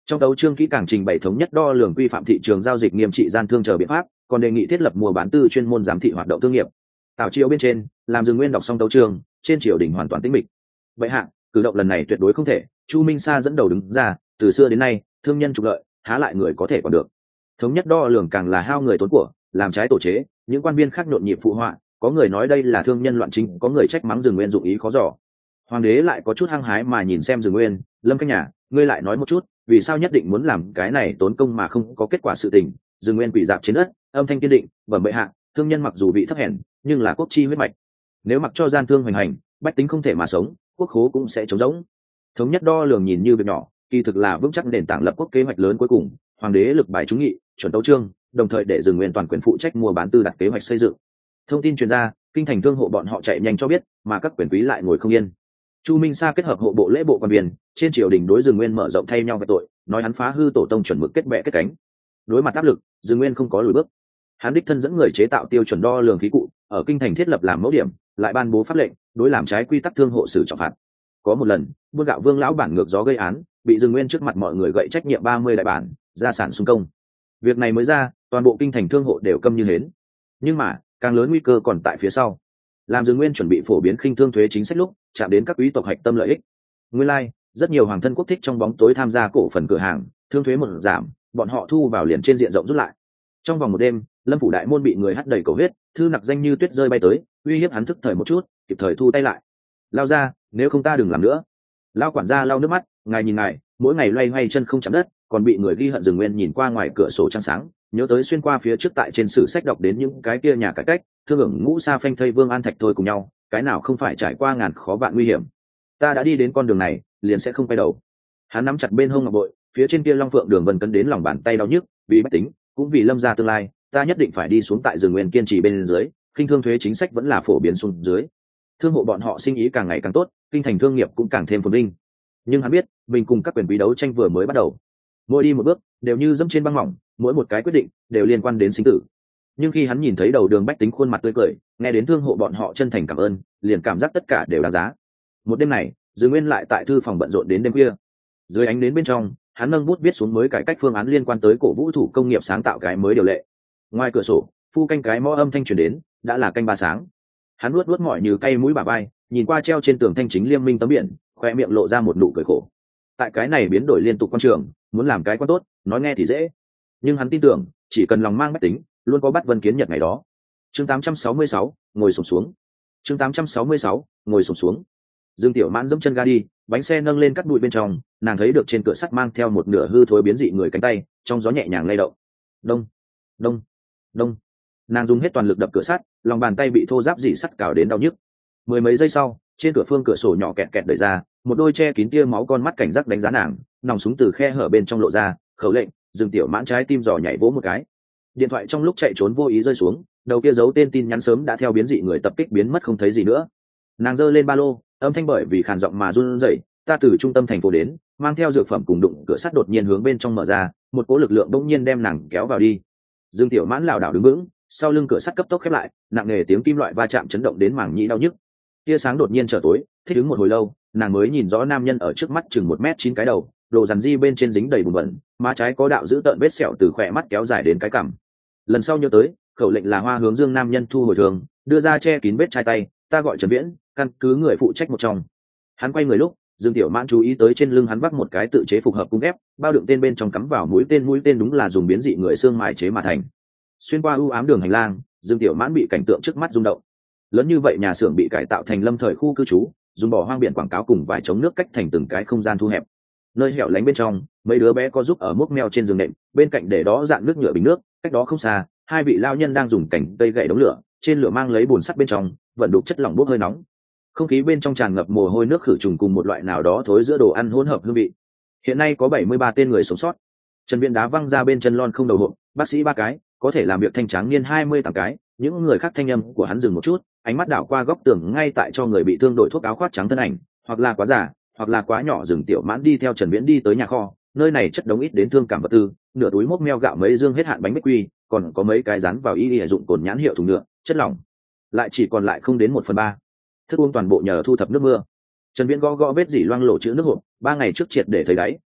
Trong tấu chương kỹ càng trình bày thống nhất đo lường quy phạm thị trường giao dịch nghiêm trị gian thương chờ biện pháp, còn đề nghị thiết lập mua bán tư chuyên môn giám thị hoạt động thương nghiệp. Tào Chiêu bên trên, làm Dương Nguyên đọc xong tấu chương, trên triều đình hoàn toàn tĩnh mịch. Vậy hạ, cử động lần này tuyệt đối không thể, Chu Minh Sa dẫn đầu đứng ra, từ xưa đến nay, thương nhân trục lợi, há lại người có thể còn được. Thống nhất đo lường càng là hao người tốn của, làm trái tổ chế, những quan viên khác nhộn nhịp phụ họa, có người nói đây là thương nhân loạn chính, có người trách mắng Dương Nguyên dụng ý khó dò. Hoàng đế lại có chút hăng hái mà nhìn xem Dương Nguyên, Lâm Canh Nhà, ngươi lại nói một chút, vì sao nhất định muốn làm cái này tốn công mà không có kết quả sự tình. Dương Nguyên quỳ dạp trên đất, âm thanh kiên định, bẩm bệ hạ, thương nhân mặc dù bị thấp hèn, nhưng là quốc chi huyết mạch, nếu mặc cho gian thương hoành hành, bách tính không thể mà sống, quốc khố cũng sẽ trống rỗng. Thống nhất đo lường nhìn như việc nhỏ, kỳ thực là vững chắc nền tảng lập quốc kế hoạch lớn cuối cùng. Hoàng đế lực bài trúng nghị, chuẩn tấu chương, đồng thời để Dương Nguyên toàn quyền phụ trách mua bán tư đặt kế hoạch xây dựng. Thông tin truyền ra, kinh thành thương hộ bọn họ chạy nhanh cho biết, mà các quyền quý lại ngồi không yên. Chu Minh Sa kết hợp hộ bộ lễ bộ quan viên, trên triều đình đối Dương Nguyên mở rộng thay nhau về tội, nói hắn phá hư tổ tông chuẩn mực kết bè kết cánh. Đối mặt áp lực, Dương Nguyên không có lùi bước. Hắn đích thân dẫn người chế tạo tiêu chuẩn đo lường khí cụ, ở kinh thành thiết lập làm mẫu điểm, lại ban bố pháp lệnh, đối làm trái quy tắc thương hộ xử trọng phạt. Có một lần, buôn gạo vương lão bản ngược gió gây án, bị Dương Nguyên trước mặt mọi người gậy trách nhiệm ba mươi đại bản, gia sản xung công. Việc này mới ra, toàn bộ kinh thành thương hộ đều câm như hến. Nhưng mà, càng lớn nguy cơ còn tại phía sau. Làm Dương Nguyên chuẩn bị phổ biến khinh thương thuế chính sách lúc, chạm đến các quý tộc hạch tâm lợi ích. Nguyên lai, like, rất nhiều hoàng thân quốc thích trong bóng tối tham gia cổ phần cửa hàng, thương thuế một giảm, bọn họ thu vào liền trên diện rộng rút lại. Trong vòng một đêm, Lâm phủ đại môn bị người hất đầy cầu huyết, thư nặc danh như tuyết rơi bay tới, uy hiếp hắn thức thời một chút, kịp thời thu tay lại. Lao ra, nếu không ta đừng làm nữa. Lao quản gia lau nước mắt, ngài nhìn ngài, mỗi ngày loay hoay chân không chạm đất, còn bị người ghi hận. Dương Nguyên nhìn qua ngoài cửa sổ trăng sáng, nhớ tới xuyên qua phía trước tại trên sử sách đọc đến những cái kia nhà cải cách, thương hưởng ngũ sa phanh thây vương an thạch thôi cùng nhau, cái nào không phải trải qua ngàn khó vạn nguy hiểm. Ta đã đi đến con đường này, liền sẽ không quay đầu. Hắn nắm chặt bên hông ngọc bội, phía trên kia long phượng đường vân cấn đến lòng bàn tay đau nhức, vì bách tính, cũng vì Lâm gia tương lai, ta nhất định phải đi xuống tại Dương Nguyên kiên trì bên dưới, khinh thương thuế chính sách vẫn là phổ biến xuống dưới. Thương hộ bọn họ sinh ý càng ngày càng tốt, kinh thành thương nghiệp cũng càng thêm phồn vinh. Nhưng hắn biết, mình cùng các quyền quý đấu tranh vừa mới bắt đầu, mỗi đi một bước đều như dẫm trên băng mỏng, mỗi một cái quyết định đều liên quan đến sinh tử. Nhưng khi hắn nhìn thấy đầu đường bách tính khuôn mặt tươi cười, nghe đến thương hộ bọn họ chân thành cảm ơn, liền cảm giác tất cả đều đáng giá. Một đêm này, Dương Nguyên lại tại thư phòng bận rộn đến đêm khuya. Dưới ánh đến bên trong, hắn nâng bút viết xuống mới cải cách phương án liên quan tới cổ vũ thủ công nghiệp sáng tạo cái mới điều lệ. Ngoài cửa sổ, phu canh cái mõ âm thanh truyền đến, đã là canh ba sáng. Hắn nuốt nuốt mỏi như cay mũi bà vai, nhìn qua treo trên tường thanh chính liêm minh tấm biển, khoe miệng lộ ra một nụ cười khổ. Tại cái này biến đổi liên tục quan trường, muốn làm cái quan tốt, nói nghe thì dễ, nhưng hắn tin tưởng, chỉ cần lòng mang bách tính, luôn có bắt vân kiến nhật ngày đó. Chương tám trăm sáu mươi sáu, ngồi xổm xuống. Chương tám trăm sáu mươi sáu, ngồi xổm xuống. Dương Tiểu Mãn dẫm chân ga đi, bánh xe nâng lên cắt bụi bên trong, nàng thấy được trên cửa sắt mang theo một nửa hư thối biến dị người cánh tay, trong gió nhẹ nhàng lay động. Đông, đông, đông. Nàng dùng hết toàn lực đập cửa sắt, lòng bàn tay bị thô ráp dị sắt cào đến đau nhức. Mười mấy giây sau, trên cửa phương cửa sổ nhỏ kẹt kẹt đẩy ra, một đôi che kín tia máu con mắt cảnh giác đánh giá nàng, nòng súng từ khe hở bên trong lộ ra, khẩu lệnh. Dương Tiểu Mãn trái tim giò nhảy vỗ một cái. Điện thoại trong lúc chạy trốn vô ý rơi xuống, đầu kia giấu tên tin nhắn sớm đã theo biến dị người tập kích biến mất không thấy gì nữa. Nàng giơ lên ba lô, âm thanh bởi vì khàn giọng mà run rẩy, ta từ trung tâm thành phố đến, mang theo dược phẩm cùng đụng cửa sắt đột nhiên hướng bên trong mở ra, một cỗ lực lượng bỗng nhiên đem nàng kéo vào đi. Dương Tiểu Mãn lảo đảo đứng vững, sau lưng cửa sắt cấp tốc khép lại, nặng nề tiếng kim loại va chạm chấn động đến màng nhĩ đau nhức. Tia sáng đột nhiên trở tối, thích ứng một hồi lâu, nàng mới nhìn rõ nam nhân ở trước mắt chừng một mét chín cái đầu, đồ rằn di bên trên dính đầy bùn bẩn, má trái có đạo dữ tợn vết sẹo từ khỏe mắt kéo dài đến cái cằm. Lần sau nhớ tới, khẩu lệnh là Hoa hướng Dương nam nhân thu hồi thường, đưa ra che kín vết chai tay, ta gọi Trần Viễn, căn cứ người phụ trách một trong. Hắn quay người lúc, Dương Tiểu Mãn chú ý tới trên lưng hắn vác một cái tự chế phục hợp cung ép, bao đựng tên bên trong cắm vào mũi tên, mũi tên đúng là dùng biến dị người xương mài chế mà thành. Xuyên qua u ám đường hành lang, Dương Tiểu Mãn bị cảnh tượng trước mắt rung động. Lớn như vậy nhà xưởng bị cải tạo thành lâm thời khu cư trú, dùng bỏ hoang biển quảng cáo cùng vài chống nước cách thành từng cái không gian thu hẹp. Nơi hẻo lánh bên trong, mấy đứa bé có giúp ở múc meo trên giường nệm, bên cạnh để đó dạn nước nhựa bình nước, cách đó không xa, hai vị lao nhân đang dùng cành cây gậy đống lửa, trên lửa mang lấy bùn sắt bên trong, vận đục chất lỏng bốc hơi nóng. Không khí bên trong tràn ngập mồ hôi nước khử trùng cùng một loại nào đó thối giữa đồ ăn hỗn hợp hương vị. Hiện nay có bảy mươi ba tên người sống sót. Trần Viễn đá văng ra bên chân lon không đầu hộp, bác sĩ ba cái, có thể làm việc thanh tráng niên hai mươi tám cái, những người khác thanh âm của hắn dừng một chút, ánh mắt đảo qua góc tường ngay tại cho người bị thương đổi thuốc áo khoác trắng thân ảnh, hoặc là quá già, hoặc là quá nhỏ. Dương Tiểu Mãn đi theo Trần Viễn đi tới nhà kho, nơi này chất đống ít đến thương cảm vật tư, nửa túi mốc meo gạo mấy dương hết hạn bánh bích quy, còn có mấy cái dán vào y y dụng cồn nhãn hiệu thùng nhựa, chất lỏng lại chỉ còn lại không đến một phần ba. Thức uống toàn bộ nhờ thu thập nước mưa. Trần Viễn gõ gõ vết dỉ loang lổ chữ nước hộp, ba ngày trước triệt để thấy đáy,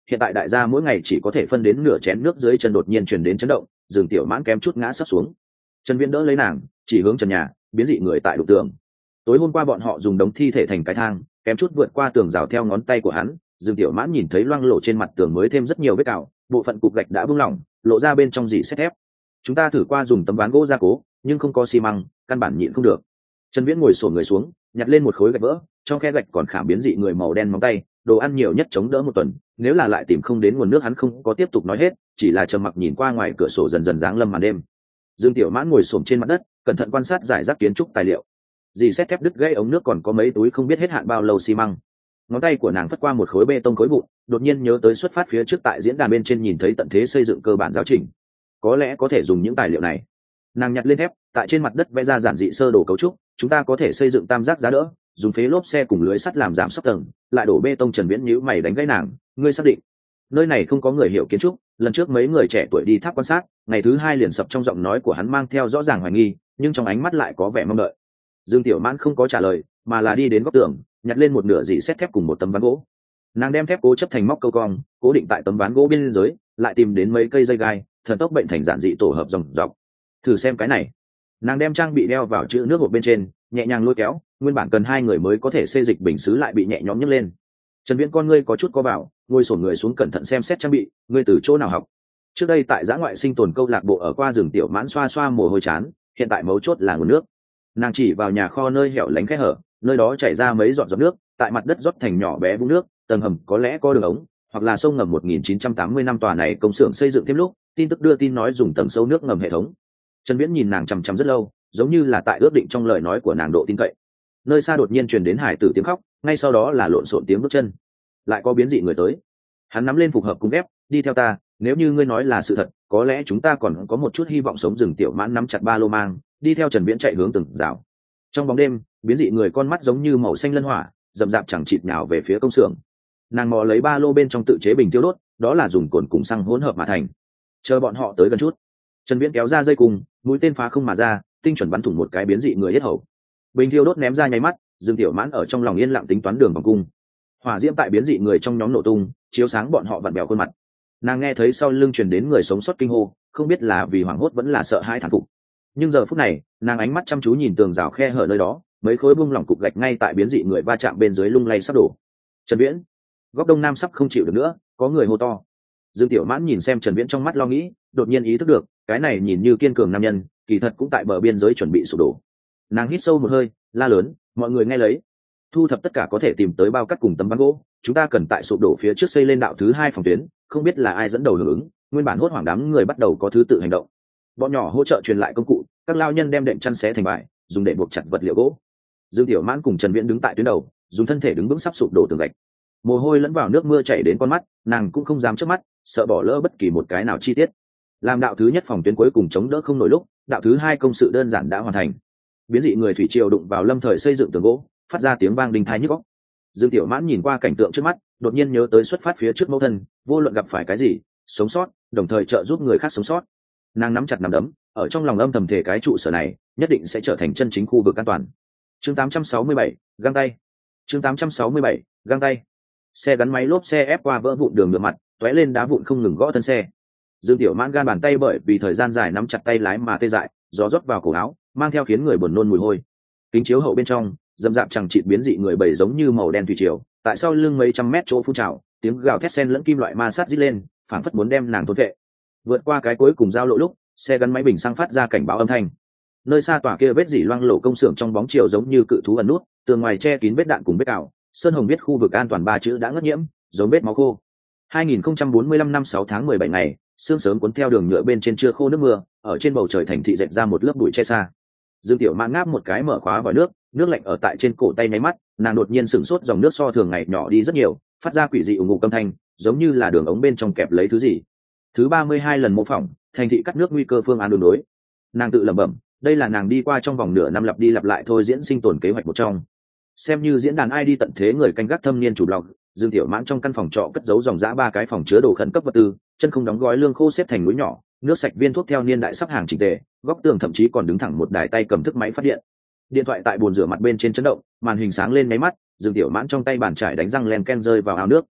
hiện tại đại gia mỗi ngày chỉ có thể phân đến nửa chén nước, dưới chân đột nhiên chuyển đến chấn động, Dương Tiểu Mãn kém chút ngã sắp xuống. Trần Viễn đỡ lấy nàng, chỉ hướng trần nhà, biến dị người tại đục tường. Tối hôm qua bọn họ dùng đống thi thể thành cái thang, kém chút vượt qua tường rào theo ngón tay của hắn. Dương Tiểu Mãn nhìn thấy loang lổ trên mặt tường mới thêm rất nhiều vết cào, bộ phận cục gạch đã bung lỏng, lộ ra bên trong dỉ sét thép. Chúng ta thử qua dùng tấm ván gỗ gia cố, nhưng không có xi măng, căn bản nhịn không được. Trần Viễn ngồi xổm người xuống, nhặt lên một khối gạch vỡ, trong khe gạch còn khảm biến dị người màu đen móng tay, đồ ăn nhiều nhất chống đỡ một tuần, nếu là lại tìm không đến nguồn nước hắn không có tiếp tục nói hết, chỉ là trầm mặc nhìn qua ngoài cửa sổ dần dần giáng lâm màn đêm. Dương Tiểu Mãn ngồi xổm trên mặt đất, cẩn thận quan sát giải rác kiến trúc tài liệu. Dì xét thép đứt gãy ống nước, còn có mấy túi không biết hết hạn bao lâu xi măng. Ngón tay của nàng phất qua một khối bê tông khối vụn, đột nhiên nhớ tới xuất phát phía trước tại diễn đàn bên trên nhìn thấy tận thế xây dựng cơ bản giáo trình, có lẽ có thể dùng những tài liệu này. Nàng nhặt lên thép, tại trên mặt đất vẽ ra giản dị sơ đồ cấu trúc, chúng ta có thể xây dựng tam giác giá đỡ, dùng phế lốp xe cùng lưới sắt làm giảm sốc tầng, lại đổ bê tông. Trần Viễn nhíu mày đánh gãy nàng, ngươi xác định nơi này không có người hiểu kiến trúc? Lần trước mấy người trẻ tuổi đi tháp quan sát, ngày thứ hai liền sập. Trong giọng nói của hắn mang theo rõ ràng hoài nghi, nhưng trong ánh mắt lại có vẻ mong đợi. Dương Tiểu Mãn không có trả lời, mà là đi đến góc tường, nhặt lên một nửa dỉ sét thép cùng một tấm ván gỗ. Nàng đem thép cố chấp thành móc câu cong, cố định tại tấm ván gỗ bên dưới, lại tìm đến mấy cây dây gai, thần tốc bệnh thành giản dị tổ hợp dòng dọc. Thử xem cái này. Nàng đem trang bị đeo vào chữ nước hộp bên trên, nhẹ nhàng lôi kéo, nguyên bản cần hai người mới có thể xê dịch bình xứ lại bị nhẹ nhõm nhấc lên. Trần Viễn con ngươi có chút co vào, ngồi xổm người xuống cẩn thận xem xét trang bị, ngươi từ chỗ nào học? Trước đây tại giã ngoại sinh tồn câu lạc bộ ở qua rừng. Tiểu Mãn xoa xoa mồ hôi chán, hiện tại mấu chốt là nguồn nước. Nàng chỉ vào nhà kho nơi hẻo lánh khe hở, nơi đó chảy ra mấy giọt giọt nước, tại mặt đất rót thành nhỏ bé vũng nước, tầng hầm có lẽ có đường ống, hoặc là sông ngầm. một nghìn chín trăm tám mươi năm tòa này công xưởng xây dựng thêm lúc, tin tức đưa tin nói dùng tầng sâu nước ngầm hệ thống. Trần Viễn nhìn nàng chằm chằm rất lâu, giống như là tại ước định trong lời nói của nàng độ tin cậy. Nơi xa đột nhiên truyền đến hải tử tiếng khóc, ngay sau đó là lộn xộn tiếng bước chân, lại có biến dị người tới. Hắn nắm lên phục hợp cung ghép, đi theo ta, nếu như ngươi nói là sự thật, có lẽ chúng ta còn có một chút hy vọng sống. Dương Tiểu Mãn nắm chặt ba lô mang, đi theo Trần Viễn chạy hướng từng rào. Trong bóng đêm, biến dị người con mắt giống như màu xanh lân hỏa, dầm dạp chẳng chịt nhào về phía công xưởng. Nàng mò lấy ba lô bên trong tự chế bình tiêu đốt, đó là dùng cồn cùng xăng hỗn hợp mà thành. Chờ bọn họ tới gần chút, Trần Viễn kéo ra dây cùng, mũi tên phá không mà ra, tinh chuẩn bắn thủng một cái biến dị người yết hầu. Bình tiêu đốt ném ra nháy mắt, Dương Tiểu Mãn ở trong lòng yên lặng tính toán đường vòng cung. Hỏa diễm tại biến dị người trong nhóm nổ tung, chiếu sáng bọn họ vặn bèo khuôn mặt. Nàng nghe thấy sau lưng truyền đến người sống sót kinh hô, không biết là vì hoảng hốt vẫn là sợ hãi thán phục. Nhưng giờ phút này, nàng ánh mắt chăm chú nhìn tường rào khe hở nơi đó, mấy khối bung lỏng cục gạch ngay tại biến dị người va chạm bên dưới lung lay sắp đổ. Trần Viễn, góc đông nam sắp không chịu được nữa, có người hô to. Dương Tiểu Mãn nhìn xem Trần Viễn trong mắt lo nghĩ, đột nhiên ý thức được, cái này nhìn như kiên cường nam nhân, kỳ thật cũng tại bờ biên giới chuẩn bị sụp đổ. Nàng hít sâu một hơi, la lớn, mọi người nghe lấy, thu thập tất cả có thể tìm tới bao cát cùng tấm ván gỗ, chúng ta cần tại sụp đổ phía trước xây lên đạo thứ hai phòng tuyến. Không biết là ai dẫn đầu hưởng ứng, nguyên bản hốt hoảng đám người bắt đầu có thứ tự hành động. Bọn nhỏ hỗ trợ truyền lại công cụ, các lao nhân đem đệm chăn xé thành vải, dùng để buộc chặt vật liệu gỗ. Dương Tiểu Mãn cùng Trần Viễn đứng tại tuyến đầu, dùng thân thể đứng vững sắp sụp đổ tường gạch. Mồ hôi lẫn vào nước mưa chảy đến con mắt, nàng cũng không dám chớp mắt, sợ bỏ lỡ bất kỳ một cái nào chi tiết. Làm đạo thứ nhất phòng tuyến cuối cùng chống đỡ không nổi lúc, đạo thứ hai công sự đơn giản đã hoàn thành. Biến dị người thủy triều đụng vào lâm thời xây dựng tường gỗ, phát ra tiếng vang đinh tai nhức óc. Dương Tiểu Mãn nhìn qua cảnh tượng trước mắt, đột nhiên nhớ tới xuất phát phía trước mẫu thân, vô luận gặp phải cái gì, sống sót, đồng thời trợ giúp người khác sống sót. Nàng nắm chặt nắm đấm, ở trong lòng âm thầm thể cái trụ sở này nhất định sẽ trở thành chân chính khu vực an toàn. Chương tám trăm sáu mươi bảy, găng tay. Chương tám trăm sáu mươi bảy, găng tay. Xe gắn máy lốp xe ép qua vỡ vụn đường nhựa mặt, tóe lên đá vụn không ngừng gõ thân xe. Dương Tiểu Mãn gan bàn tay bởi vì thời gian dài nắm chặt tay lái mà tê dại, gió rót vào cổ áo, mang theo khiến người buồn nôn mùi hôi. Kính chiếu hậu bên trong, dầm dạp chẳng chịt biến dị người bầy giống như màu đen thủy triều, tại sau lưng mấy trăm mét chỗ phun trào, tiếng gào thét sen lẫn kim loại ma sát rít lên, phảng phất muốn đem nàng thôn vệ. Vượt qua cái cuối cùng giao lộ lúc, xe gắn máy bình xăng phát ra cảnh báo âm thanh. Nơi xa tòa kia vết dỉ loang lổ công xưởng trong bóng chiều giống như cự thú ẩn nút, tường ngoài che kín vết đạn cùng vết cào, sơn hồng viết khu vực an toàn ba chữ đã ngất nhiễm, giống vết máu khô. hai nghìn không trăm bốn mươi lăm năm sáu tháng mười bảy ngày, sương sớm cuốn theo đường nhựa bên trên chưa khô nước mưa, ở trên bầu trời thành thị dệt ra một lớp bụi che xa. Dương Tiểu Mãn ngáp một cái mở khóa vòi nước, nước lạnh ở tại trên cổ tay nháy mắt, nàng đột nhiên sửng sốt, dòng nước so thường ngày nhỏ đi rất nhiều, phát ra quỷ dị ù ngục âm thanh, giống như là đường ống bên trong kẹp lấy thứ gì. Thứ ba mươi hai lần mô phỏng, thành thị cắt nước nguy cơ phương án đường đối. Nàng tự lẩm bẩm, đây là nàng đi qua trong vòng nửa năm lặp đi lặp lại thôi diễn sinh tồn kế hoạch một trong. Xem như diễn đàn ai đi tận thế người canh gác thâm niên chủ blog, Dương Tiểu Mãn trong căn phòng trọ cất giấu dòng dã ba cái phòng chứa đồ khẩn cấp vật tư, chân không đóng gói lương khô xếp thành núi nhỏ, nước sạch viên thuốc theo niên đại sắp hàng chỉnh tề, góc tường thậm chí còn đứng thẳng một đài tay cầm thức máy phát điện. Điện thoại tại bồn rửa mặt bên trên chấn động, màn hình sáng lên mấy mắt, Dương Tiểu Mãn trong tay bàn chải đánh răng len ken rơi vào ao nước.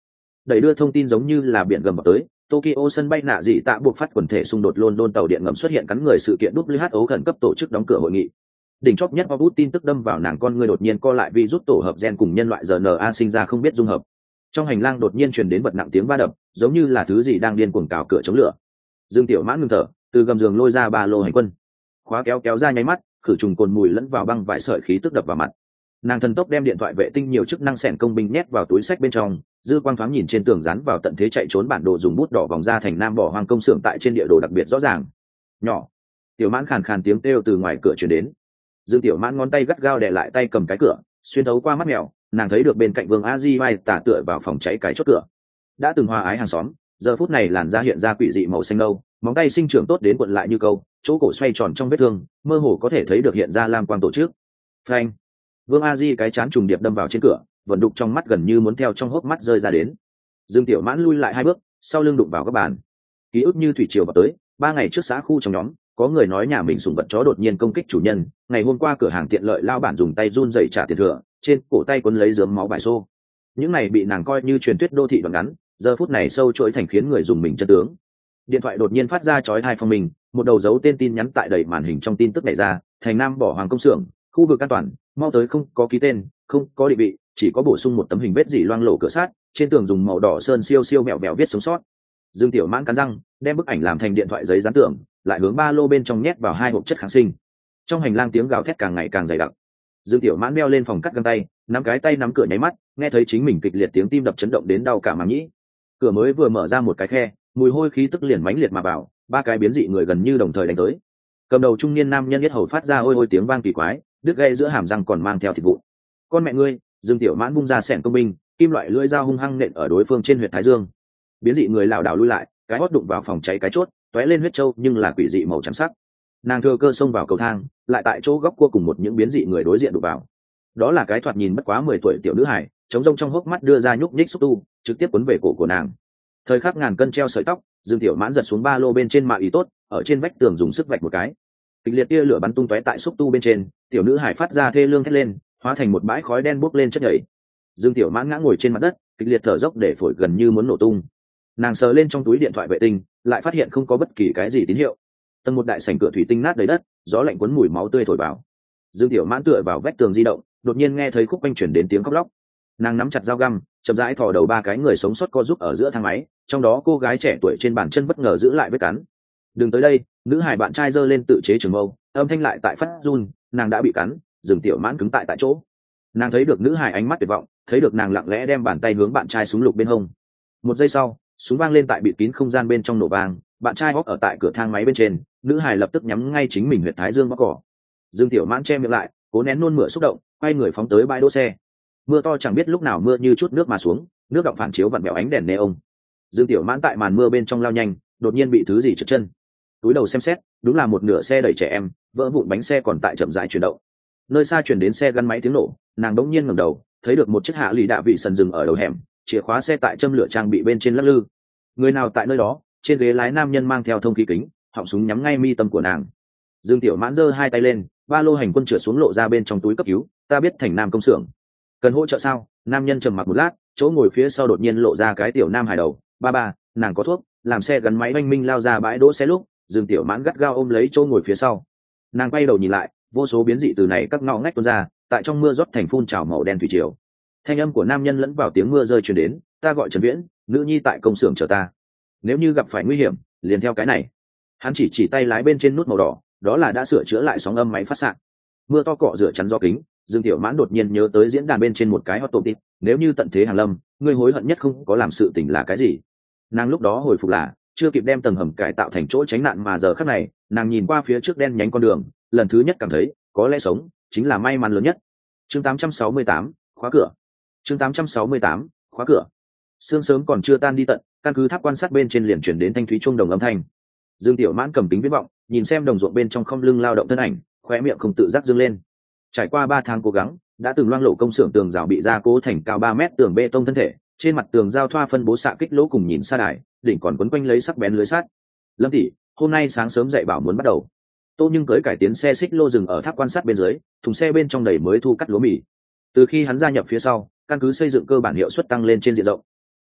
đẩy đưa thông tin giống như là biển gầm vào tới. Tokyo sân bay nạ dị tạ buộc phát quần thể xung đột London tàu điện ngầm xuất hiện cắn người sự kiện vê kép hát o khẩn cấp tổ chức đóng cửa hội nghị. Đỉnh chóp nhất Hollywood tin tức đâm vào nàng con người đột nhiên co lại vì rút tổ hợp gen cùng nhân loại rờ en a sinh ra không biết dung hợp. Trong hành lang đột nhiên truyền đến bật nặng tiếng va đập, giống như là thứ gì đang điên cuồng cào cửa chống lửa. Dương Tiểu Mãn ngừng thở, từ gầm giường lôi ra ba lô hành quân. Khóa kéo kéo ra nháy mắt, khử trùng cồn mùi lẫn vào băng vải sợi khí tức đập vào mặt. Nàng thần tốc đem điện thoại vệ tinh nhiều chức năng xẻn công binh nhét vào túi sách bên trong, dư quang thoáng nhìn trên tường dán vào tận thế chạy trốn bản đồ dùng bút đỏ vòng ra thành nam bỏ hoang công xưởng tại trên địa đồ đặc biệt rõ ràng. Nhỏ. Tiểu Mãn khàn khàn tiếng kêu từ ngoài cửa truyền đến. Dương Tiểu Mãn ngón tay gắt gao đè lại tay cầm cái cửa, xuyên thấu qua mắt mèo, nàng thấy được bên cạnh Vương A Di vai tả tựa vào phòng cháy cái chốt cửa. Đã từng hòa ái hàng xóm, giờ phút này làn da hiện ra quỷ dị màu xanh nâu, móng tay sinh trưởng tốt đến cuộn lại như câu, chỗ cổ xoay tròn trong vết thương, mơ hồ có thể thấy được hiện ra lam quang tổ chức. Phanh. Vương A Di cái chán trùng điệp đâm vào trên cửa, vận đục trong mắt gần như muốn theo trong hốc mắt rơi ra đến. Dương Tiểu Mãn lui lại hai bước, sau lưng đụng vào các bàn. Ký ức như thủy triều vào tới, ba ngày trước xã khu trong nhóm, có người nói nhà mình sủng vật chó đột nhiên công kích chủ nhân, ngày hôm qua cửa hàng tiện lợi lao bản dùng tay run rẩy trả tiền thừa, trên cổ tay quấn lấy rớm máu vải xô. Những này bị nàng coi như truyền thuyết đô thị đoạn ngắn, giờ phút này sâu chuỗi thành khiến người dùng mình chân tướng. Điện thoại đột nhiên phát ra chói tai phong mình, một đầu dấu tên tin nhắn tại đầy màn hình trong tin tức này ra, thành nam bỏ hoàng công xưởng, khu vực an toàn, mau tới, không có ký tên, không có định vị, chỉ có bổ sung một tấm hình vết dỉ loang lổ cửa sát, trên tường dùng màu đỏ sơn siêu siêu mẹo mẹo viết sống sót. Dương Tiểu Mãn cắn răng, đem bức ảnh làm thành điện thoại giấy dán tường, lại hướng ba lô bên trong nhét vào hai hộp chất kháng sinh. Trong hành lang tiếng gào thét càng ngày càng dày đặc. Dương Tiểu Mãn đeo lên phòng cắt găng tay, nắm cái tay nắm cửa nháy mắt, nghe thấy chính mình kịch liệt tiếng tim đập chấn động đến đau cả màng nhĩ. Cửa mới vừa mở ra một cái khe, mùi hôi khí tức liền mãnh liệt mà vào, ba cái biến dị người gần như đồng thời đánh tới. Cầm đầu trung niên nam nhân yết hầu phát ra ôi ôi tiếng vang kỳ quái, đứt gãy giữa hàm răng còn mang theo thịt vụn. Con mẹ ngươi! Dương Tiểu Mãn bung ra xẻng công binh, kim loại lưỡi dao hung hăng nện ở đối phương trên huyệt thái dương. Biến dị người lảo đảo lui lại, cái hót đụng vào phòng cháy cái chốt, tóe lên huyết trâu nhưng là quỷ dị màu trắng sắc. Nàng thừa cơ xông vào cầu thang, lại tại chỗ góc cua cùng một những biến dị người đối diện đụng vào. Đó là cái thoạt nhìn bất quá mười tuổi tiểu nữ hải, chống rông trong hốc mắt đưa ra nhúc nhích xúc tu, trực tiếp cuốn về cổ của nàng. Thời khắc ngàn cân treo sợi tóc, Dương Tiểu Mãn giật xuống ba lô bên trên mạ ý tốt, ở trên vách tường dùng sức vạch một cái. Kịch liệt tia lửa bắn tung tóe tại xúc tu bên trên, tiểu nữ hải phát ra thê lương thét lên, hóa thành một bãi khói đen bốc lên chất nhảy. Dương Tiểu Mãn ngã ngồi trên mặt đất, kịch liệt thở dốc để phổi gần như muốn nổ tung. Nàng sờ lên trong túi điện thoại vệ tinh, lại phát hiện không có bất kỳ cái gì tín hiệu. Tầng một đại sảnh cửa thủy tinh nát đầy đất, gió lạnh cuốn mùi máu tươi thổi vào. Dương Tiểu Mãn tựa vào vách tường di động, đột nhiên nghe thấy khúc quanh chuyển đến tiếng khóc lóc. Nàng nắm chặt dao găm, chậm rãi thò đầu ba cái người sống sót co giúp ở giữa thang máy, trong đó cô gái trẻ tuổi trên bàn chân bất ngờ giữ lại vết cắn. Đừng tới đây! Nữ hải bạn trai giơ lên tự chế trường mâu, âm thanh lại tại phát run, nàng đã bị cắn. Dương Tiểu Mãn cứng tại tại chỗ. Nàng thấy được nữ hải ánh mắt tuyệt vọng, thấy được nàng lặng lẽ đem bàn tay hướng bạn trai súng lục bên hông. Một giây sau, súng vang lên tại bịt kín không gian bên trong nổ vang, bạn trai hốc ở tại cửa thang máy bên trên, nữ hải lập tức nhắm ngay chính mình huyệt thái dương bóc cỏ. Dương Tiểu Mãn che miệng lại, cố nén nôn mửa xúc động, quay người phóng tới bãi đỗ xe. Mưa to chẳng biết lúc nào mưa như chút nước mà xuống, nước đọng phản chiếu vặn vẹo ánh đèn neon. Dương Tiểu Mãn tại màn mưa bên trong lao nhanh, đột nhiên bị thứ gì trượt chân. Túi đầu xem xét, đúng là một nửa xe đẩy trẻ em, vỡ vụn bánh xe còn tại chậm rãi chuyển động. Nơi xa truyền đến xe gắn máy tiếng nổ, nàng đống nhiên ngẩng đầu, thấy được một chiếc hạ lì đạ vị sần dừng ở đầu hẻm, chìa khóa xe tại châm lửa trang bị bên trên lắc lư. Người nào tại nơi đó? Trên ghế lái nam nhân mang theo thông khí kính, họng súng nhắm ngay mi tâm của nàng. Dương Tiểu Mãn giơ hai tay lên, ba lô hành quân trượt xuống lộ ra bên trong túi cấp cứu. Ta biết thành nam công xưởng, cần hỗ trợ sao? Nam nhân trầm mặc một lát, chỗ ngồi phía sau đột nhiên lộ ra cái tiểu nam hài đầu. Ba ba, nàng có thuốc. Làm xe gắn máy oanh minh lao ra bãi đỗ xe lúc, Dương Tiểu Mãn gắt gao ôm lấy chỗ ngồi phía sau. Nàng quay đầu nhìn lại, vô số biến dị từ này các ngõ ngách tuôn ra, tại trong mưa rót thành phun trào màu đen thủy triều. Thanh âm của nam nhân lẫn vào tiếng mưa rơi truyền đến. Ta gọi Trần Viễn, nữ nhi tại công xưởng chờ ta. Nếu như gặp phải nguy hiểm, liền theo cái này. Hắn chỉ chỉ tay lái bên trên nút màu đỏ, đó là đã sửa chữa lại sóng âm máy phát xạ. Mưa to cọ rửa chắn gió kính, Dương Tiểu Mãn đột nhiên nhớ tới diễn đàn bên trên một cái hot topic, nếu như tận thế hàng lâm, người hối hận nhất không có làm sự tình là cái gì? Nàng lúc đó hồi phục là chưa kịp đem tầng hầm cải tạo thành chỗ tránh nạn, mà giờ khắc này, nàng nhìn qua phía trước đen nhánh con đường, lần thứ nhất cảm thấy, có lẽ sống chính là may mắn lớn nhất. Chương tám trăm sáu mươi tám, khóa cửa. Chương tám trăm sáu mươi tám, khóa cửa. Sương sớm còn chưa tan đi tận, căn cứ tháp quan sát bên trên liền chuyển đến thanh thúy chuông đồng âm thanh. Dương Tiểu Mãn cầm kính viễn vọng, nhìn xem đồng ruộng bên trong không lưng lao động thân ảnh, khóe miệng không tự giác dương lên. Trải qua ba tháng cố gắng, đã từng loang lổ công xưởng tường rào bị gia cố thành cao ba mét tường bê tông thân thể, trên mặt tường giao thoa phân bố xạ kích lỗ cùng nhìn xa đài, đỉnh còn quấn quanh lấy sắc bén lưới sắt. Lâm tỷ, hôm nay sáng sớm dậy bảo muốn bắt đầu. Tô Nhưng cưỡi cải tiến xe xích lô dừng ở tháp quan sát bên dưới, thùng xe bên trong đầy mới thu cắt lúa mì. Từ khi hắn gia nhập phía sau, căn cứ xây dựng cơ bản hiệu suất tăng lên trên diện rộng.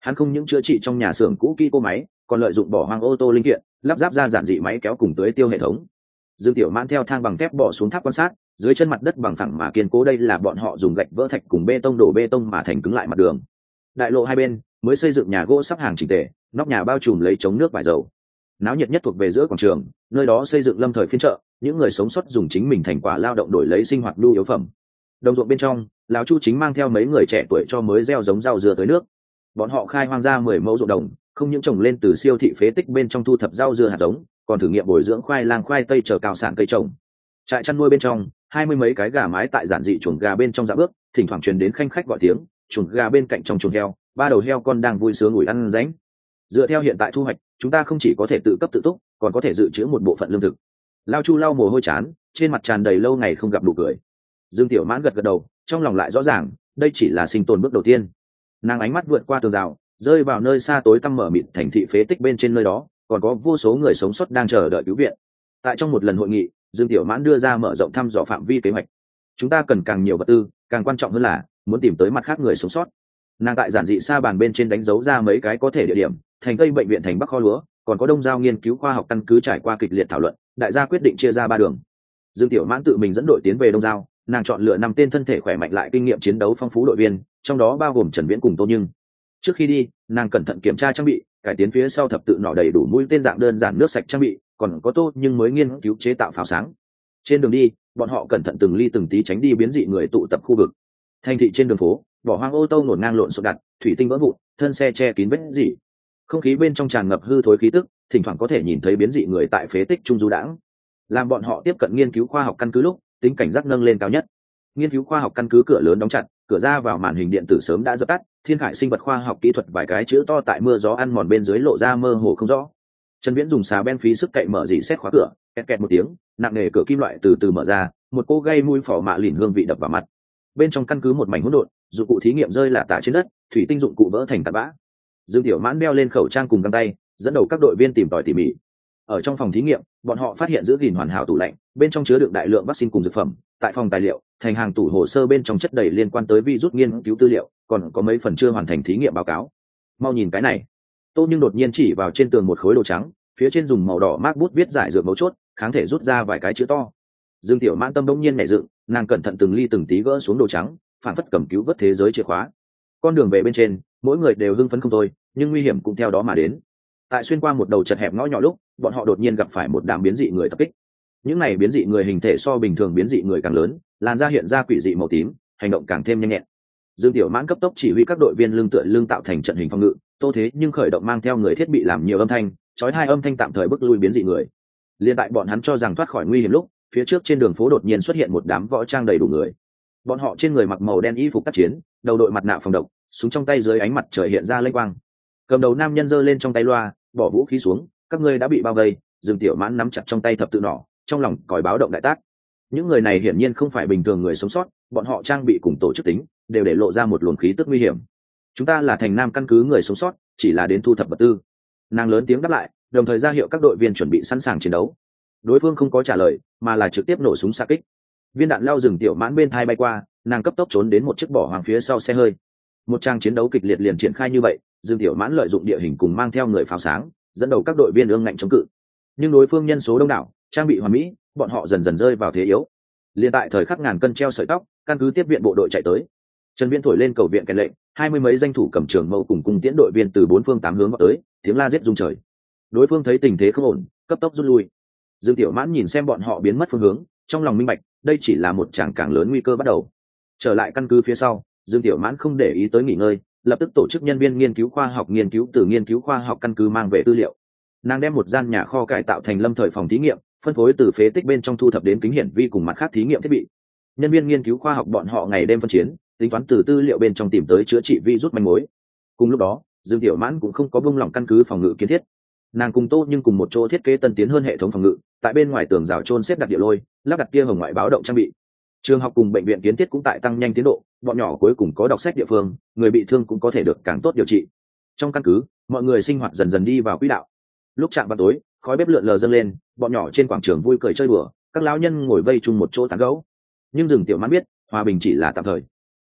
hắn không những chữa trị trong nhà xưởng cũ kỹ cô máy, còn lợi dụng bỏ hoang ô tô linh kiện lắp ráp ra giản dị máy kéo cùng tưới tiêu hệ thống. Dương Tiểu Mãn theo thang bằng thép bỏ xuống tháp quan sát, dưới chân mặt đất bằng phẳng mà kiên cố, đây là bọn họ dùng gạch vỡ thạch cùng bê tông đổ bê tông mà thành cứng lại mặt đường. Đại lộ hai bên mới xây dựng nhà gỗ sắp hàng chỉnh tề, nóc nhà bao trùm lấy chống nước vải dầu. Náo nhiệt nhất thuộc về giữa quảng trường, nơi đó xây dựng lâm thời phiên chợ, những người sống sót dùng chính mình thành quả lao động đổi lấy sinh hoạt nhu yếu phẩm. Đồng ruộng bên trong, lão Chu chính mang theo mấy người trẻ tuổi cho mới gieo giống rau dưa tới nước. Bọn họ khai hoang ra mười mẫu ruộng đồng, không những trồng lên từ siêu thị phế tích bên trong thu thập rau dưa hạt giống, còn thử nghiệm bồi dưỡng khoai lang khoai tây chờ cao sản cây trồng. Trại chăn nuôi bên trong, hai mươi mấy cái gà mái tại giản dị chuồng gà bên trong dạ bước, thỉnh thoảng truyền đến khanh khách gọi tiếng, chuồng gà bên cạnh trong chuồng heo, ba đầu heo con đang vui sướng ủi ăn ránh. Dựa theo hiện tại thu hoạch, chúng ta không chỉ có thể tự cấp tự túc, còn có thể dự trữ một bộ phận lương thực. Lao Chu lau mồ hôi chán, trên mặt tràn đầy lâu ngày không gặp nụ cười. Dương Tiểu Mãn gật gật đầu, trong lòng lại rõ ràng, đây chỉ là sinh tồn bước đầu tiên. Nàng ánh mắt vượt qua tường rào, rơi vào nơi xa tối tăm mở mịt thành thị phế tích bên trên, nơi đó còn có vô số người sống sót đang chờ đợi cứu viện. Tại trong một lần hội nghị, Dương Tiểu Mãn đưa ra mở rộng thăm dò phạm vi kế hoạch. Chúng ta cần càng nhiều vật tư, càng quan trọng hơn là muốn tìm tới mặt khác người sống sót. Nàng tại giản dị sa bàn bên trên đánh dấu ra mấy cái có thể địa điểm, thành Tây bệnh viện, thành Bắc kho lúa, còn có Đông Giao nghiên cứu khoa học căn cứ. Trải qua kịch liệt thảo luận, đại gia quyết định chia ra ba đường. Dương Tiểu Mãn tự mình dẫn đội tiến về Đông Giao, nàng chọn lựa năm tên thân thể khỏe mạnh lại kinh nghiệm chiến đấu phong phú đội viên, trong đó bao gồm Trần Viễn cùng Tô Nhưng. Trước khi đi, nàng cẩn thận kiểm tra trang bị, cải tiến phía sau thập tự nỏ đầy đủ mũi tên dạng đơn giản nước sạch trang bị, còn có Tô Nhưng mới nghiên cứu chế tạo pháo sáng. Trên đường đi, bọn họ cẩn thận từng ly từng tí tránh đi biến dị người tụ tập khu vực. Thành thị trên đường phố, bỏ hoang ô tô ngổn ngang lộn xộn đặt, thủy tinh vỡ vụn, thân xe che kín vết dị. Không khí bên trong tràn ngập hư thối khí tức, thỉnh thoảng có thể nhìn thấy biến dị người tại phế tích trung du đãng. Làm bọn họ tiếp cận nghiên cứu khoa học căn cứ lúc, tính cảnh giác nâng lên cao nhất. Nghiên cứu khoa học căn cứ cửa lớn đóng chặt, cửa ra vào màn hình điện tử sớm đã dập tắt, Thiên Khải sinh vật khoa học kỹ thuật vài cái chữ to tại mưa gió ăn mòn bên dưới lộ ra mơ hồ không rõ. Trần Viễn dùng xà ben phí sức cậy mở dỉ xét khóa cửa, kẹt kẹt một tiếng, nặng nề cửa kim loại từ từ mở ra, một cô gây mùi phỏ mạ lìn hương vị đập vào mặt. Bên trong căn cứ một mảnh hỗn độn, dụng cụ thí nghiệm rơi lả tả trên đất, thủy tinh dụng cụ vỡ thành tạt bã. Dương Tiểu Mãn đeo lên khẩu trang cùng găng tay, dẫn đầu các đội viên tìm tòi tỉ mỉ. Ở trong phòng thí nghiệm, bọn họ phát hiện giữ gìn hoàn hảo tủ lạnh, bên trong chứa đựng đại lượng vaccine cùng dược phẩm. Tại phòng tài liệu, thành hàng tủ hồ sơ bên trong chất đầy liên quan tới virus nghiên cứu tư liệu, còn có mấy phần chưa hoàn thành thí nghiệm báo cáo. Mau nhìn cái này. Tô Nhưng đột nhiên chỉ vào trên tường một khối đồ trắng, phía trên dùng màu đỏ mác bút viết giải dược mấu chốt, kháng thể rút ra vài cái chữ to. Dương Tiểu Mãn tâm đông nhiên nhảy dựng, nàng cẩn thận từng ly từng tí gỡ xuống đồ trắng, phản phất cầm cứu vớt thế giới chìa khóa. Con đường về bên trên, mỗi người đều hưng phấn không thôi, nhưng nguy hiểm cũng theo đó mà đến. Tại xuyên qua một đầu chật hẹp ngõ nhỏ lúc, bọn họ đột nhiên gặp phải một đám biến dị người tập kích. Những này biến dị người hình thể so bình thường biến dị người càng lớn, làn da hiện ra quỷ dị màu tím, hành động càng thêm nhanh nhẹn. Dương Tiểu Mãn cấp tốc chỉ huy các đội viên lưng tựa lưng tạo thành trận hình phòng ngự, Tô Thế nhưng khởi động mang theo người thiết bị làm nhiều âm thanh, chói hai âm thanh tạm thời bức lui biến dị người. Liên tại bọn hắn cho rằng thoát khỏi nguy hiểm lúc, phía trước trên đường phố đột nhiên xuất hiện một đám võ trang đầy đủ người. Bọn họ trên người mặc màu đen y phục tác chiến, đầu đội mặt nạ phòng độc, súng trong tay dưới ánh mặt trời hiện ra lênh quang. Cầm đầu nam nhân giơ lên trong tay loa, bỏ vũ khí xuống, các ngươi đã bị bao vây. Dương Tiểu Mãn nắm chặt trong tay thập tự nỏ, trong lòng còi báo động đại tác. Những người này hiển nhiên không phải bình thường người sống sót, bọn họ trang bị cùng tổ chức tính, đều để lộ ra một luồng khí tức nguy hiểm. Chúng ta là thành Nam căn cứ người sống sót, chỉ là đến thu thập vật tư. Nàng lớn tiếng đáp lại, đồng thời ra hiệu các đội viên chuẩn bị sẵn sàng chiến đấu. Đối phương không có trả lời, mà là trực tiếp nổ súng xạ kích. Viên đạn lao rừng Tiểu Mãn bên thai bay qua, nàng cấp tốc trốn đến một chiếc bỏ hoàng phía sau xe hơi. Một trang chiến đấu kịch liệt liền triển khai như vậy, Dương Tiểu Mãn lợi dụng địa hình cùng mang theo người pháo sáng, dẫn đầu các đội viên ương ngạnh chống cự. Nhưng đối phương nhân số đông đảo, trang bị hoàn mỹ, bọn họ dần dần rơi vào thế yếu. Liên tại thời khắc ngàn cân treo sợi tóc, căn cứ tiếp viện bộ đội chạy tới. Trần Viễn thổi lên cầu viện kèn lệnh, hai mươi mấy danh thủ cầm trường mâu cùng cung tiễn đội viên từ bốn phương tám hướng vào tới, tiếng la giết rung trời. Đối phương thấy tình thế không ổn, cấp tốc rút lui. Dương Tiểu Mãn nhìn xem bọn họ biến mất phương hướng, trong lòng minh bạch, đây chỉ là một tràng càng lớn nguy cơ bắt đầu. Trở lại căn cứ phía sau, Dương Tiểu Mãn không để ý tới nghỉ ngơi, lập tức tổ chức nhân viên nghiên cứu khoa học nghiên cứu từ nghiên cứu khoa học căn cứ mang về tư liệu. Nàng đem một gian nhà kho cải tạo thành lâm thời phòng thí nghiệm, phân phối từ phế tích bên trong thu thập đến kính hiển vi cùng mặt khác thí nghiệm thiết bị. Nhân viên nghiên cứu khoa học bọn họ ngày đêm phân chiến, tính toán từ tư liệu bên trong tìm tới chữa trị virus manh mối. Cùng lúc đó, Dương Tiểu Mãn cũng không có buông lỏng căn cứ phòng ngự kiến thiết. Nàng cùng Tô nhưng cùng một chỗ thiết kế tân tiến hơn hệ thống phòng ngự, tại bên ngoài tường rào trôn xếp đặt địa lôi, lắp đặt tia hồng ngoại báo động trang bị. Trường học cùng bệnh viện kiến thiết cũng tại tăng nhanh tiến độ, bọn nhỏ cuối cùng có đọc sách địa phương, người bị thương cũng có thể được càng tốt điều trị. Trong căn cứ, mọi người sinh hoạt dần dần đi vào quỹ đạo. Lúc chạm vào tối, khói bếp lượn lờ dâng lên, bọn nhỏ trên quảng trường vui cười chơi đùa, các lão nhân ngồi vây chung một chỗ tán gẫu. Nhưng Dương Tiểu Mãn biết, hòa bình chỉ là tạm thời.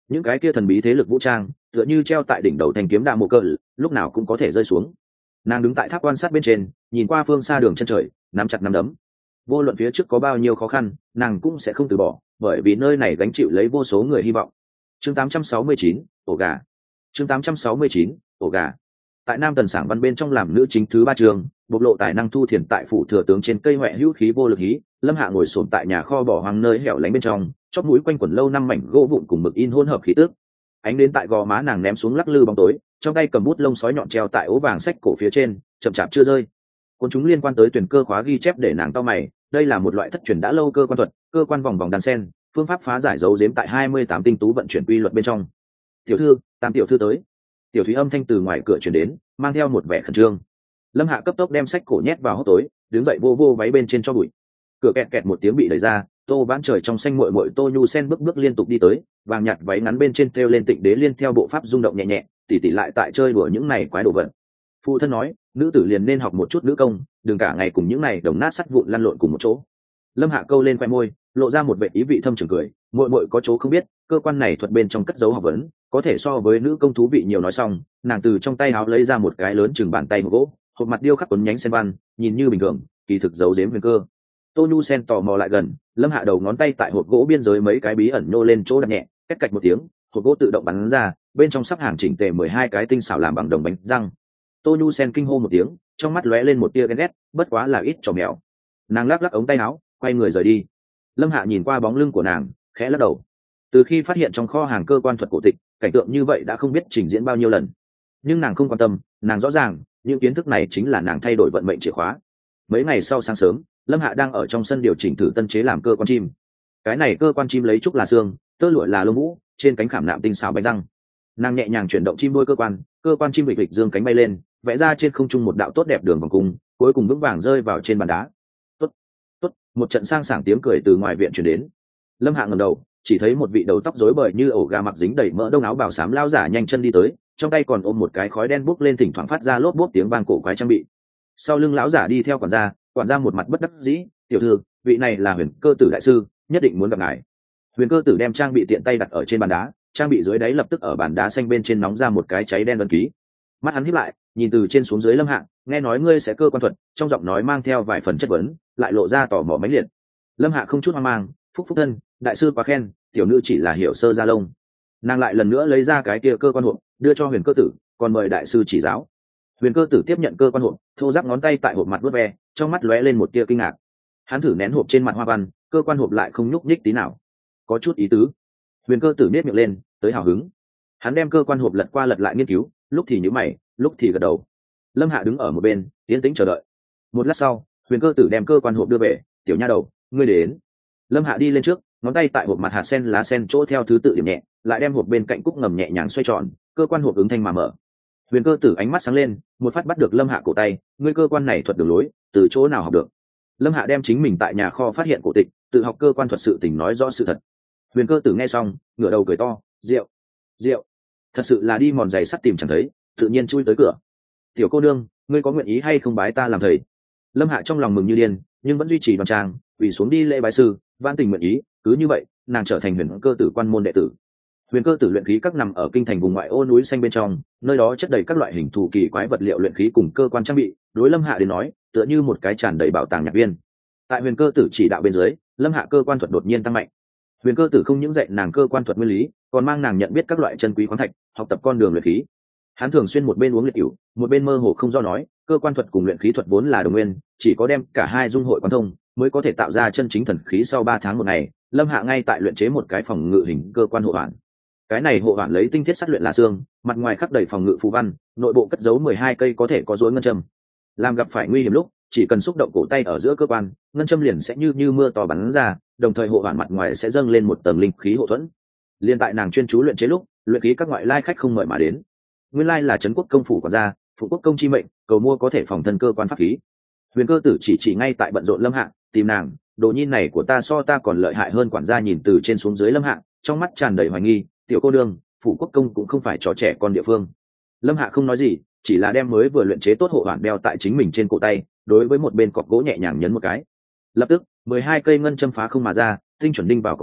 những cái kia thần bí thế lực vũ trang tựa như treo tại đỉnh đầu thanh kiếm đa mộ cơ, lúc nào cũng có thể rơi xuống. Nàng đứng tại tháp quan sát bên trên, nhìn qua phương xa đường chân trời, nắm chặt nắm đấm. Vô luận phía trước có bao nhiêu khó khăn, nàng cũng sẽ không từ bỏ, bởi vì nơi này gánh chịu lấy vô số người hy vọng. Chương tám trăm sáu mươi chín, ổ gà. Chương tám trăm sáu mươi chín, ổ gà. Tại Nam Tần Sảng Văn bên trong làm nữ chính thứ ba trường, bộc lộ tài năng thu thiền tại phủ thừa tướng trên cây hoẹ hữu khí vô lực hí, Lâm Hạ ngồi xổm tại nhà kho bỏ hoang nơi hẻo lánh bên trong, chóp mũi quanh quẩn lâu năm mảnh gỗ vụn cùng mực in hỗn hợp khí tức. Ánh đến tại gò má nàng ném xuống lắc lư bóng tối, trong tay cầm bút lông sói nhọn treo tại ố vàng sách cổ phía trên, chậm chạp chưa rơi. Cuốn chúng liên quan tới tuyển cơ khóa ghi chép để nàng cau mày, đây là một loại thất truyền đã lâu cơ quan thuật, cơ quan vòng vòng đan sen, phương pháp phá giải dấu giếm tại hai mươi tám tinh tú vận chuyển quy luật bên trong. Tiểu thư, Tam tiểu thư tới. Tiểu Thúy âm thanh từ ngoài cửa truyền đến, mang theo một vẻ khẩn trương. Lâm Hạ cấp tốc đem sách cổ nhét vào hốc tối, đứng dậy vô vô váy bên trên cho bụi. Cửa kẹt kẹt một tiếng bị đẩy ra, Tô Vãn Trời trong xanh muội muội Tô Nhu Sen bước bước liên tục đi tới, vàng nhạt váy ngắn bên trên treo lên Tịnh Đế liên theo bộ pháp rung động nhẹ nhẹ, tỉ tỉ lại tại chơi đùa những này quái đồ vật. Phụ thân nói, nữ tử liền nên học một chút nữ công, đừng cả ngày cùng những này đồng nát sắt vụn lăn lộn cùng một chỗ. Lâm Hạ câu lên khoe môi, lộ ra một vẻ ý vị thâm trường cười, muội muội có chỗ không biết, cơ quan này thuật bên trong cất giấu học vấn, có thể so với nữ công thú vị nhiều. Nói xong, nàng từ trong tay áo lấy ra một cái lớn chừng bàn tay hộp gỗ, hộp mặt điêu khắc tuấn nhánh sen văn, nhìn như bình thường, kỳ thực giấu giếm huyền cơ. Tô Nhu Sen tò mò lại gần, Lâm Hạ đầu ngón tay tại hộp gỗ biên giới mấy cái bí ẩn nhô lên chỗ đặt nhẹ, cách cạch một tiếng, hộp gỗ tự động bắn ra, bên trong sắp hàng chỉnh tề mười hai cái tinh xảo làm bằng đồng bánh răng. Tô Nhu Sen kinh hô một tiếng, trong mắt lóe lên một tia ghen ghét, bất quá là ít trò mèo. Nàng lắc lắc ống tay áo, quay người rời đi. Lâm Hạ nhìn qua bóng lưng của nàng, khẽ lắc đầu. Từ khi phát hiện trong kho hàng cơ quan thuật cổ tịch, cảnh tượng như vậy đã không biết trình diễn bao nhiêu lần, nhưng nàng không quan tâm, nàng rõ ràng những kiến thức này chính là nàng thay đổi vận mệnh chìa khóa. Mấy ngày sau sáng sớm, Lâm Hạ đang ở trong sân điều chỉnh thử tân chế làm cơ quan chim. Cái này cơ quan chim lấy trúc là xương, tơ lụa là lông vũ, trên cánh khảm nạm tinh xảo bánh răng. Nàng nhẹ nhàng chuyển động chim đuôi cơ quan, cơ quan chim vịch vịch dương cánh bay lên, vẽ ra trên không trung một đạo tốt đẹp đường vòng cung, cuối cùng vững vàng rơi vào trên bàn đá. Tốt, tốt, một trận sang sảng tiếng cười từ ngoài viện truyền đến. Lâm Hạ ngẩng đầu, chỉ thấy một vị đầu tóc rối bời như ổ gà mặc dính đầy mỡ đông áo bào xám lao giả nhanh chân đi tới, trong tay còn ôm một cái khói đen bốc lên thỉnh thoảng phát ra lốp bốp tiếng vang cổ quái trang bị. Sau lưng lão giả đi theo quản gia, quản gia một mặt bất đắc dĩ, tiểu thư, vị này là Huyền Cơ Tử đại sư, nhất định muốn gặp ngài. Huyền Cơ Tử đem trang bị tiện tay đặt ở trên bàn đá, trang bị dưới đáy lập tức ở bàn đá xanh bên trên nóng ra một cái cháy đen ấn ký. Mắt hắn híp lại, nhìn từ trên xuống dưới Lâm Hạ, nghe nói ngươi sẽ cơ quan thuật, trong giọng nói mang theo vài phần chất vấn, lại lộ ra tò mò mãnh liệt. Lâm Hạ không chút hoang mang, phúc phúc thân, đại sư quá khen, tiểu nữ chỉ là hiểu sơ gia lông. Nàng lại lần nữa lấy ra cái kia cơ quan hộp, đưa cho Huyền Cơ Tử, còn mời đại sư chỉ giáo. Huyền Cơ Tử tiếp nhận cơ quan hộp, thô ráp ngón tay tại hộp mặt vuốt ve, trong mắt lóe lên một tia kinh ngạc. Hắn thử nén hộp trên mặt hoa văn, cơ quan hộp lại không nhúc nhích tí nào, có chút ý tứ. Huyền Cơ Tử nét miệng lên, tới hào hứng. Hắn đem cơ quan hộp lật qua lật lại nghiên cứu, lúc thì nhíu mày, lúc thì gật đầu. Lâm Hạ đứng ở một bên, yên tĩnh chờ đợi. Một lát sau, Huyền Cơ Tử đem cơ quan hộp đưa về, tiểu nha đầu, ngươi đến. Lâm Hạ đi lên trước, ngón tay tại hộp mặt hạt sen lá sen chỗ theo thứ tự điểm nhẹ, lại đem hộp bên cạnh cúc ngầm nhẹ nhàng xoay tròn, cơ quan hộp ứng thanh mà mở. Huyền Cơ Tử ánh mắt sáng lên, một phát bắt được Lâm Hạ cổ tay, ngươi cơ quan này thuật đường lối, từ chỗ nào học được? Lâm Hạ đem chính mình tại nhà kho phát hiện cổ tịch, tự học cơ quan thuật sự tình nói rõ sự thật. Huyền Cơ Tử nghe xong, ngửa đầu cười to, rượu, rượu, thật sự là đi mòn giày sắt tìm chẳng thấy, tự nhiên chui tới cửa. Tiểu cô nương, ngươi có nguyện ý hay không bái ta làm thầy? Lâm Hạ trong lòng mừng như điên, nhưng vẫn duy trì đoan trang, quỳ xuống đi lễ bái sư, van tình nguyện ý. Cứ như vậy, nàng trở thành Huyền Cơ Tử quan môn đệ tử. Huyền Cơ Tử luyện khí các nằm ở kinh thành vùng ngoại ô núi xanh bên trong, nơi đó chất đầy các loại hình thù kỳ quái vật liệu luyện khí cùng cơ quan trang bị, đối Lâm Hạ đến nói, tựa như một cái tràn đầy bảo tàng nhạc viên. Tại Huyền Cơ Tử chỉ đạo bên dưới, Lâm Hạ cơ quan thuật đột nhiên tăng mạnh. Huyền Cơ Tử không những dạy nàng cơ quan thuật nguyên lý, còn mang nàng nhận biết các loại chân quý khoáng thạch, học tập con đường luyện khí. Hắn thường xuyên một bên uống liệt rượu, một bên mơ hồ không do nói, cơ quan thuật cùng luyện khí thuật vốn là đồng nguyên, chỉ có đem cả hai dung hội quán thông, mới có thể tạo ra chân chính thần khí. Sau ba tháng một ngày, Lâm Hạ ngay tại luyện chế một cái phòng ngự hình cơ quan hộ hoàn. Cái này hộ hoàn lấy tinh thiết sắt luyện là xương, mặt ngoài khắc đầy phòng ngự phù văn, nội bộ cất giấu mười hai cây có thể có rối ngân châm. Làm gặp phải nguy hiểm lúc, chỉ cần xúc động cổ tay ở giữa cơ quan, ngân châm liền sẽ như như mưa to bắn ra, đồng thời hộ hoàn mặt ngoài sẽ dâng lên một tầng linh khí hộ thuẫn. Liên tại nàng chuyên chú luyện chế lúc, luyện khí các ngoại lai khách không mời mà đến. Nguyên lai là trấn quốc công phủ quản gia, phụ quốc công chi mệnh, cầu mua có thể phòng thân cơ quan pháp khí. Huyền Cơ Tử chỉ chỉ ngay tại bận rộn Lâm Hạ, tìm nàng, đồ nhi này của ta so ta còn lợi hại hơn. Quản gia nhìn từ trên xuống dưới Lâm Hạ, trong mắt tràn đầy hoài nghi, tiểu cô đương, phủ quốc công cũng không phải trò trẻ con địa phương. Lâm Hạ không nói gì, chỉ là đem mới vừa luyện chế tốt hộ hoàn đeo tại chính mình trên cổ tay, đối với một bên cọc gỗ nhẹ nhàng nhấn một cái. Lập tức, mười hai cây ngân châm phá không mà ra, tinh chuẩn đinh vào cọc gỗ,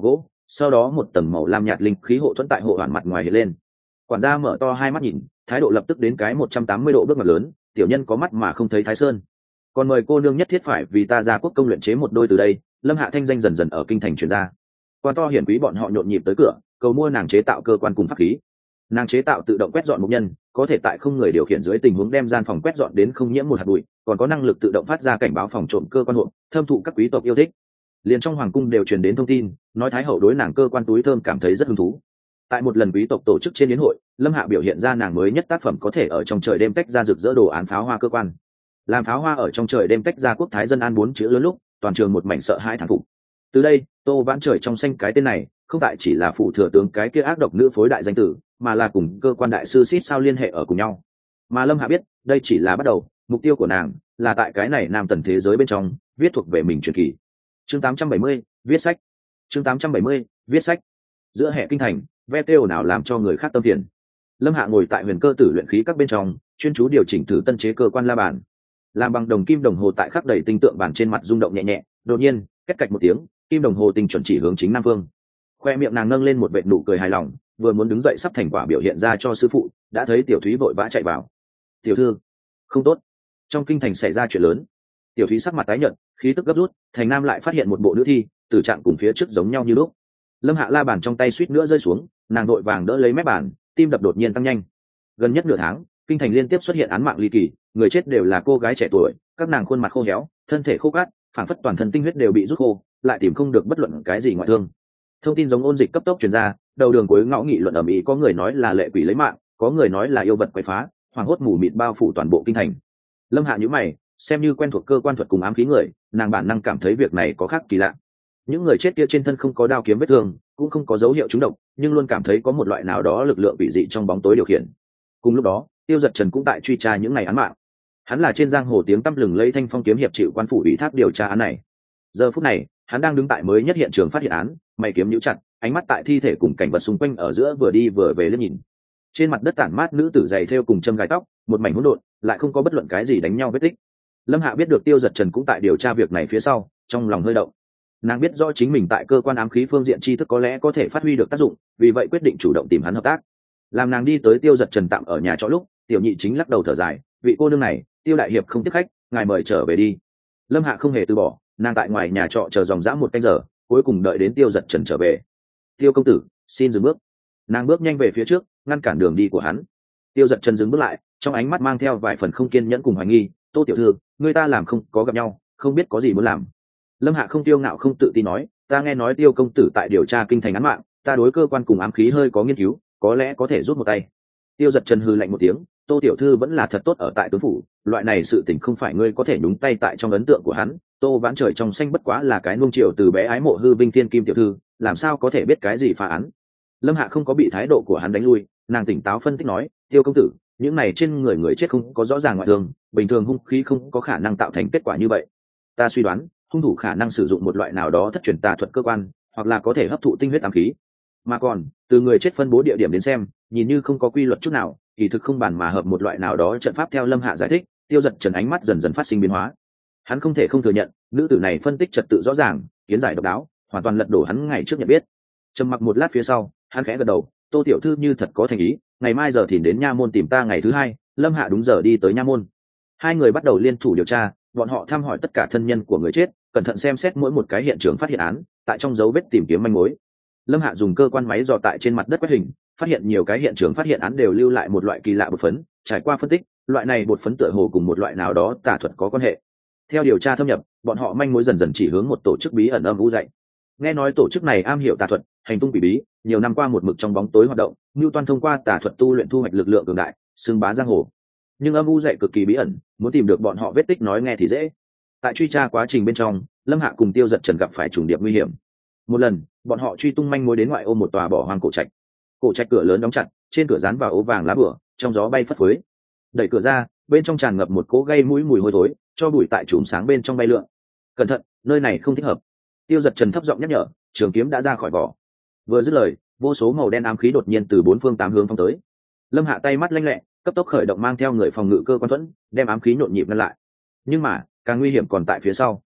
sau đó một tầng màu lam nhạt linh khí hộ thuẫn tại hộ hoàn mặt ngoài hiện lên. Quản gia mở to hai mắt nhìn, thái độ lập tức đến cái một trăm tám mươi độ bước ngoặt lớn. Tiểu nhân có mắt mà không thấy Thái Sơn, còn mời cô nương nhất thiết phải vì ta ra quốc công luyện chế một đôi. Từ đây Lâm Hạ thanh danh dần dần ở kinh thành truyền ra, quan to hiển quý bọn họ nhộn nhịp tới cửa cầu mua nàng chế tạo cơ quan cùng pháp khí. Nàng chế tạo tự động quét dọn mục nhân, có thể tại không người điều khiển dưới tình huống đem gian phòng quét dọn đến không nhiễm một hạt bụi, còn có năng lực tự động phát ra cảnh báo phòng trộm cơ quan hộ, thâm thụ các quý tộc yêu thích. Liền trong hoàng cung đều truyền đến thông tin, nói thái hậu đối nàng cơ quan túi thơm cảm thấy rất hứng thú. Tại một lần quý tộc tổ chức trên yến hội, Lâm Hạ biểu hiện ra nàng mới nhất tác phẩm có thể ở trong trời đêm tách ra rực rỡ đồ án pháo hoa cơ quan. Làm pháo hoa ở trong trời đêm tách ra quốc thái dân an bốn chữ lớn lúc, toàn trường một mảnh sợ hãi thán phục. Từ đây, Tô Vãn Trời trong xanh cái tên này, không tại chỉ là phụ thừa tướng cái kia ác độc nữ phối đại danh tử, mà là cùng cơ quan đại sư xít sao liên hệ ở cùng nhau. Mà Lâm Hạ biết, đây chỉ là bắt đầu, mục tiêu của nàng là tại cái này nam tần thế giới bên trong, viết thuộc về mình truyền kỳ. Chương tám trăm bảy mươi, viết sách. Chương tám trăm bảy mươi, viết sách. Giữa hệ kinh thành, ve kêu nào làm cho người khác tâm phiền. Lâm Hạ ngồi tại huyền cơ tử luyện khí các bên trong, chuyên chú điều chỉnh thử tân chế cơ quan la bàn. Làm bằng đồng kim đồng hồ tại khắc đầy tinh tượng bàn trên mặt rung động nhẹ nhẹ, đột nhiên, két cạch một tiếng, kim đồng hồ tinh chuẩn chỉ hướng chính nam phương. Khoe miệng nàng nâng lên một vệt nụ cười hài lòng, vừa muốn đứng dậy sắp thành quả biểu hiện ra cho sư phụ, đã thấy Tiểu Thúy vội vã chạy vào. "Tiểu thư, không tốt, trong kinh thành xảy ra chuyện lớn." Tiểu Thúy sắc mặt tái nhợt, khí tức gấp rút, thành nam lại phát hiện một bộ nữ thi, tử trạng cùng phía trước giống nhau như lúc. Lâm Hạ la bàn trong tay suýt nữa rơi xuống, nàng đội vàng đỡ lấy mép bàn, tim đập đột nhiên tăng nhanh. Gần nhất nửa tháng, kinh thành liên tiếp xuất hiện án mạng ly kỳ, người chết đều là cô gái trẻ tuổi, các nàng khuôn mặt khô héo, thân thể khô cát, phảng phất toàn thân tinh huyết đều bị rút khô, lại tìm không được bất luận cái gì ngoại thương. Thông tin giống ôn dịch cấp tốc truyền ra, đầu đường cuối ngõ nghị luận ầm ĩ, có người nói là lệ quỷ lấy mạng, có người nói là yêu vật quấy phá, hoàng hốt mù mịt bao phủ toàn bộ kinh thành. Lâm Hạ nhíu mày, xem như quen thuộc cơ quan thuật cùng ám khí người, nàng bản năng cảm thấy việc này có khác kỳ lạ. Những người chết kia trên thân không có đao kiếm vết thương, cũng không có dấu hiệu trúng độc, nhưng luôn cảm thấy có một loại nào đó lực lượng quỷ dị trong bóng tối điều khiển. Cùng lúc đó, Tiêu Dật Trần cũng tại truy tra những ngày án mạng. Hắn là trên giang hồ tiếng tăm lừng lẫy Thanh Phong kiếm hiệp chịu quan phủ ủy thác điều tra án này. Giờ phút này, hắn đang đứng tại mới nhất hiện trường phát hiện án, mày kiếm nhíu chặt, ánh mắt tại thi thể cùng cảnh vật xung quanh ở giữa vừa đi vừa về liếc nhìn. Trên mặt đất tản mát nữ tử giày thêu cùng châm gai tóc, một mảnh hỗn độn, lại không có bất luận cái gì đánh nhau vết tích. Lâm Hạ biết được Tiêu Dật Trần cũng tại điều tra việc này phía sau, trong lòng hơi động. Nàng biết rõ chính mình tại cơ quan ám khí phương diện tri thức có lẽ có thể phát huy được tác dụng, vì vậy quyết định chủ động tìm hắn hợp tác. Làm nàng đi tới Tiêu Dật Trần tạm ở nhà trọ lúc, Tiểu Nhị chính lắc đầu thở dài, "Vị cô nương này, Tiêu đại hiệp không tiếp khách, ngài mời trở về đi." Lâm Hạ không hề từ bỏ, nàng tại ngoài nhà trọ chờ dòng dã một canh giờ, cuối cùng đợi đến Tiêu Dật Trần trở về. "Tiêu công tử, xin dừng bước." Nàng bước nhanh về phía trước, ngăn cản đường đi của hắn. Tiêu Dật Trần dừng bước lại, trong ánh mắt mang theo vài phần không kiên nhẫn cùng hoài nghi, "Tô tiểu thư, người ta làm không có gặp nhau, không biết có gì muốn làm." Lâm Hạ không tiêu ngạo không tự tin nói, "Ta nghe nói Tiêu công tử tại điều tra kinh thành án mạng, ta đối cơ quan cùng ám khí hơi có nghiên cứu, có lẽ có thể rút một tay." Tiêu Dật Trần hừ lạnh một tiếng, "Tô tiểu thư vẫn là thật tốt ở tại tướng phủ, loại này sự tình không phải ngươi có thể nhúng tay tại trong ấn tượng của hắn. Tô Vãn Trời trong xanh bất quá là cái nuông chiều từ bé ái mộ hư vinh thiên kim tiểu thư, làm sao có thể biết cái gì phá án." Lâm Hạ không có bị thái độ của hắn đánh lui, nàng tỉnh táo phân tích nói, "Tiêu công tử, những này trên người người chết không có rõ ràng ngoại thương, bình thường hung khí không có khả năng tạo thành kết quả như vậy. Ta suy đoán, hung thủ khả năng sử dụng một loại nào đó thất truyền tà thuật cơ quan, hoặc là có thể hấp thụ tinh huyết ám khí. Mà còn, từ người chết phân bố địa điểm đến xem, nhìn như không có quy luật chút nào, kỳ thực không bàn mà hợp một loại nào đó trận pháp." Theo Lâm Hạ giải thích, Tiêu Dật Trần ánh mắt dần dần phát sinh biến hóa. Hắn không thể không thừa nhận, nữ tử này phân tích trật tự rõ ràng, kiến giải độc đáo, hoàn toàn lật đổ hắn ngày trước nhận biết. Trầm mặc một lát phía sau, hắn khẽ gật đầu, "Tô tiểu thư như thật có thành ý, ngày mai giờ thì đến nha môn tìm ta." Ngày thứ hai, Lâm Hạ đúng giờ đi tới nha môn. Hai người bắt đầu liên thủ điều tra, bọn họ thăm hỏi tất cả thân nhân của người chết, cẩn thận xem xét mỗi một cái hiện trường phát hiện án, tại trong dấu vết tìm kiếm manh mối. Lâm Hạ dùng cơ quan máy dò tại trên mặt đất quét hình, phát hiện nhiều cái hiện trường phát hiện án đều lưu lại một loại kỳ lạ bột phấn, trải qua phân tích, loại này bột phấn tựa hồ cùng một loại nào đó tà thuật có quan hệ. Theo điều tra thâm nhập, bọn họ manh mối dần dần chỉ hướng một tổ chức bí ẩn âm u dạy. Nghe nói tổ chức này am hiểu tà thuật, hành tung quỷ bí, nhiều năm qua một mực trong bóng tối hoạt động, Newton thông qua tà thuật tu luyện thu hoạch lực lượng cường đại, xưng bá giang hồ. Nhưng âm u dạy cực kỳ bí ẩn, muốn tìm được bọn họ vết tích nói nghe thì dễ. Tại truy tra quá trình bên trong, Lâm Hạ cùng Tiêu Dật Trần gặp phải trùng điệp nguy hiểm. Một lần, bọn họ truy tung manh mối đến ngoại ô một tòa bỏ hoang cổ trạch. Cổ trạch cửa lớn đóng chặt, trên cửa dán vào ố vàng lá bửa, trong gió bay phất phới. Đẩy cửa ra, bên trong tràn ngập một cỗ gây mũi mùi hôi thối, cho bụi tại chùm sáng bên trong bay lượn. "Cẩn thận, nơi này không thích hợp." Tiêu Dật Trần thấp giọng nhắc nhở, trường kiếm đã ra khỏi vỏ. Vừa dứt lời, vô số màu đen ám khí đột nhiên từ bốn phương tám hướng phóng tới. Lâm Hạ tay mắt lanh lẹ, cấp tốc khởi động mang theo người phòng ngự cơ quan thuẫn, đem ám khí nhộn nhịp ngăn lại. Nhưng mà, càng nguy hiểm còn tại phía sau.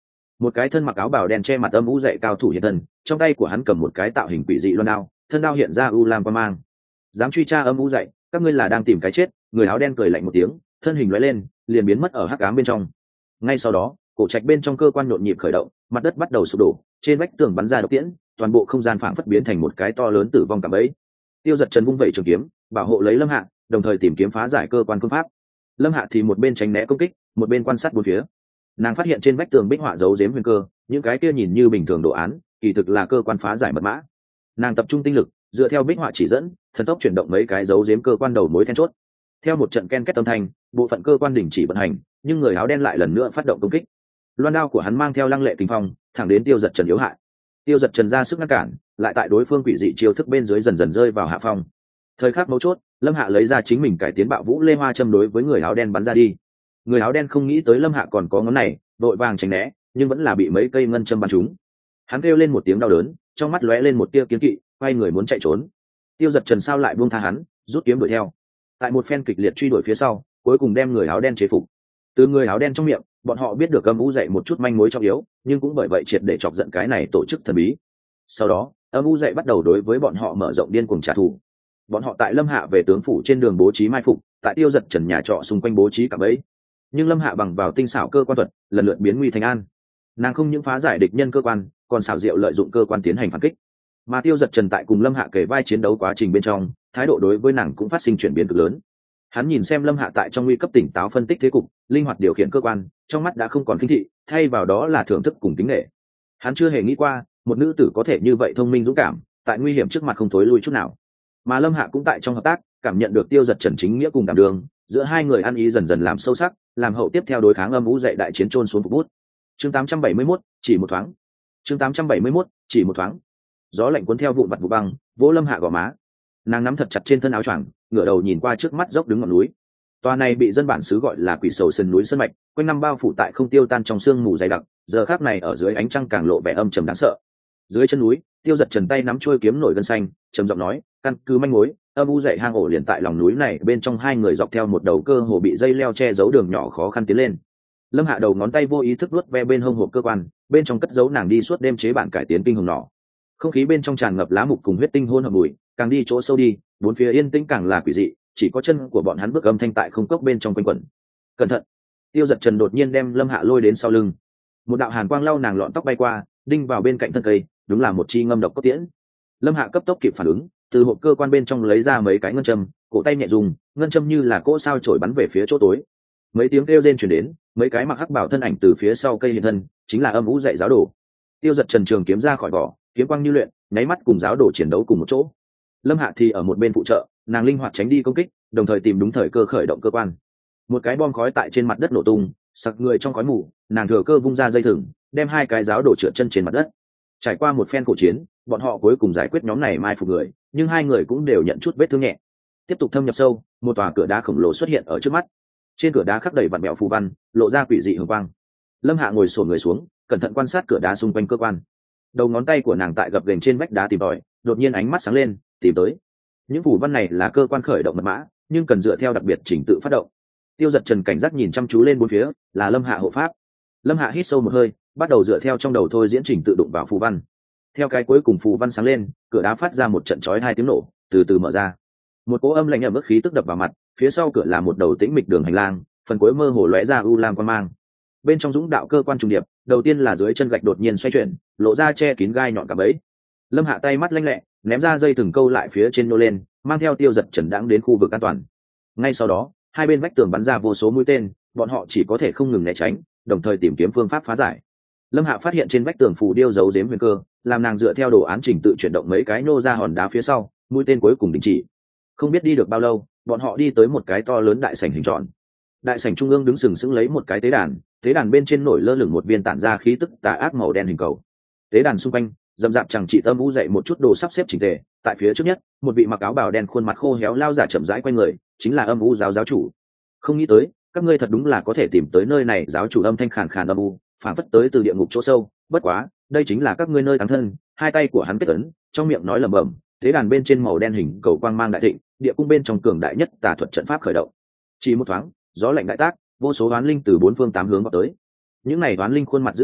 một cái thân mặc áo bào đen che mặt âm u dậy cao thủ hiện thân, trong tay của hắn cầm một cái tạo hình quỷ dị loan đao, thân đao hiện ra u lam quang mang. Dám truy tra âm u dậy, các ngươi là đang tìm cái chết. Người áo đen cười lạnh một tiếng, thân hình lóe lên, liền biến mất ở hắc ám bên trong. Ngay sau đó, cổ trạch bên trong cơ quan nhộn nhịp khởi động, mặt đất bắt đầu sụp đổ, trên vách tường bắn ra độc tiễn, toàn bộ không gian phảng phất biến thành một cái to lớn tử vong cảm ấy. Tiêu Dật Trần vung vẩy trường kiếm, bảo hộ lấy Lâm Hạ, đồng thời tìm kiếm phá giải cơ quan phương pháp. Lâm Hạ thì một bên tránh né công kích, một bên quan sát bốn phía. Nàng phát hiện trên vách tường bích họa dấu giếm huyền cơ, những cái kia nhìn như bình thường đồ án, kỳ thực là cơ quan phá giải mật mã. Nàng tập trung tinh lực, dựa theo bích họa chỉ dẫn, thần tốc chuyển động mấy cái dấu giếm cơ quan đầu mối then chốt. Theo một trận ken két âm thanh, bộ phận cơ quan đình chỉ vận hành, nhưng người áo đen lại lần nữa phát động công kích. Loan đao của hắn mang theo lăng lệ kinh phong, thẳng đến Tiêu Dật Trần yếu hại. Tiêu Dật Trần ra sức ngăn cản, lại tại đối phương quỷ dị chiêu thức bên dưới dần dần rơi vào hạ phong. Thời khắc mấu chốt, Lâm Hạ lấy ra chính mình cải tiến bạo vũ lê hoa châm đối với người áo đen bắn ra đi. Người áo đen không nghĩ tới Lâm Hạ còn có ngón này, đội vàng tránh né, nhưng vẫn là bị mấy cây ngân châm bắn trúng. Hắn kêu lên một tiếng đau đớn, trong mắt lóe lên một tia kiến kỵ, quay người muốn chạy trốn. Tiêu Dật Trần sao lại buông tha hắn, rút kiếm đuổi theo. Tại một phen kịch liệt truy đuổi phía sau, cuối cùng đem người áo đen chế phục. Từ người áo đen trong miệng, bọn họ biết được âm u dậy một chút manh mối trọng yếu, nhưng cũng bởi vậy triệt để chọc giận cái này tổ chức thần bí. Sau đó, âm u dậy bắt đầu đối với bọn họ mở rộng điên cuồng trả thù. Bọn họ tại Lâm Hạ về tướng phủ trên đường bố trí mai phục, tại Tiêu Dật Trần nhà trọ xung quanh bố trí cả bẫy. Nhưng Lâm Hạ bằng vào tinh xảo cơ quan thuật, lần lượt biến nguy thành an. Nàng không những phá giải địch nhân cơ quan, còn xảo diệu lợi dụng cơ quan tiến hành phản kích. Mà Tiêu Dật Trần tại cùng Lâm Hạ kể vai chiến đấu quá trình bên trong, thái độ đối với nàng cũng phát sinh chuyển biến cực lớn. Hắn nhìn xem Lâm Hạ tại trong nguy cấp tỉnh táo phân tích thế cục, linh hoạt điều khiển cơ quan, trong mắt đã không còn khinh thị, thay vào đó là thưởng thức cùng kính nể. Hắn chưa hề nghĩ qua, một nữ tử có thể như vậy thông minh dũng cảm, tại nguy hiểm trước mặt không thối lui chút nào. Mà Lâm Hạ cũng tại trong hợp tác, cảm nhận được Tiêu Dật Trần chính nghĩa cùng đảm đường, giữa hai người ăn ý dần dần làm sâu sắc, làm hậu tiếp theo đối kháng âm u dậy đại chiến trôn xuống phục bút. Chương tám trăm bảy mươi mốt, chỉ một thoáng. Chương tám trăm bảy mươi mốt, chỉ một thoáng. Gió lạnh cuốn theo vụn vặt vụ băng, vỗ Lâm Hạ gò má. Nàng nắm thật chặt trên thân áo choàng, ngửa đầu nhìn qua trước mắt dốc đứng ngọn núi. Tòa này bị dân bản xứ gọi là Quỷ Sầu Sơn núi sơn mạch, quanh năm bao phủ tại không tiêu tan trong sương mù dày đặc, giờ khắc này ở dưới ánh trăng càng lộ vẻ âm trầm đáng sợ. Dưới chân núi, Tiêu Dật Trần tay nắm chuôi kiếm nổi gân xanh, trầm giọng nói, căn cứ manh mối, âm u dậy hang ổ liền tại lòng núi này, bên trong hai người dọc theo một đầu cơ hồ bị dây leo che giấu đường nhỏ khó khăn tiến lên. Lâm Hạ đầu ngón tay vô ý thức luốt ve bên hông hộp cơ quan, bên trong cất giấu nàng đi suốt đêm chế bản cải tiến kinh hồng nỏ. Không khí bên trong tràn ngập lá mục cùng huyết tinh hôn hợp mùi, càng đi chỗ sâu đi, bốn phía yên tĩnh càng là quỷ dị, chỉ có chân của bọn hắn bước âm thanh tại không cốc bên trong quanh quẩn. Cẩn thận! Tiêu Dật Trần đột nhiên đem Lâm Hạ lôi đến sau lưng. Một đạo hàn quang lau nàng lọn tóc bay qua, đinh vào bên cạnh thân cây, đúng là một chi ngâm độc cốt tiễn. Lâm Hạ cấp tốc kịp phản ứng, từ hộp cơ quan bên trong lấy ra mấy cái ngân châm, cổ tay nhẹ dùng, ngân châm như là cỗ sao chổi bắn về phía chỗ tối. Mấy tiếng kêu rên truyền đến, mấy cái mặc hắc bảo thân ảnh từ phía sau cây hiện thân, chính là âm u dậy giáo đồ. Tiêu Dật Trần trường kiếm ra khỏi vỏ, kiếm quang như luyện, nháy mắt cùng giáo đồ chiến đấu cùng một chỗ. Lâm Hạ thì ở một bên phụ trợ, nàng linh hoạt tránh đi công kích, đồng thời tìm đúng thời cơ khởi động cơ quan. Một cái bom khói tại trên mặt đất nổ tung, sặc người trong khói mù, nàng thừa cơ vung ra dây thừng, đem hai cái giáo đồ trượt chân trên mặt đất. Trải qua một phen cổ chiến, bọn họ cuối cùng giải quyết nhóm này mai phục người, nhưng hai người cũng đều nhận chút vết thương nhẹ. Tiếp tục thâm nhập sâu, một tòa cửa đá khổng lồ xuất hiện ở trước mắt. Trên cửa đá khắc đầy vặn mèo phù văn, lộ ra quỷ dị hường quang. Lâm Hạ ngồi xổm người xuống, cẩn thận quan sát cửa đá xung quanh cơ quan. Đầu ngón tay của nàng tại gập ghềnh trên vách đá tìm tòi, đột nhiên ánh mắt sáng lên, tìm tới. Những phù văn này là cơ quan khởi động mật mã, nhưng cần dựa theo đặc biệt trình tự phát động. Tiêu Dật Trần cảnh giác nhìn chăm chú lên bốn phía, là Lâm Hạ hộ pháp. Lâm Hạ hít sâu một hơi, bắt đầu dựa theo trong đầu thôi diễn trình tự đụng vào phù văn. Theo cái cuối cùng phù văn sáng lên, cửa đá phát ra một trận chói hai tiếng nổ, từ từ mở ra. Một cỗ âm lạnh ẩm ướt khí tức đập vào mặt, phía sau cửa là một đầu tĩnh mịch đường hành lang, phần cuối mơ hồ lóe ra u lam quang mang. Bên trong dũng đạo cơ quan trùng điệp, đầu tiên là dưới chân gạch đột nhiên xoay chuyển, lộ ra che kín gai nhọn cả bẫy. Lâm Hạ tay mắt lanh lẹ, ném ra dây thừng câu lại phía trên nô lên, mang theo Tiêu Dật Trần đãng đến khu vực an toàn. Ngay sau đó, hai bên vách tường bắn ra vô số mũi tên, bọn họ chỉ có thể không ngừng né tránh, đồng thời tìm kiếm phương pháp phá giải. Lâm Hạ phát hiện trên vách tường phù điêu dấu giếm huyền cơ, làm nàng dựa theo đồ án trình tự chuyển động mấy cái nô ra hòn đá phía sau, mũi tên cuối cùng đình chỉ. Không biết đi được bao lâu, bọn họ đi tới một cái to lớn đại sảnh hình tròn. Đại sảnh trung ương đứng sừng sững lấy một cái tế đàn, tế đàn bên trên nổi lơ lửng một viên tản ra khí tức tà ác màu đen hình cầu. Tế đàn xung quanh, dầm dạp chẳng chỉ tâm u dậy một chút đồ sắp xếp chỉnh tề, tại phía trước nhất, một vị mặc áo bào đen khuôn mặt khô héo lao giả chậm rãi quay người, chính là âm u giáo giáo chủ. Không nghĩ tới, các ngươi thật đúng là có thể tìm tới nơi này. Giáo chủ âm thanh khàn khàn âm u, phản phất tới từ địa ngục chỗ sâu. Bất quá, đây chính là các ngươi nơi táng thân. Hai tay của hắn kết ấn, trong miệng nói lẩm bẩm. Tế đàn bên trên màu đen hình cầu quang mang đại thịnh, địa cung bên trong cường đại nhất tà thuật trận pháp khởi động. Chỉ một thoáng, gió lạnh đại tác, vô số oán linh từ bốn phương tám hướng vào tới. Những này oán linh khuôn mặt dữ tợn,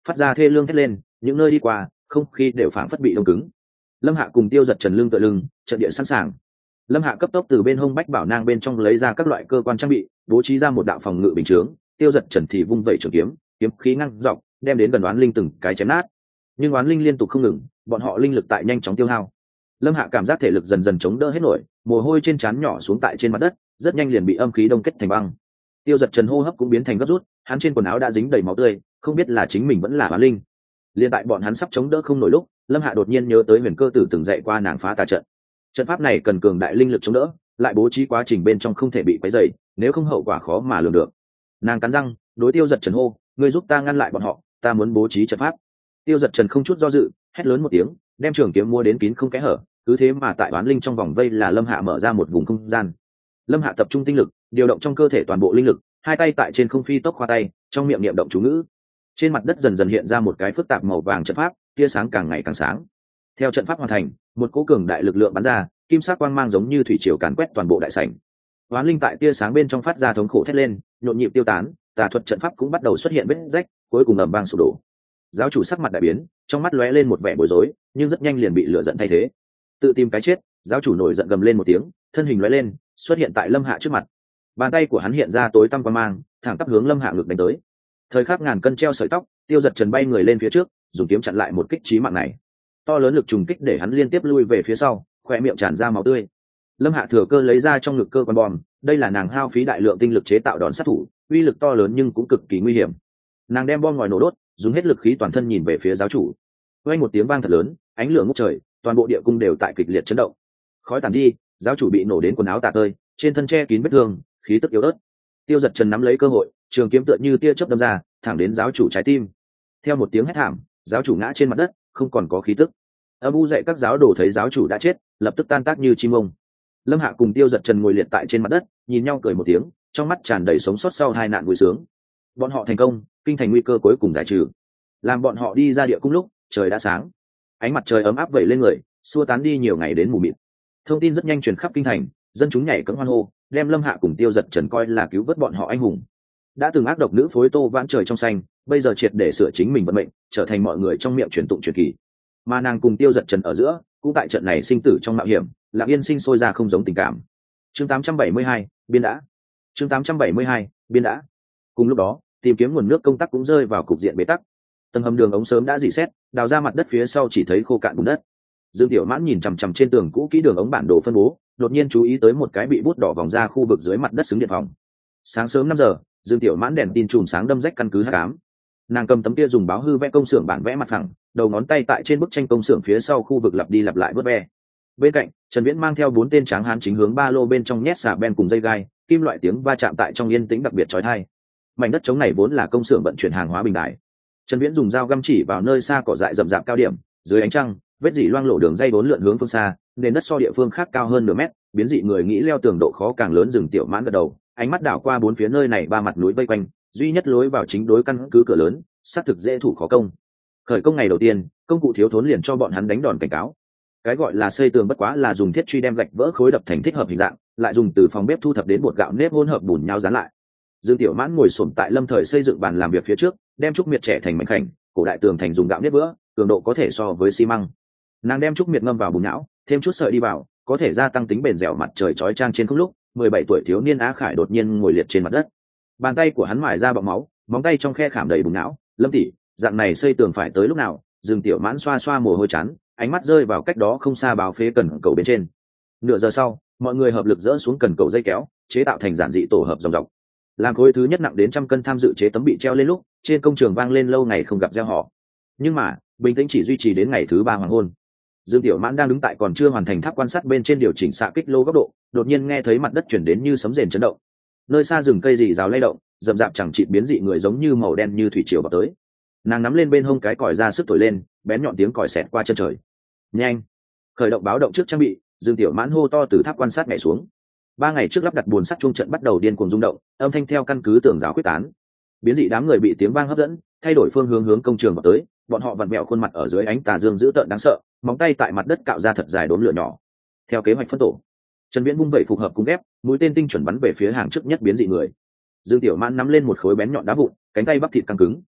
phát ra thê lương thét lên, những nơi đi qua không khí đều phảng phất bị đông cứng. Lâm Hạ cùng Tiêu Giật Trần lưng tựa lưng, trận địa sẵn sàng. Lâm Hạ cấp tốc từ bên hông bách bảo nang bên trong lấy ra các loại cơ quan trang bị, bố trí ra một đạo phòng ngự bình chướng. Tiêu Giật Trần thì vung vẩy trường kiếm, kiếm khí ngăn dọc, đem đến gần oán linh từng cái chém nát. Nhưng oán linh liên tục không ngừng, bọn họ linh lực tại nhanh chóng tiêu hao. Lâm Hạ cảm giác thể lực dần dần chống đỡ hết nổi, mồ hôi trên trán nhỏ xuống tại trên mặt đất, rất nhanh liền bị âm khí đông kết thành băng. Tiêu Giật Trần hô hấp cũng biến thành gấp rút, hắn trên quần áo đã dính đầy máu tươi, không biết là chính mình vẫn là oán linh. Liên tại bọn hắn sắp chống đỡ không nổi lúc, Lâm Hạ đột nhiên nhớ tới Huyền Cơ Tử từng dạy qua nàng phá tà trận. Trận pháp này cần cường đại linh lực chống đỡ, lại bố trí quá trình bên trong không thể bị quấy rầy, nếu không hậu quả khó mà lường được. Nàng cắn răng, đối Tiêu Giật Trần hô, ngươi giúp ta ngăn lại bọn họ, ta muốn bố trí trận pháp. Tiêu Giật Trần không chút do dự, hét lớn một tiếng, đem trường kiếm mua đến kín không kẽ hở, cứ thế mà tại oán linh trong vòng vây là Lâm Hạ mở ra một vùng không gian. Lâm Hạ tập trung tinh lực, điều động trong cơ thể toàn bộ linh lực, hai tay tại trên không phi tốc khoa tay, trong miệng niệm động chú ngữ. Trên mặt đất dần dần hiện ra một cái phức tạp màu vàng trận pháp, tia sáng càng ngày càng sáng. Theo trận pháp hoàn thành, một cỗ cường đại lực lượng bắn ra, kim sắc quang mang giống như thủy triều càn quét toàn bộ đại sảnh. Oán linh tại tia sáng bên trong phát ra thống khổ thét lên, nhộn nhịp tiêu tán, tà thuật trận pháp cũng bắt đầu xuất hiện vết rách, cuối cùng ầm vang sụp đổ. Giáo chủ sắc mặt đại biến, trong mắt lóe lên một vẻ bối rối, nhưng rất nhanh liền bị lửa giận thay thế. Tự tìm cái chết, giáo chủ nổi giận gầm lên một tiếng, thân hình lóe lên, xuất hiện tại Lâm Hạ trước mặt. Bàn tay của hắn hiện ra tối tăm quang mang, thẳng tắp hướng Lâm Hạ ngực đánh tới. Thời khắc ngàn cân treo sợi tóc, Tiêu Giật Trần bay người lên phía trước, dùng kiếm chặn lại một kích chí mạng này. To lớn lực trùng kích để hắn liên tiếp lui về phía sau, khóe miệng tràn ra máu tươi. Lâm Hạ thừa cơ lấy ra trong ngực cơ quan bom, đây là nàng hao phí đại lượng tinh lực chế tạo đòn sát thủ, uy lực to lớn nhưng cũng cực kỳ nguy hiểm. Nàng đem bom ngòi nổ đốt, dùng hết lực khí toàn thân nhìn về phía giáo chủ. Vang một tiếng vang thật lớn, ánh lửa ngút trời, toàn bộ địa cung đều tại kịch liệt chấn động. Khói tàn đi, giáo chủ bị nổ đến quần áo tả tơi, trên thân che kín vết thương, khí tức yếu ớt. Tiêu Giật Trần nắm lấy cơ hội, trường kiếm tựa như tia chớp đâm ra, thẳng đến giáo chủ trái tim. Theo một tiếng hét thảm, giáo chủ ngã trên mặt đất, không còn có khí tức. Âm u dạy các giáo đồ thấy giáo chủ đã chết, lập tức tan tác như chim ông. Lâm Hạ cùng Tiêu Giật Trần ngồi liệt tại trên mặt đất, nhìn nhau cười một tiếng, trong mắt tràn đầy sống sót sau hai nạn vui sướng. Bọn họ thành công, kinh thành nguy cơ cuối cùng giải trừ. Làm bọn họ đi ra địa cung lúc, trời đã sáng. Ánh mặt trời ấm áp vẩy lên người, xua tán đi nhiều ngày đến mù mịt. Thông tin rất nhanh truyền khắp kinh thành, dân chúng nhảy cẫng hoan hô, đem Lâm Hạ cùng Tiêu Giật Trần coi là cứu vớt bọn họ anh hùng. Đã từng ác độc nữ phối Tô Vãn trời trong xanh, bây giờ triệt để sửa chính mình vận mệnh, trở thành mọi người trong miệng truyền tụng truyền kỳ. Mà nàng cùng Tiêu Giật Trần ở giữa, cũng tại trận này sinh tử trong mạo hiểm, lặng yên sinh sôi ra không giống tình cảm. Chương tám trăm bảy mươi hai, biên đã. Chương tám trăm bảy mươi hai, biên đã. Cùng lúc đó, tìm kiếm nguồn nước công tác cũng rơi vào cục diện bế tắc. Tầng hầm đường ống sớm đã rỉ sét, đào ra mặt đất phía sau chỉ thấy khô cạn bùn đất. Dương Tiểu Mãn nhìn chằm chằm trên tường cũ kỹ đường ống bản đồ phân bố, đột nhiên chú ý tới một cái bị bút đỏ vòng ra khu vực dưới mặt đất xứng điện phòng. Sáng sớm năm giờ, Dương Tiểu Mãn đèn tin chùm sáng đâm rách căn cứ hắc ám. Nàng cầm tấm kia dùng báo hư vẽ công xưởng bản vẽ mặt phẳng, đầu ngón tay tại trên bức tranh công xưởng phía sau khu vực lặp đi lặp lại vớt ve. Bên cạnh, Trần Viễn mang theo bốn tên tráng hán chính hướng ba lô bên trong nhét xà ben cùng dây gai, kim loại tiếng va chạm tại trong yên tĩnh đặc biệt chói tai. Mảnh đất trống này vốn là công xưởng vận chuyển hàng hóa bình đại. Trần Viễn dùng dao găm chỉ vào nơi xa cỏ dại rậm rạp cao điểm, dưới ánh trăng, vết dỉ loang lổ đường dây bốn lượn hướng phương xa, nền đất so địa phương khác cao hơn nửa mét, biến dị người nghĩ leo tường độ khó càng lớn. Dừng Tiểu Mãn gật đầu, ánh mắt đảo qua bốn phía nơi này ba mặt núi vây quanh, duy nhất lối vào chính đối căn cứ cửa lớn, xác thực dễ thủ khó công. Khởi công ngày đầu tiên, công cụ thiếu thốn liền cho bọn hắn đánh đòn cảnh cáo. Cái gọi là xây tường bất quá là dùng thiết truy đem gạch vỡ khối đập thành thích hợp hình dạng, lại dùng từ phòng bếp thu thập đến bột gạo nếp hỗn hợp bùn nhau dán lại. Dương Tiểu Mãn ngồi xổm tại lâm thời xây dựng bàn làm việc phía trước, đem trúc miệt trẻ thành mảnh khảnh, cổ đại tường thành dùng gạo nếp vữa, cường độ có thể so với xi măng. Nàng đem trúc miệt ngâm vào bùn não, thêm chút sợi đi vào, có thể gia tăng tính bền dẻo. Mặt trời chói chang trên không lúc, mười bảy tuổi thiếu niên Á Khải đột nhiên ngồi liệt trên mặt đất. Bàn tay của hắn mài ra bọng máu, móng tay trong khe khảm đầy bùn não. Lâm tỷ, dạng này xây tường phải tới lúc nào? Dương Tiểu Mãn xoa xoa mồ hôi chán, ánh mắt rơi vào cách đó không xa báo phế cần cầu bên trên. Nửa giờ sau, mọi người hợp lực dỡ xuống cần cầu dây kéo, chế tạo thành giản dị tổ hợp dòng dọc. Làm khối thứ nhất nặng đến trăm cân tham dự chế tấm bị treo lên lúc, trên công trường vang lên lâu ngày không gặp reo hò. Nhưng mà, bình tĩnh chỉ duy trì đến ngày thứ ba hoàng hôn. Dương Tiểu Mãn đang đứng tại còn chưa hoàn thành tháp quan sát bên trên điều chỉnh xạ kích lô góc độ, đột nhiên nghe thấy mặt đất chuyển đến như sấm rền chấn động. Nơi xa rừng cây rì rào lay động, rậm rạp chẳng chịt biến dị người giống như màu đen như thủy triều vào tới. Nàng nắm lên bên hông cái còi ra sức thổi lên, bén nhọn tiếng còi xẹt qua chân trời. Nhanh, khởi động báo động trước trang bị. Dương Tiểu Mãn hô to từ tháp quan sát nhảy xuống. Ba ngày trước lắp đặt buồn sắt chuông trận bắt đầu điên cuồng rung động, âm thanh theo căn cứ tường rào quyết tán. Biến dị đám người bị tiếng vang hấp dẫn, thay đổi phương hướng hướng công trường vào tới. Bọn họ vặn vẹo khuôn mặt ở dưới ánh tà dương dữ tợn đáng sợ, móng tay tại mặt đất cạo ra thật dài đốm lửa nhỏ. Theo kế hoạch phân tổ, Trần Viễn vung vẩy phục hợp cung ghép, mũi tên tinh chuẩn bắn về phía hàng trước nhất biến dị người. Dương Tiểu Mãn nắm lên một khối bén nhọn đá vụn, cánh tay bắp thịt căng cứng.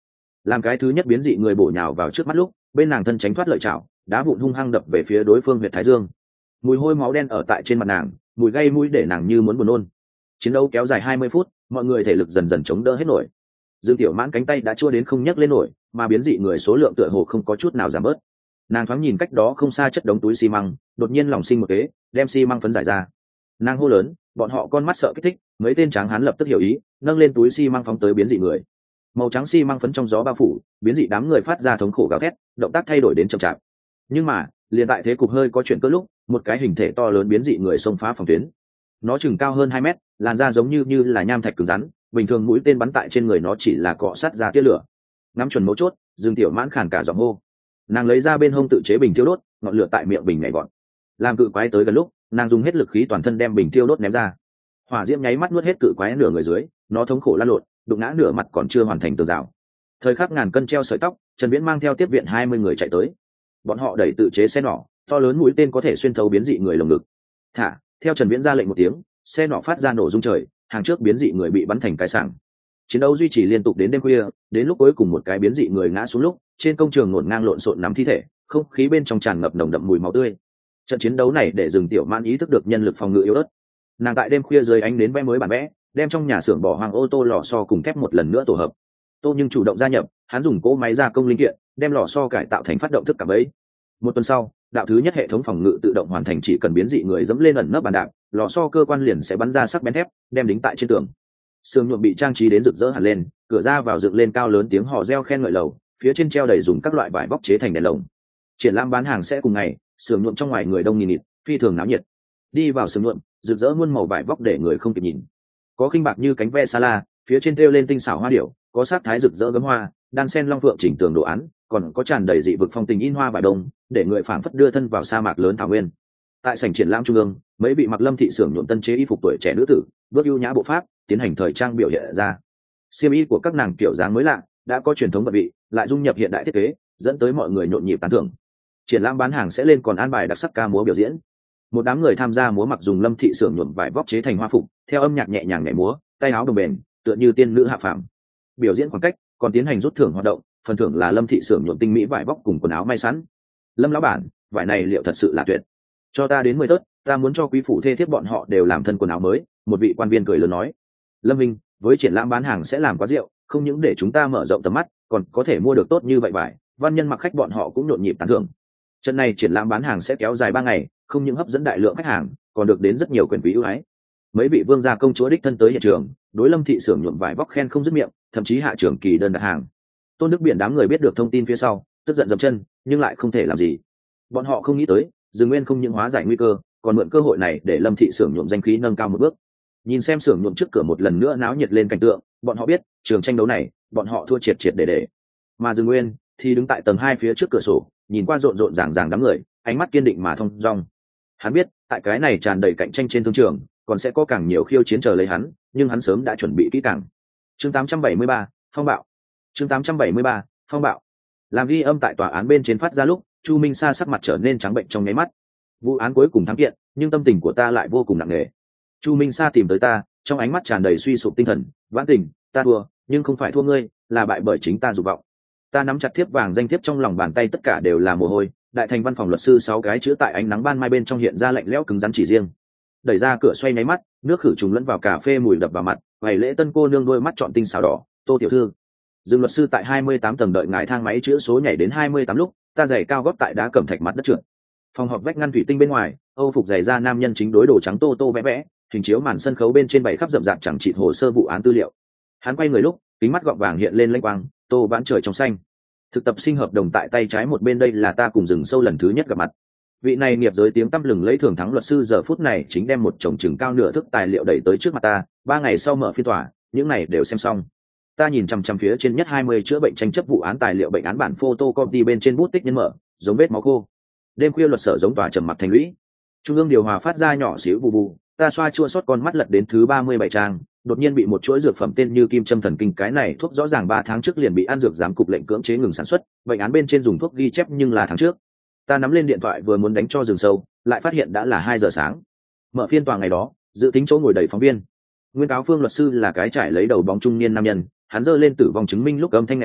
Làm cái thứ nhất biến dị người bổ nhào vào trước mắt lúc, bên nàng thân tránh thoát lợi chảo, đá vụn hung hăng đập về phía đối phương huyệt thái dương. Mùi hôi máu đen ở tại trên mặt nàng, mùi gây mũi để nàng như muốn buồn nôn. Chiến đấu kéo dài hai mươi phút, mọi người thể lực dần dần chống đỡ hết nổi. Dương Tiểu Mãn cánh tay đã chua đến không nhấc lên nổi, mà biến dị người số lượng tựa hồ không có chút nào giảm bớt. Nàng thoáng nhìn cách đó không xa chất đống túi xi măng, đột nhiên lòng sinh một kế, đem xi măng phấn giải ra. Nàng hô lớn, bọn họ con mắt sợ kích thích, mấy tên tráng hán lập tức hiểu ý, nâng lên túi xi măng phóng tới biến dị người. Màu trắng xi măng phấn trong gió bao phủ, biến dị đám người phát ra thống khổ gào thét, động tác thay đổi đến chậm chạp. Nhưng mà, liền tại thế cục hơi có chuyện cơ lúc, một cái hình thể to lớn biến dị người xông phá phòng tuyến. Nó chừng cao hơn hai mét, làn da giống như như là nham thạch cứng rắn, bình thường mũi tên bắn tại trên người nó chỉ là cọ sát ra tia lửa. Ngắm chuẩn mấu chốt, Dương Tiểu Mãn khàn cả giọng hô. Nàng lấy ra bên hông tự chế bình thiêu đốt, ngọn lửa tại miệng bình nhảy vọt. Làm cự quái tới gần lúc, nàng dùng hết lực khí toàn thân đem bình thiêu đốt ném ra. Hỏa diễm nháy mắt nuốt hết cự quái nửa người dưới, nó thống khổ lăn lộn, đụng ngã nửa mặt còn chưa hoàn thành tường rào. Thời khắc ngàn cân treo sợi tóc, Trần Viễn mang theo tiếp viện hai mươi người chạy tới. Bọn họ đẩy tự chế xe nỏ, to lớn mũi tên có thể xuyên thấu biến dị người lồng ngực. Thả, theo Trần Viễn ra lệnh một tiếng, xe nỏ phát ra nổ rung trời, hàng trước biến dị người bị bắn thành cái sảng. Chiến đấu duy trì liên tục đến đêm khuya, đến lúc cuối cùng một cái biến dị người ngã xuống lúc, trên công trường ngổn ngang lộn xộn nắm thi thể, không khí bên trong tràn ngập nồng đậm mùi máu tươi. Trận chiến đấu này để Dương Tiểu Mãn ý thức được nhân lực phòng ngự yếu ớt. Nàng tại đêm khuya dưới ánh đến vẽ mới bản vẽ, đem trong nhà xưởng bỏ hoang ô tô lò xo cùng thép một lần nữa tổ hợp. Tô Nhưng chủ động gia nhập, hắn dùng cỗ máy gia công linh kiện, đem lò xo cải tạo thành phát động thức cảm ấy. Một tuần sau, đạo thứ nhất hệ thống phòng ngự tự động hoàn thành, chỉ cần biến dị người dẫm lên ẩn nấp bàn đạp, lò xo cơ quan liền sẽ bắn ra sắc bén thép, đem đính tại trên tường. Sườn nhuộm bị trang trí đến rực rỡ hẳn lên, cửa ra vào dựng lên cao lớn tiếng hò reo khen ngợi lầu, phía trên treo đầy dùng các loại vải bóc chế thành đèn lồng. Triển lãm bán hàng sẽ cùng ngày, sườn nhuộm trong ngoài người đông nghìn nghịt, phi thường náo nhiệt. Đi vào sườn nhuộm, rực rỡ muôn màu vải bóc để người không kịp nhìn. Có khinh bạc như cánh ve sa la, phía trên treo lên tinh xảo hoa điểu, có sắc thái rực rỡ gấm hoa, đan sen long phượng chỉnh tường đồ án, còn có tràn đầy dị vực phong tình in hoa vải đông, để người phảng phất đưa thân vào sa mạc lớn thảo nguyên. Tại sảnh triển lãm trung ương, mấy vị mặc Lâm thị xưởng nhuộm tân chế y phục tuổi trẻ nữ tử, bước ưu nhã bộ pháp, tiến hành thời trang biểu hiện ra. Xiêm y của các nàng kiểu dáng mới lạ, đã có truyền thống vật vị, lại dung nhập hiện đại thiết kế, dẫn tới mọi người nhộn nhịp tán thưởng. Triển lãm bán hàng sẽ lên còn an bài đặc sắc ca múa biểu diễn. Một đám người tham gia múa mặc dùng Lâm thị xưởng nhuộm vải vóc chế thành hoa phục, theo âm nhạc nhẹ nhàng nhảy múa, tay áo đồng bền, tựa như tiên nữ hạ phàm. Biểu diễn khoảng cách, còn tiến hành rút thưởng hoạt động, phần thưởng là Lâm thị xưởng nhuộm tinh mỹ vải vóc cùng quần áo may sẵn. Lâm lão bản, vải này liệu thật sự là tuyệt. Cho ta đến mười tớt, ta muốn cho quý phủ thê thiếp bọn họ đều làm thân quần áo mới. Một vị quan viên cười lớn nói. Lâm Minh, với triển lãm bán hàng sẽ làm quá rượu, không những để chúng ta mở rộng tầm mắt, còn có thể mua được tốt như vậy vải. Văn nhân mặc khách bọn họ cũng nhộn nhịp tán thưởng. Trận này triển lãm bán hàng sẽ kéo dài ba ngày, không những hấp dẫn đại lượng khách hàng, còn được đến rất nhiều quyền quý ưu ái. Mấy vị vương gia công chúa đích thân tới hiện trường, đối Lâm thị xưởng nhuộm vải vóc khen không dứt miệng, thậm chí hạ trưởng kỳ đơn đặt hàng. Tôn Đức Biển đám người biết được thông tin phía sau, tức giận dậm chân, nhưng lại không thể làm gì. Bọn họ không nghĩ tới, Dương Nguyên không những hóa giải nguy cơ, còn mượn cơ hội này để Lâm thị xưởng nhuộm danh khí nâng cao một bước. Nhìn xem xưởng nhuộm trước cửa một lần nữa náo nhiệt lên cảnh tượng, bọn họ biết, trường tranh đấu này, bọn họ thua triệt triệt để để. Mà Dương Nguyên thì đứng tại tầng hai phía trước cửa sổ, nhìn qua rộn rộn ràng ràng đám người, ánh mắt kiên định mà thông dong. Hắn biết, tại cái này tràn đầy cạnh tranh trên thương trường, còn sẽ có càng nhiều khiêu chiến chờ lấy hắn, nhưng hắn sớm đã chuẩn bị kỹ càng. Chương tám trăm bảy mươi ba, phong bạo. Chương tám trăm bảy mươi ba, phong bạo. Làm ghi âm tại tòa án bên trên phát ra lúc, Chu Minh Sa sắc mặt trở nên trắng bệnh trong nháy mắt. Vụ án cuối cùng thắng kiện, nhưng tâm tình của ta lại vô cùng nặng nề. Chu Minh Sa tìm tới ta, trong ánh mắt tràn đầy suy sụp tinh thần. Vãn Tình, ta thua, nhưng không phải thua ngươi, là bại bởi chính ta dục vọng. Ta nắm chặt thiếp vàng danh thiếp trong lòng bàn tay, tất cả đều là mồ hôi. Đại thành văn phòng luật sư sáu cái chữ tại ánh nắng ban mai bên trong hiện ra lạnh lẽo cứng rắn chỉ riêng. Đẩy ra cửa xoay nháy mắt, nước khử trùng lẫn vào cà phê mùi đập vào mặt. Ngày lễ tân cô nương đôi mắt trọn tinh xảo đỏ, Tô tiểu thư. Dương luật sư tại hai mươi tám tầng đợi ngài thang máy chữa số nhảy đến hai mươi tám lúc, ta giày cao gót tại đá cẩm thạch mặt đất trượt. Phòng họp vách ngăn thủy tinh bên ngoài, Âu phục giày da nam nhân chính đối đồ trắng tô tô vẽ vẽ, hình chiếu màn sân khấu bên trên bày khắp rậm rạp chẳng chịt hồ sơ vụ án tư liệu. Hắn quay người lúc, kính mắt gọng vàng hiện lên lênh quang, tô vãn trời trong xanh. Thực tập sinh hợp đồng tại tay trái một bên, đây là ta cùng rừng sâu lần thứ nhất gặp mặt. Vị này nghiệp giới tiếng tăm lừng lấy thường thắng luật sư giờ phút này chính đem một chồng chừng cao nửa thước tài liệu đẩy tới trước mặt ta. Ba ngày sau mở phiên tòa, những này đều xem xong. Ta nhìn chằm chằm phía trên nhất hai mươi chữa bệnh tranh chấp vụ án tài liệu bệnh án bản photocopy bên trên bút tích nhân mở, giống vết máu khô. Đêm khuya luật sở giống tòa trầm mặc thành lũy. Trung ương điều hòa phát ra nhỏ xíu bù bù, ta xoa chua xót con mắt lật đến thứ ba mươi bảy trang, đột nhiên bị một chuỗi dược phẩm tên như kim châm thần kinh, cái này thuốc rõ ràng ba tháng trước liền bị ăn dược giám cục lệnh cưỡng chế ngừng sản xuất, bệnh án bên trên dùng thuốc ghi chép nhưng là tháng trước. Ta nắm lên điện thoại vừa muốn đánh cho rừng sâu, lại phát hiện đã là hai giờ sáng. Mở phiên tòa ngày đó, dự tính chỗ ngồi đầy phóng viên. Nguyên cáo phương luật sư là cái trải lấy đầu bóng trung niên nam nhân, hắn giơ lên tử vong chứng minh lúc âm thanh nghẹn nào,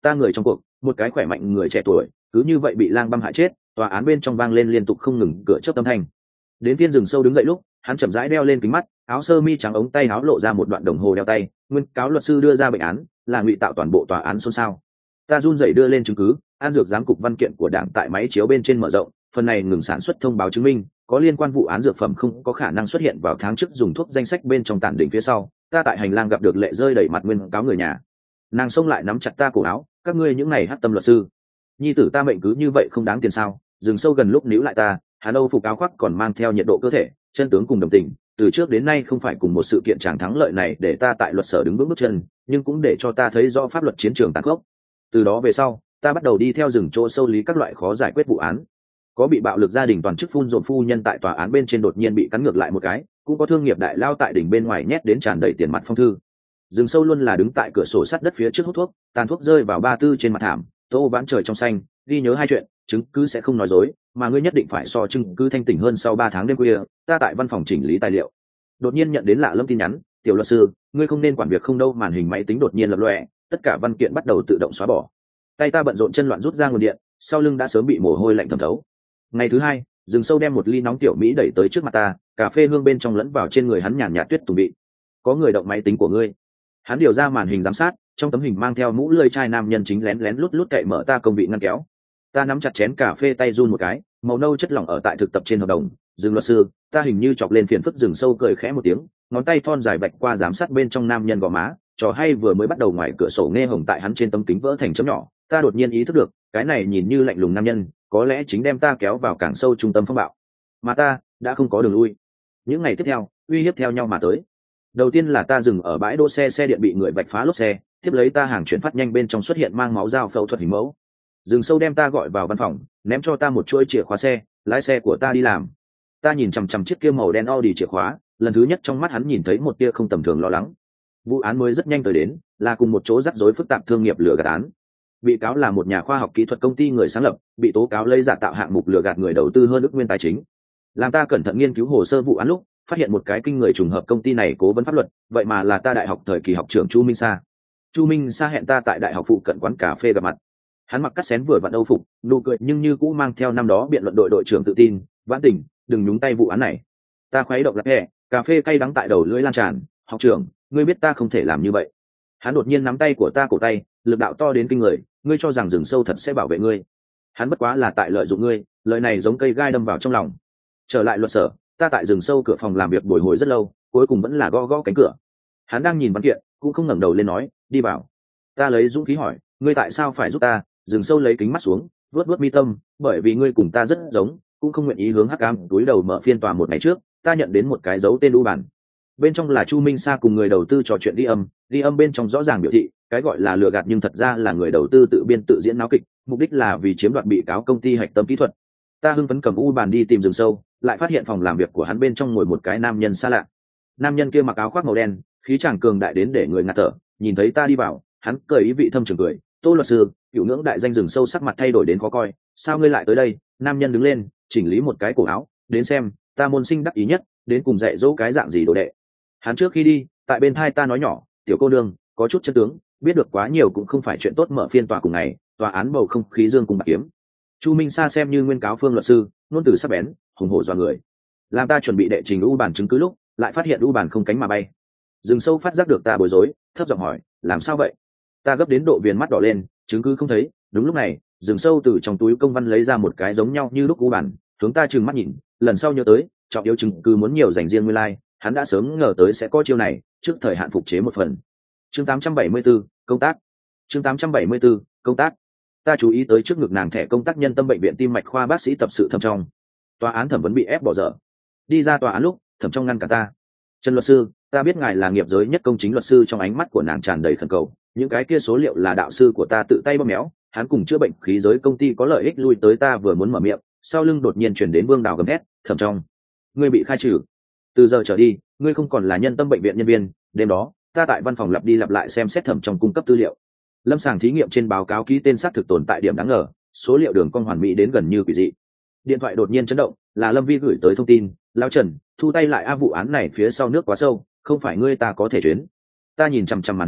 ta người trong cuộc, một cái khỏe mạnh người trẻ tuổi cứ như vậy bị lang băm hại chết. Tòa án bên trong vang lên liên tục không ngừng cửa chớp âm thanh. Đến phiên Rừng Sâu đứng dậy lúc, hắn chậm rãi đeo lên kính mắt, áo sơ mi trắng ống tay áo lộ ra một đoạn đồng hồ đeo tay. Nguyên cáo luật sư đưa ra bệnh án là ngụy tạo toàn bộ tòa án xôn xao. Ta run rẩy đưa lên chứng cứ, an dược giám cục văn kiện của đảng tại máy chiếu bên trên mở rộng, phần này ngừng sản xuất thông báo chứng minh có liên quan vụ án dược phẩm không có khả năng xuất hiện vào tháng trước dùng thuốc danh sách bên trong tản đỉnh phía sau. Ta tại hành lang gặp được Lệ rơi đẩy mặt nguyên cáo người nhà, nàng xông lại nắm chặt ta cổ áo, các ngươi những này hắc tâm luật sư, nhi tử ta mệnh cứ như vậy không đáng tiền sao? Rừng Sâu gần lúc níu lại ta, hắn âu phục áo khoác còn mang theo nhiệt độ cơ thể, chân tướng cùng đồng tình. Từ trước đến nay không phải cùng một sự kiện tràng thắng lợi này để ta tại luật sở đứng vững bước chân, nhưng cũng để cho ta thấy rõ pháp luật chiến trường tàn khốc. Từ đó về sau, ta bắt đầu đi theo rừng chỗ sâu lý các loại khó giải quyết vụ án. Có bị bạo lực gia đình toàn chức phun dồn phu nhân tại tòa án bên trên đột nhiên bị cắn ngược lại một cái, cũng có thương nghiệp đại lao tại đỉnh bên ngoài nhét đến tràn đầy tiền mặt phong thư. Rừng Sâu luôn là đứng tại cửa sổ sắt đất phía trước hút thuốc, tàn thuốc rơi vào ba tư trên mặt thảm, tô vãn trời trong xanh, ghi nhớ hai chuyện, chứng cứ sẽ không nói dối, mà ngươi nhất định phải so chứng cứ thanh tỉnh hơn sau ba tháng đêm khuya. Ta tại văn phòng chỉnh lý tài liệu, đột nhiên nhận đến lạ lâm tin nhắn, tiểu luật sư, ngươi không nên quản việc không đâu. Màn hình máy tính đột nhiên lập lòe, tất cả văn kiện bắt đầu tự động xóa bỏ. Tay ta bận rộn chân loạn rút ra nguồn điện, sau lưng đã sớm bị mồ hôi lạnh thẩm thấu. Ngày thứ hai, Rừng Sâu đem một ly nóng tiểu mỹ đẩy tới trước mặt ta, cà phê hương bên trong lẫn vào trên người hắn nhàn nhạt tuyết tùng bị. Có người động máy tính của ngươi. Hắn điều ra màn hình giám sát, trong tấm hình mang theo mũ lưỡi chai nam nhân chính lén lén lút lút cậy mở ta công vị ngăn kéo. Ta nắm chặt chén cà phê tay run một cái, màu nâu chất lỏng ở tại thực tập trên hợp đồng. Dừng luật sư, ta hình như chọc lên phiền phức. Rừng Sâu cười khẽ một tiếng, ngón tay thon dài vạch qua giám sát bên trong nam nhân gò má, trò hay vừa mới bắt đầu ngoài cửa sổ nghe hồng tại hắn trên tấm kính vỡ thành chấm nhỏ. Ta đột nhiên ý thức được, cái này nhìn như lạnh lùng nam nhân, có lẽ chính đem ta kéo vào càng sâu trung tâm phong bạo, mà ta đã không có đường lui. Những ngày tiếp theo, uy hiếp theo nhau mà tới. Đầu tiên là ta dừng ở bãi đỗ xe, xe điện bị người vạch phá lốp xe, tiếp lấy ta hàng chuyển phát nhanh bên trong xuất hiện mang máu dao phẫu thuật hình mẫu. Rừng Sâu đem ta gọi vào văn phòng, ném cho ta một chuỗi chìa khóa xe, lái xe của ta đi làm. Ta nhìn chằm chằm chiếc kia màu đen Audi chìa khóa, lần thứ nhất trong mắt hắn nhìn thấy một tia không tầm thường lo lắng. Vụ án mới rất nhanh tới đến, là cùng một chỗ rắc rối phức tạp thương nghiệp lừa gạt án. Bị cáo là một nhà khoa học kỹ thuật công ty người sáng lập, bị tố cáo lấy giả tạo hạng mục lừa gạt người đầu tư hơn ước nguyên tài chính. Làm ta cẩn thận nghiên cứu hồ sơ vụ án lúc, phát hiện một cái kinh người trùng hợp, công ty này cố vấn pháp luật, vậy mà là ta đại học thời kỳ học trưởng Chu Minh Sa. Chu Minh Sa hẹn ta tại đại học phụ cận quán cà phê gặp mặt. Hắn mặc cắt xén vừa vặn âu phục, nụ cười nhưng như cũ mang theo năm đó biện luận đội đội trưởng tự tin, vãn tỉnh, đừng nhúng tay vụ án này. Ta khuấy động lắc hẹ, cà phê cay đắng tại đầu lưỡi lan tràn. Học trưởng, ngươi biết ta không thể làm như vậy. Hắn đột nhiên nắm tay của ta cổ tay, lực đạo to đến kinh người. Ngươi cho rằng Rừng Sâu thật sẽ bảo vệ ngươi? Hắn bất quá là tại lợi dụng ngươi. Lời này giống cây gai đâm vào trong lòng. Trở lại luật sở, ta tại Rừng Sâu cửa phòng làm việc bồi hồi rất lâu, cuối cùng vẫn là gõ gõ cánh cửa. Hắn đang nhìn văn kiện, cũng không ngẩng đầu lên nói, đi vào. Ta lấy dũng khí hỏi, ngươi tại sao phải giúp ta? Rừng Sâu lấy kính mắt xuống, vuốt vuốt mi tâm, bởi vì ngươi cùng ta rất giống, cũng không nguyện ý hướng hắc ám. Túi đầu mở phiên tòa một ngày trước, ta nhận đến một cái dấu tên u bản, bên trong là Chu Minh Sa cùng người đầu tư trò chuyện ghi âm. Ghi âm bên trong rõ ràng biểu thị, cái gọi là lừa gạt nhưng thật ra là người đầu tư tự biên tự diễn náo kịch, mục đích là vì chiếm đoạt bị cáo công ty hạch tâm kỹ thuật. Ta hưng phấn cầm u bàn đi tìm Rừng Sâu, lại phát hiện phòng làm việc của hắn bên trong ngồi một cái nam nhân xa lạ. Nam nhân kia mặc áo khoác màu đen, khí chàng cường đại đến để người ngạt thở. Nhìn thấy ta đi vào, hắn cười ý vị thâm trường cười, Tô luật sư, cựu ngưỡng đại danh. Rừng Sâu sắc mặt thay đổi đến khó coi, sao ngươi lại tới đây? Nam nhân đứng lên, chỉnh lý một cái cổ áo, đến xem, ta môn sinh đắc ý nhất, đến cùng dạy dỗ cái dạng gì đồ đệ. Hắn trước khi đi, tại bên thai ta nói nhỏ, tiểu cô nương, có chút chân tướng, biết được quá nhiều cũng không phải chuyện tốt. Mở phiên tòa cùng ngày, tòa án bầu không khí dương cùng bạc kiếm. Chu Minh Sa xem như nguyên cáo phương luật sư, ngôn từ sắc bén, hùng hổ dọa người. Làm ta chuẩn bị đệ trình u bản chứng cứ lúc, lại phát hiện u bản không cánh mà bay. Rừng Sâu phát giác được ta bối rối, thấp giọng hỏi, làm sao vậy? Ta gấp đến độ viền mắt đỏ lên, chứng cứ không thấy. Đúng lúc này, Rừng Sâu từ trong túi công văn lấy ra một cái giống nhau như lúc u bản, hướng ta trừng mắt nhìn. Lần sau nhớ tới, trọng yếu chứng cứ muốn nhiều dành riêng nguyên lai, like. Hắn đã sớm ngờ tới sẽ có chiêu này, trước thời hạn phục chế một phần. Chương tám trăm bảy mươi tư, công tác. Chương tám trăm bảy mươi tư, công tác. Ta chú ý tới trước ngực nàng thẻ công tác nhân tâm bệnh viện tim mạch khoa bác sĩ tập sự Thẩm Trong. Tòa án thẩm vấn bị ép bỏ dở. Đi ra tòa án lúc, Thẩm Trong ngăn cả ta. Trần luật sư, ta biết ngài là nghiệp giới nhất công chính luật sư. Trong ánh mắt của nàng tràn đầy khẩn cầu. Những cái kia số liệu là đạo sư của ta tự tay bóp méo. Hắn cùng chữa bệnh khí giới công ty có lợi ích lui tới. Ta vừa muốn mở miệng, sau lưng đột nhiên chuyển đến Vương Đào gầm thét, Thẩm Trong, ngươi bị khai trừ. Từ giờ trở đi, ngươi không còn là nhân tâm bệnh viện nhân viên. Đêm đó, ta tại văn phòng lặp đi lặp lại xem xét Thẩm Trong cung cấp tư liệu. Lâm sàng thí nghiệm trên báo cáo ký tên xác thực tồn tại điểm đáng ngờ, số liệu đường cong hoàn mỹ đến gần như quỷ dị. Điện thoại đột nhiên chấn động, là Lâm Vi gửi tới thông tin, lão Trần, thu tay lại a, vụ án này phía sau nước quá sâu, không phải ngươi ta có thể chuyến. Ta nhìn chằm chằm màn hình,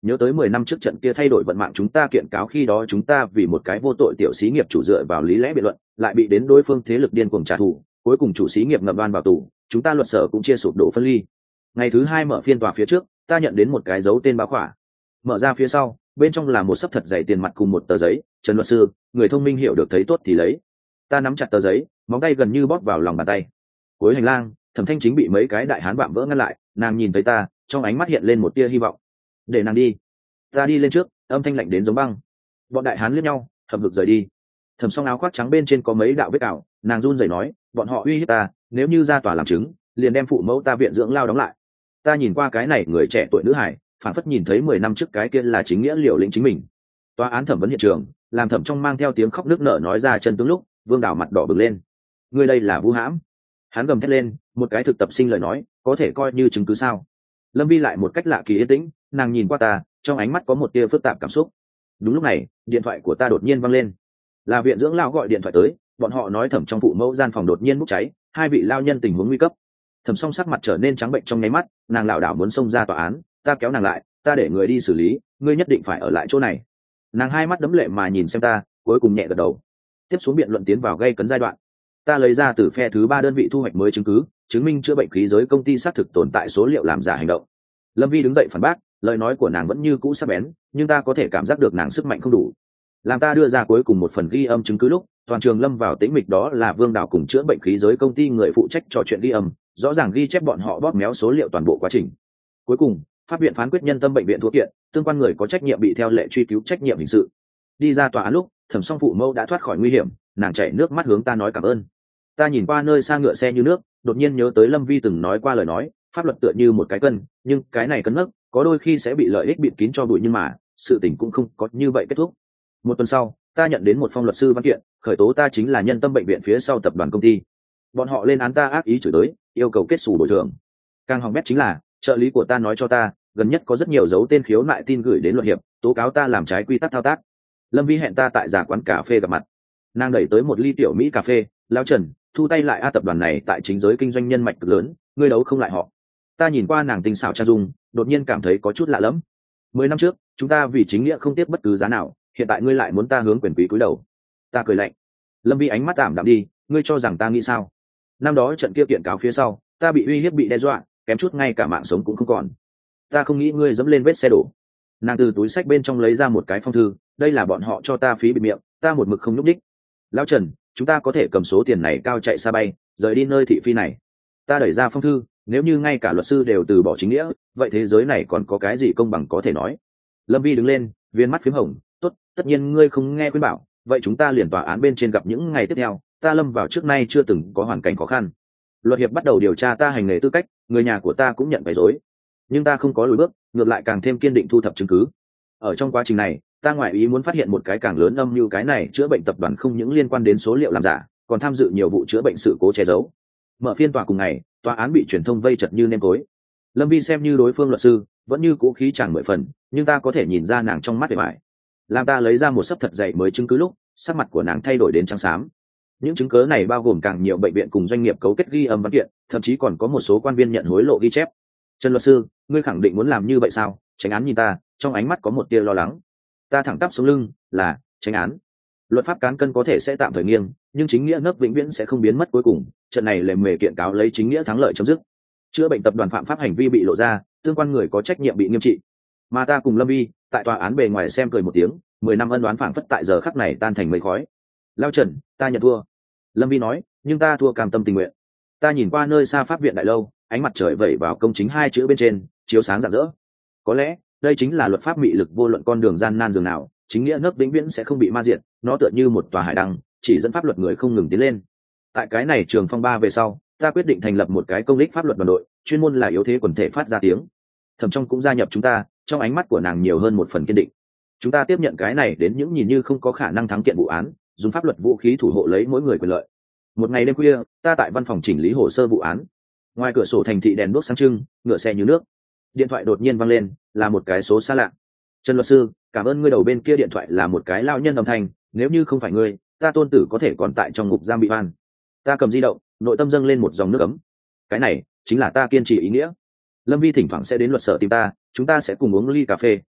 nhớ tới mười năm trước trận kia thay đổi vận mạng chúng ta kiện cáo, khi đó chúng ta vì một cái vô tội tiểu xí nghiệp chủ dựa vào lý lẽ biện luận lại bị đến đối phương thế lực điên cuồng trả thù, cuối cùng chủ xí nghiệp ngậm đoan vào tù, chúng ta luật sở cũng chia sụp đổ phân ly. Ngày thứ hai mở phiên tòa phía trước, ta nhận đến một cái dấu tên báo khỏa, mở ra phía sau bên trong là một sấp thật dày tiền mặt cùng một tờ giấy. Trần luật sư, người thông minh hiểu được thấy tốt thì lấy. Ta nắm chặt tờ giấy, móng tay gần như bóp vào lòng bàn tay. Cuối hành lang, Thẩm Thanh Chính bị mấy cái đại hán vạm vỡ ngăn lại, nàng nhìn thấy ta, trong ánh mắt hiện lên một tia hy vọng. Để nàng đi. Ta đi lên trước, âm thanh lạnh đến giống băng. Bọn đại hán liếc nhau, hậm hực rời đi. Thẩm Song áo khoác trắng bên trên có mấy đạo vết cào, nàng run rẩy nói, bọn họ uy hiếp ta, nếu như ra tòa làm chứng, liền đem phụ mẫu ta viện dưỡng lao đóng lại. Ta nhìn qua cái này người trẻ tuổi nữ hải, phản phất nhìn thấy mười năm trước cái kia là chính nghĩa liều lĩnh chính mình. Tòa án thẩm vấn hiện trường, làm Thẩm Trong mang theo tiếng khóc nước nở nói ra chân tướng lúc, Vương Đào mặt đỏ bừng lên. Ngươi đây là vu hãm. Hắn gầm thét lên, một cái thực tập sinh lời nói, có thể coi như chứng cứ sao? Lâm Vi lại một cách lạ kỳ yên tĩnh, nàng nhìn qua ta, trong ánh mắt có một tia phức tạp cảm xúc. Đúng lúc này, điện thoại của ta đột nhiên vang lên. Là viện dưỡng lao gọi điện thoại tới, bọn họ nói Thẩm Trong phụ mẫu gian phòng đột nhiên bốc cháy, hai vị lao nhân tình huống nguy cấp. Thẩm Song sắc mặt trở nên trắng bệnh trong nháy mắt, nàng lảo đảo muốn xông ra tòa án, ta kéo nàng lại, ta để người đi xử lý, ngươi nhất định phải ở lại chỗ này. Nàng hai mắt đấm lệ mà nhìn xem ta, cuối cùng nhẹ gật đầu. Tiếp xuống biện luận tiến vào gây cấn giai đoạn. Ta lấy ra từ phe thứ ba đơn vị thu hoạch mới chứng cứ, chứng minh chữa bệnh khí giới công ty xác thực tồn tại số liệu làm giả hành động. Lâm Vi đứng dậy phản bác, lời nói của nàng vẫn như cũ sắc bén, nhưng ta có thể cảm giác được nàng sức mạnh không đủ. Làm ta đưa ra cuối cùng một phần ghi âm chứng cứ lúc, toàn trường lâm vào tĩnh mịch, đó là Vương Đào cùng chữa bệnh khí giới công ty người phụ trách trò chuyện ghi âm, rõ ràng ghi chép bọn họ bóp méo số liệu toàn bộ quá trình. Cuối cùng, pháp viện phán quyết nhân tâm bệnh viện thua kiện, tương quan người có trách nhiệm bị theo lệ truy cứu trách nhiệm hình sự. Đi ra tòa án lúc, Thẩm Song phụ mẫu đã thoát khỏi nguy hiểm, nàng chảy nước mắt hướng ta nói cảm ơn. Ta nhìn qua nơi xa ngựa xe như nước, đột nhiên nhớ tới Lâm Vi từng nói qua lời nói, pháp luật tựa như một cái cân, nhưng cái này cân nấc, có đôi khi sẽ bị lợi ích bịt kín cho bụi, nhưng mà sự tình cũng không có như vậy kết thúc. Một tuần sau, ta nhận đến một phong luật sư văn kiện, khởi tố ta chính là nhân tâm bệnh viện phía sau tập đoàn công ty. Bọn họ lên án ta ác ý chửi tới, yêu cầu kết xù bồi thường. Càng hỏng bét chính là, trợ lý của ta nói cho ta, gần nhất có rất nhiều dấu tên khiếu nại tin gửi đến luật hiệp, tố cáo ta làm trái quy tắc thao tác. Lâm Vi hẹn ta tại giả quán cà phê gặp mặt. Nàng đẩy tới một ly tiểu mỹ cà phê, lão Trần, thu tay lại a, tập đoàn này tại chính giới kinh doanh nhân mạch cực lớn, ngươi đấu không lại họ. Ta nhìn qua nàng tinh xảo trang dung, đột nhiên cảm thấy có chút lạ lẫm. Mười năm trước, chúng ta vì chính nghĩa không tiếc bất cứ giá nào, hiện tại ngươi lại muốn ta hướng quyền quý cúi đầu. Ta cười lạnh. Lâm Vi ánh mắt tạm đạm đi, ngươi cho rằng ta nghĩ sao? Năm đó trận kia kiện cáo phía sau, ta bị uy hiếp bị đe dọa, kém chút ngay cả mạng sống cũng không còn. Ta không nghĩ ngươi dẫm lên vết xe đổ. Nàng từ túi xách bên trong lấy ra một cái phong thư, đây là bọn họ cho ta phí bịt miệng, ta một mực không nhúc đích. Lão Trần, chúng ta có thể cầm số tiền này cao chạy xa bay, rời đi nơi thị phi này. Ta đẩy ra phong thư, nếu như ngay cả luật sư đều từ bỏ chính nghĩa, vậy thế giới này còn có cái gì công bằng có thể nói? Lâm Vi đứng lên, viên mắt phím hồng, tốt, tất nhiên ngươi không nghe khuyên bảo, vậy chúng ta liền tòa án bên trên gặp những ngày tiếp theo. Ta lâm vào trước nay chưa từng có hoàn cảnh khó khăn. Luật hiệp bắt đầu điều tra ta hành nghề tư cách, người nhà của ta cũng nhận phải dối, nhưng ta không có lùi bước, ngược lại càng thêm kiên định thu thập chứng cứ. Ở trong quá trình này, ta ngoại ý muốn phát hiện một cái càng lớn âm mưu, cái này chữa bệnh tập đoàn không những liên quan đến số liệu làm giả, còn tham dự nhiều vụ chữa bệnh sự cố che giấu. Mở phiên tòa cùng ngày, tòa án bị truyền thông vây chật như nêm tối. Lâm Vi xem như đối phương luật sư, vẫn như cũ khí chẳng mười phần, nhưng ta có thể nhìn ra nàng trong mắt vẻ vải. Làm ta lấy ra một sấp thật dày mới chứng cứ lúc, sắc mặt của nàng thay đổi đến trắng xám. Những chứng cứ này bao gồm càng nhiều bệnh viện cùng doanh nghiệp cấu kết ghi âm văn kiện, thậm chí còn có một số quan viên nhận hối lộ ghi chép. Trần luật sư, ngươi khẳng định muốn làm như vậy sao? Tránh án nhìn ta, trong ánh mắt có một tia lo lắng. Ta thẳng tắp xuống lưng, là tránh án. Luật pháp cán cân có thể sẽ tạm thời nghiêng, nhưng chính nghĩa nấc vĩnh viễn sẽ không biến mất. Cuối cùng, trận này lề mề kiện cáo lấy chính nghĩa thắng lợi chấm dứt. Chữa bệnh tập đoàn phạm pháp hành vi bị lộ ra, tương quan người có trách nhiệm bị nghiêm trị. Mà ta cùng Lâm Vi tại tòa án bề ngoài xem cười một tiếng, mười năm ân đoán phảng phất tại giờ khắc này tan thành mây khói. Lao Trần, ta nhận thua. Lâm Vi nói, nhưng ta thua cam tâm tình nguyện. Ta nhìn qua nơi xa pháp viện đại lâu, ánh mặt trời vẩy vào công chính hai chữ bên trên, chiếu sáng rạng rỡ. Có lẽ đây chính là luật pháp mị lực, vô luận con đường gian nan dường nào, chính nghĩa nấc vĩnh viễn sẽ không bị ma diệt, nó tựa như một tòa hải đăng, chỉ dẫn pháp luật người không ngừng tiến lên. Tại cái này trường phong ba về sau, ta quyết định thành lập một cái công lích pháp luật đoàn đội, chuyên môn là yếu thế quần thể phát ra tiếng. Thẩm Trong cũng gia nhập chúng ta, trong ánh mắt của nàng nhiều hơn một phần kiên định. Chúng ta tiếp nhận cái này đến những nhìn như không có khả năng thắng kiện vụ án, dùng pháp luật vũ khí thủ hộ lấy mỗi người quyền lợi. Một ngày đêm khuya, ta tại văn phòng chỉnh lý hồ sơ vụ án. Ngoài cửa sổ thành thị đèn đuốc sáng trưng, ngựa xe như nước. Điện thoại đột nhiên vang lên, là một cái số xa lạ. Trần luật sư, cảm ơn ngươi. Đầu bên kia điện thoại là một cái lao nhân âm thanh, nếu như không phải ngươi, ta tôn tử có thể còn tại trong ngục giam bị oan. Ta cầm di động, nội tâm dâng lên một dòng nước ấm. Cái này chính là ta kiên trì ý nghĩa. Lâm Vi thỉnh thoảng sẽ đến luật sở tìm ta, chúng ta sẽ cùng uống ly cà phê,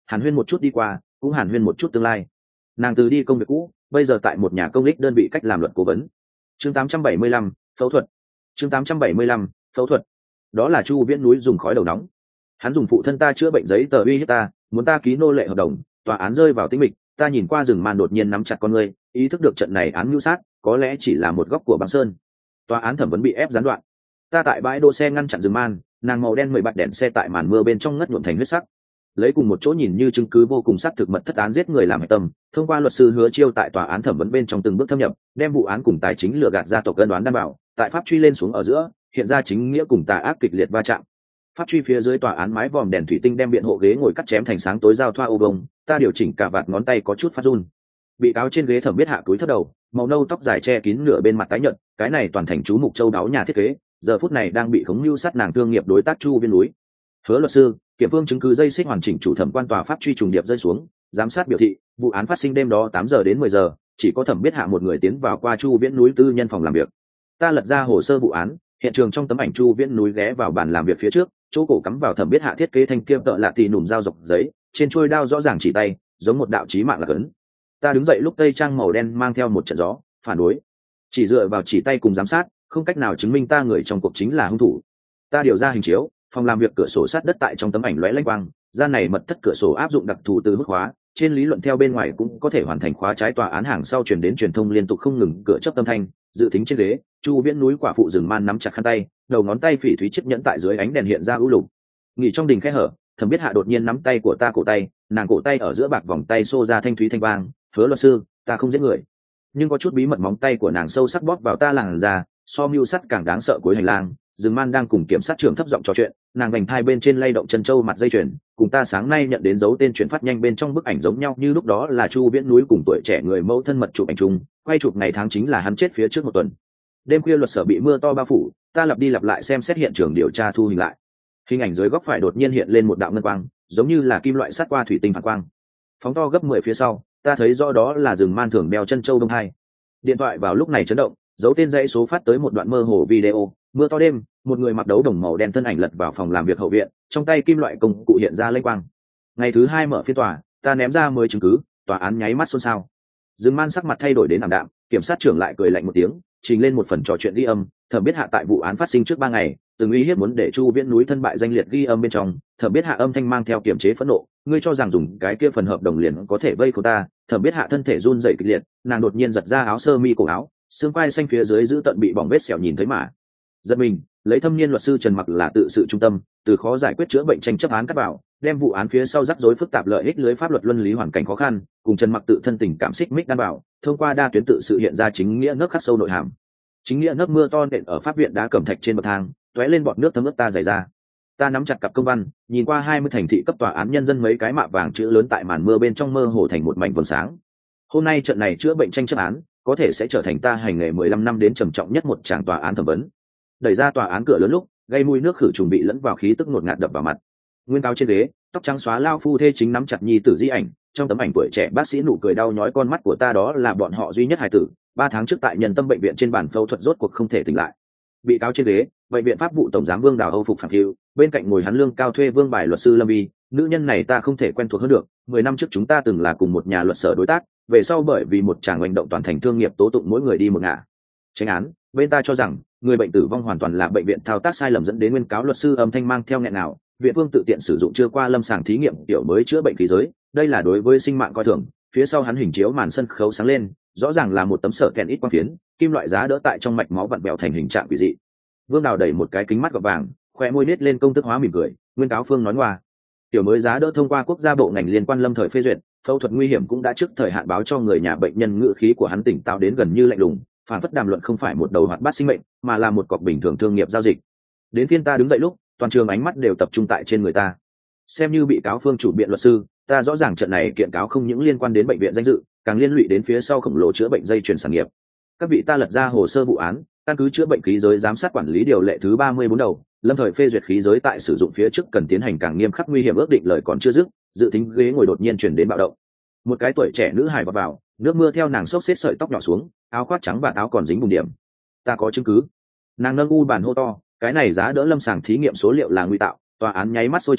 hàn huyên một chút đi qua, cũng hàn huyên một chút tương lai. Nàng từ đi công việc cũ, bây giờ tại một nhà công ích đơn vị cách làm luật cố vấn. Chương tám trăm bảy mươi lăm, phẫu thuật. Chương tám trăm bảy mươi lăm, phẫu thuật. Đó là Chu Viễn núi dùng khói đầu nóng. Hắn dùng phụ thân ta chữa bệnh giấy tờ uy hiếp ta, muốn ta ký nô lệ hợp đồng, tòa án rơi vào tĩnh mịch, ta nhìn qua rừng man đột nhiên nắm chặt con ngươi, ý thức được trận này án mưu sát có lẽ chỉ là một góc của băng sơn. Tòa án thẩm vấn bị ép gián đoạn. Ta tại bãi đỗ xe ngăn chặn rừng man, nàng màu đen mười bạt đèn xe tại màn mưa bên trong ngất nhuộm thành huyết sắc. Lấy cùng một chỗ nhìn như chứng cứ vô cùng xác thực mật thất án giết người làm hạch tâm, thông qua luật sư Hứa Chiêu tại tòa án thẩm vấn bên trong từng bước thâm nhập, đem vụ án cùng tài chính lừa gạt gia tộc cân đoán đảm bảo, tại pháp truy lên xuống ở giữa, hiện ra chính nghĩa cùng tà ác kịch liệt va chạm. Pháp truy phía dưới tòa án mái vòm đèn thủy tinh đem biện hộ ghế ngồi cắt chém thành sáng tối giao thoa ô vông, ta điều chỉnh cả vạt ngón tay có chút phát run. Bị cáo trên ghế thẩm biết hạ túi thấp đầu, màu nâu tóc dài che kín nửa bên mặt tái nhợt, cái này toàn thành chú mục châu đáo nhà thiết kế, giờ phút này đang bị khống mưu sát nàng thương nghiệp đối tác Chu Viên núi. Hứa luật sư, kiểm phương chứng cứ dây xích hoàn chỉnh, chủ thẩm quan tòa pháp truy trùng điệp rơi xuống, giám sát biểu thị vụ án phát sinh đêm đó tám giờ đến mười giờ, chỉ có thẩm biết hạ một người tiến vào qua Chu Viễn núi tư nhân phòng làm việc. Ta lật ra hồ sơ vụ án, hiện trường trong tấm ảnh Chu Viễn núi ghé vào bàn làm việc phía trước, chỗ cổ cắm vào thẩm biết hạ thiết kế thanh kiêm tợ lạ tì nùm dao dọc giấy, trên chuôi đao rõ ràng chỉ tay, giống một đạo chí mạng là cấn. Ta đứng dậy lúc tây trang màu đen mang theo một trận gió, phản đối. Chỉ dựa vào chỉ tay cùng giám sát, không cách nào chứng minh ta người trong cuộc chính là hung thủ. Ta điều ra hình chiếu, phòng làm việc cửa sổ sát đất tại trong tấm ảnh lóe lanh quang, gian này mật thất cửa sổ áp dụng đặc thù từ mức khóa, trên lý luận theo bên ngoài cũng có thể hoàn thành khóa trái. Tòa án hàng sau truyền đến truyền thông liên tục không ngừng cửa chớp âm thanh, dự tính trên ghế, Chu Viễn núi quả phụ rừng man nắm chặt khăn tay, đầu ngón tay phỉ thúy chiếc nhẫn tại dưới ánh đèn hiện ra ưu lục. Nghỉ trong đình khe hở, thẩm biết hạ đột nhiên nắm tay của ta cổ tay, nàng cổ tay ở giữa bạc vòng tay xô ra thanh thúy thanh vang, Hứa luật sư, ta không giết người. Nhưng có chút bí mật, móng tay của nàng sâu sắc bóp vào ta làn da, so mưu sắt càng đáng sợ. Cuối hành lang, rừng man đang cùng kiểm sát trưởng thấp giọng trò chuyện, nàng vành thai bên trên lay động chân châu mặt dây chuyền, cùng ta sáng nay nhận đến dấu tên chuyển phát nhanh bên trong bức ảnh giống nhau như lúc. Đó là Chu Viễn núi cùng tuổi trẻ người mẫu thân mật chụp ảnh chung, quay chụp ngày tháng chính là hắn chết phía trước một tuần. Đêm khuya luật sở bị mưa to bao phủ, ta lặp đi lặp lại xem xét hiện trường điều tra thu hình lại. Hình ảnh dưới góc phải đột nhiên hiện lên một đạo ngân quang, giống như là kim loại sắt qua thủy tinh phản quang. Phóng to gấp mười phía sau, ta thấy rõ đó là rừng man thường đeo chân châu đông hai. Điện thoại vào lúc này chấn động, dấu tên dãy số phát tới một đoạn mơ hồ video. Mưa to đêm, một người mặc đấu đồng màu đen thân ảnh lật vào phòng làm việc hậu viện, trong tay kim loại công cụ hiện ra lênh quang. Ngày thứ hai mở phiên tòa, ta ném ra mười chứng cứ, tòa án nháy mắt xôn xao. Rừng man sắc mặt thay đổi đến ảm đạm, kiểm sát trưởng lại cười lạnh một tiếng, trình lên một phần trò chuyện ghi âm. Thẩm biết hạ tại vụ án phát sinh trước ba ngày, từng uy hiếp muốn để Chu Viễn núi thân bại danh liệt ghi âm bên trong. Thẩm biết hạ âm thanh mang theo kiềm chế phẫn nộ, ngươi cho rằng dùng cái kia phần hợp đồng liền có thể vây khốn ta? Thẩm biết hạ thân thể run rẩy kịch liệt, nàng đột nhiên giật ra áo sơ mi cổ áo, xương quai xanh phía dưới giữ tận bị bỏng vết sẹo nhìn thấy mà giật mình. Lấy thâm niên luật sư Trần Mặc là tự sự trung tâm, từ khó giải quyết chữa bệnh tranh chấp án cắt vào, đem vụ án phía sau rắc rối phức tạp lợi ích lưới pháp luật luân lý hoàn cảnh khó khăn, cùng Trần Mặc tự thân tình cảm xích mích đan bảo, thông qua đa tuyến tự sự hiện ra chính nghĩa nấc khắc sâu nội hàm. Chính nghĩa nấc mưa to nện ở pháp viện đá cẩm thạch trên bậc thang, tóe lên bọt nước thấm ướt ta dày ra. Ta nắm chặt cặp công văn, nhìn qua hai mươi thành thị cấp tòa án nhân dân mấy cái mạ vàng chữ lớn tại màn mưa bên trong mơ hồ thành một mảnh vầng sáng. Hôm nay trận này chữa bệnh tranh chấp án có thể sẽ trở thành ta hành nghề mười lăm năm đến trầm trọng nhất một tràng tòa án thẩm vấn. Đẩy ra tòa án cửa lớn lúc, gây mùi nước khử trùng bị lẫn vào khí tức ngột ngạt đập vào mặt. Nguyên cáo trên ghế, tóc trắng xóa lao phu thê chính nắm chặt nhi tử di ảnh, trong tấm ảnh tuổi trẻ bác sĩ nụ cười đau nhói con mắt của ta, đó là bọn họ duy nhất hài tử, ba tháng trước tại Nhân Tâm bệnh viện trên bàn phẫu thuật rốt cuộc không thể tỉnh lại. Bị cáo trên ghế, bệnh viện pháp vụ tổng giám Vương Đào Âu phục phản phiu, bên cạnh ngồi hắn lương cao thuê Vương Bài luật sư Lâm Vi. Nữ nhân này ta không thể quen thuộc hơn được, mười năm trước chúng ta từng là cùng một nhà luật sở đối tác, về sau bởi vì một tràng hành động toàn thành thương nghiệp tố tụng mỗi người đi một ngả. Tranh án, bên ta cho rằng người bệnh tử vong hoàn toàn là bệnh viện thao tác sai lầm dẫn đến. Nguyên cáo luật sư âm thanh mang theo nghẹn nào, viện Vương tự tiện sử dụng chưa qua lâm sàng thí nghiệm tiểu mới chữa bệnh khí giới, đây là đối với sinh mạng coi thường. Phía sau hắn hình chiếu màn sân khấu sáng lên, rõ ràng là một tấm sở kèn ít quang phiến, kim loại giá đỡ tại trong mạch máu vặn bèo thành hình trạng quỷ dị. Vương Đào đẩy một cái kính mắt gọt vàng, khoe môi nết lên công thức hóa mỉm cười. Nguyên cáo Phương nói ngoa, tiểu mới giá đỡ thông qua quốc gia bộ ngành liên quan lâm thời phê duyệt, phẫu thuật nguy hiểm cũng đã trước thời hạn báo cho người nhà bệnh nhân. Ngữ khí của hắn tỉnh táo đến gần như lạnh lùng, phản phất đàm luận không phải một đầu hoạt bát sinh mệnh, mà là một cọc bình thường thương nghiệp giao dịch. Đến phiên ta đứng dậy lúc, toàn trường ánh mắt đều tập trung tại trên người ta. Xem như bị cáo phương chủ biện luật sư, ta rõ ràng trận này kiện cáo không những liên quan đến bệnh viện danh dự, càng liên lụy đến phía sau khổng lồ chữa bệnh dây chuyền sản nghiệp. Các vị, ta lật ra hồ sơ vụ án, căn cứ chữa bệnh khí giới giám sát quản lý điều lệ thứ ba mươi bốn đầu, lâm thời phê duyệt khí giới tại sử dụng phía trước cần tiến hành càng nghiêm khắc nguy hiểm ước định. Lời còn chưa dứt, dự tính ghế ngồi đột nhiên chuyển đến bạo động. Một cái tuổi trẻ nữ hài vào vào, nước mưa theo nàng xốc xếp sợi tóc nhỏ xuống, áo khoác trắng và áo còn dính bùn điểm. Ta có chứng cứ. Nàng nâng u bàn hô to, cái này giá đỡ lâm sàng thí nghiệm số liệu là nguy tạo. Tòa án nháy mắt sôi trào,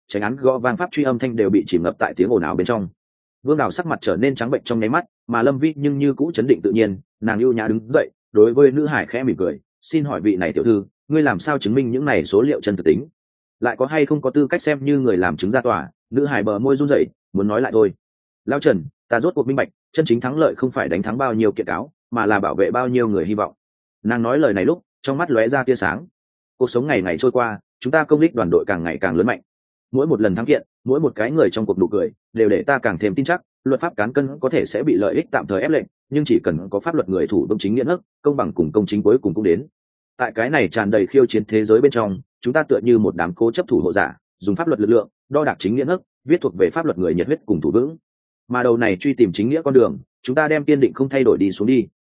tránh án gõ vang pháp truy âm thanh đều bị chìm ngập tại tiếng ồn ào bên trong. Vương Đào sắc mặt trở nên trắng bệnh trong nháy mắt, mà Lâm Vi nhưng như cũ chấn định tự nhiên, nàng ưu nhã đứng dậy, đối với nữ hải khẽ mỉm cười, xin hỏi vị này tiểu thư, ngươi làm sao chứng minh những này số liệu chân thực tính, lại có hay không có tư cách xem như người làm chứng ra tòa? Nữ hải bờ môi run rẩy, muốn nói lại thôi. Lão Trần, ta rốt cuộc minh bạch, chân chính thắng lợi không phải đánh thắng bao nhiêu kiện cáo, mà là bảo vệ bao nhiêu người hy vọng. Nàng nói lời này lúc, trong mắt lóe ra tia sáng. Cuộc sống ngày ngày trôi qua, chúng ta công đích đoàn đội càng ngày càng lớn mạnh. Mỗi một lần thắng kiện, mỗi một cái người trong cuộc nụ cười, đều để ta càng thêm tin chắc, luật pháp cán cân có thể sẽ bị lợi ích tạm thời ép lệnh, nhưng chỉ cần có pháp luật người thủ vững chính nghĩa nước, công bằng cùng công chính cuối cùng cũng đến. Tại cái này tràn đầy khiêu chiến thế giới bên trong, chúng ta tựa như một đám cố chấp thủ hộ giả, dùng pháp luật lực lượng đo đạc chính nghĩa nước, viết thuộc về pháp luật người nhiệt huyết cùng thủ vững. Mà đầu này truy tìm chính nghĩa con đường, chúng ta đem kiên định không thay đổi đi xuống đi.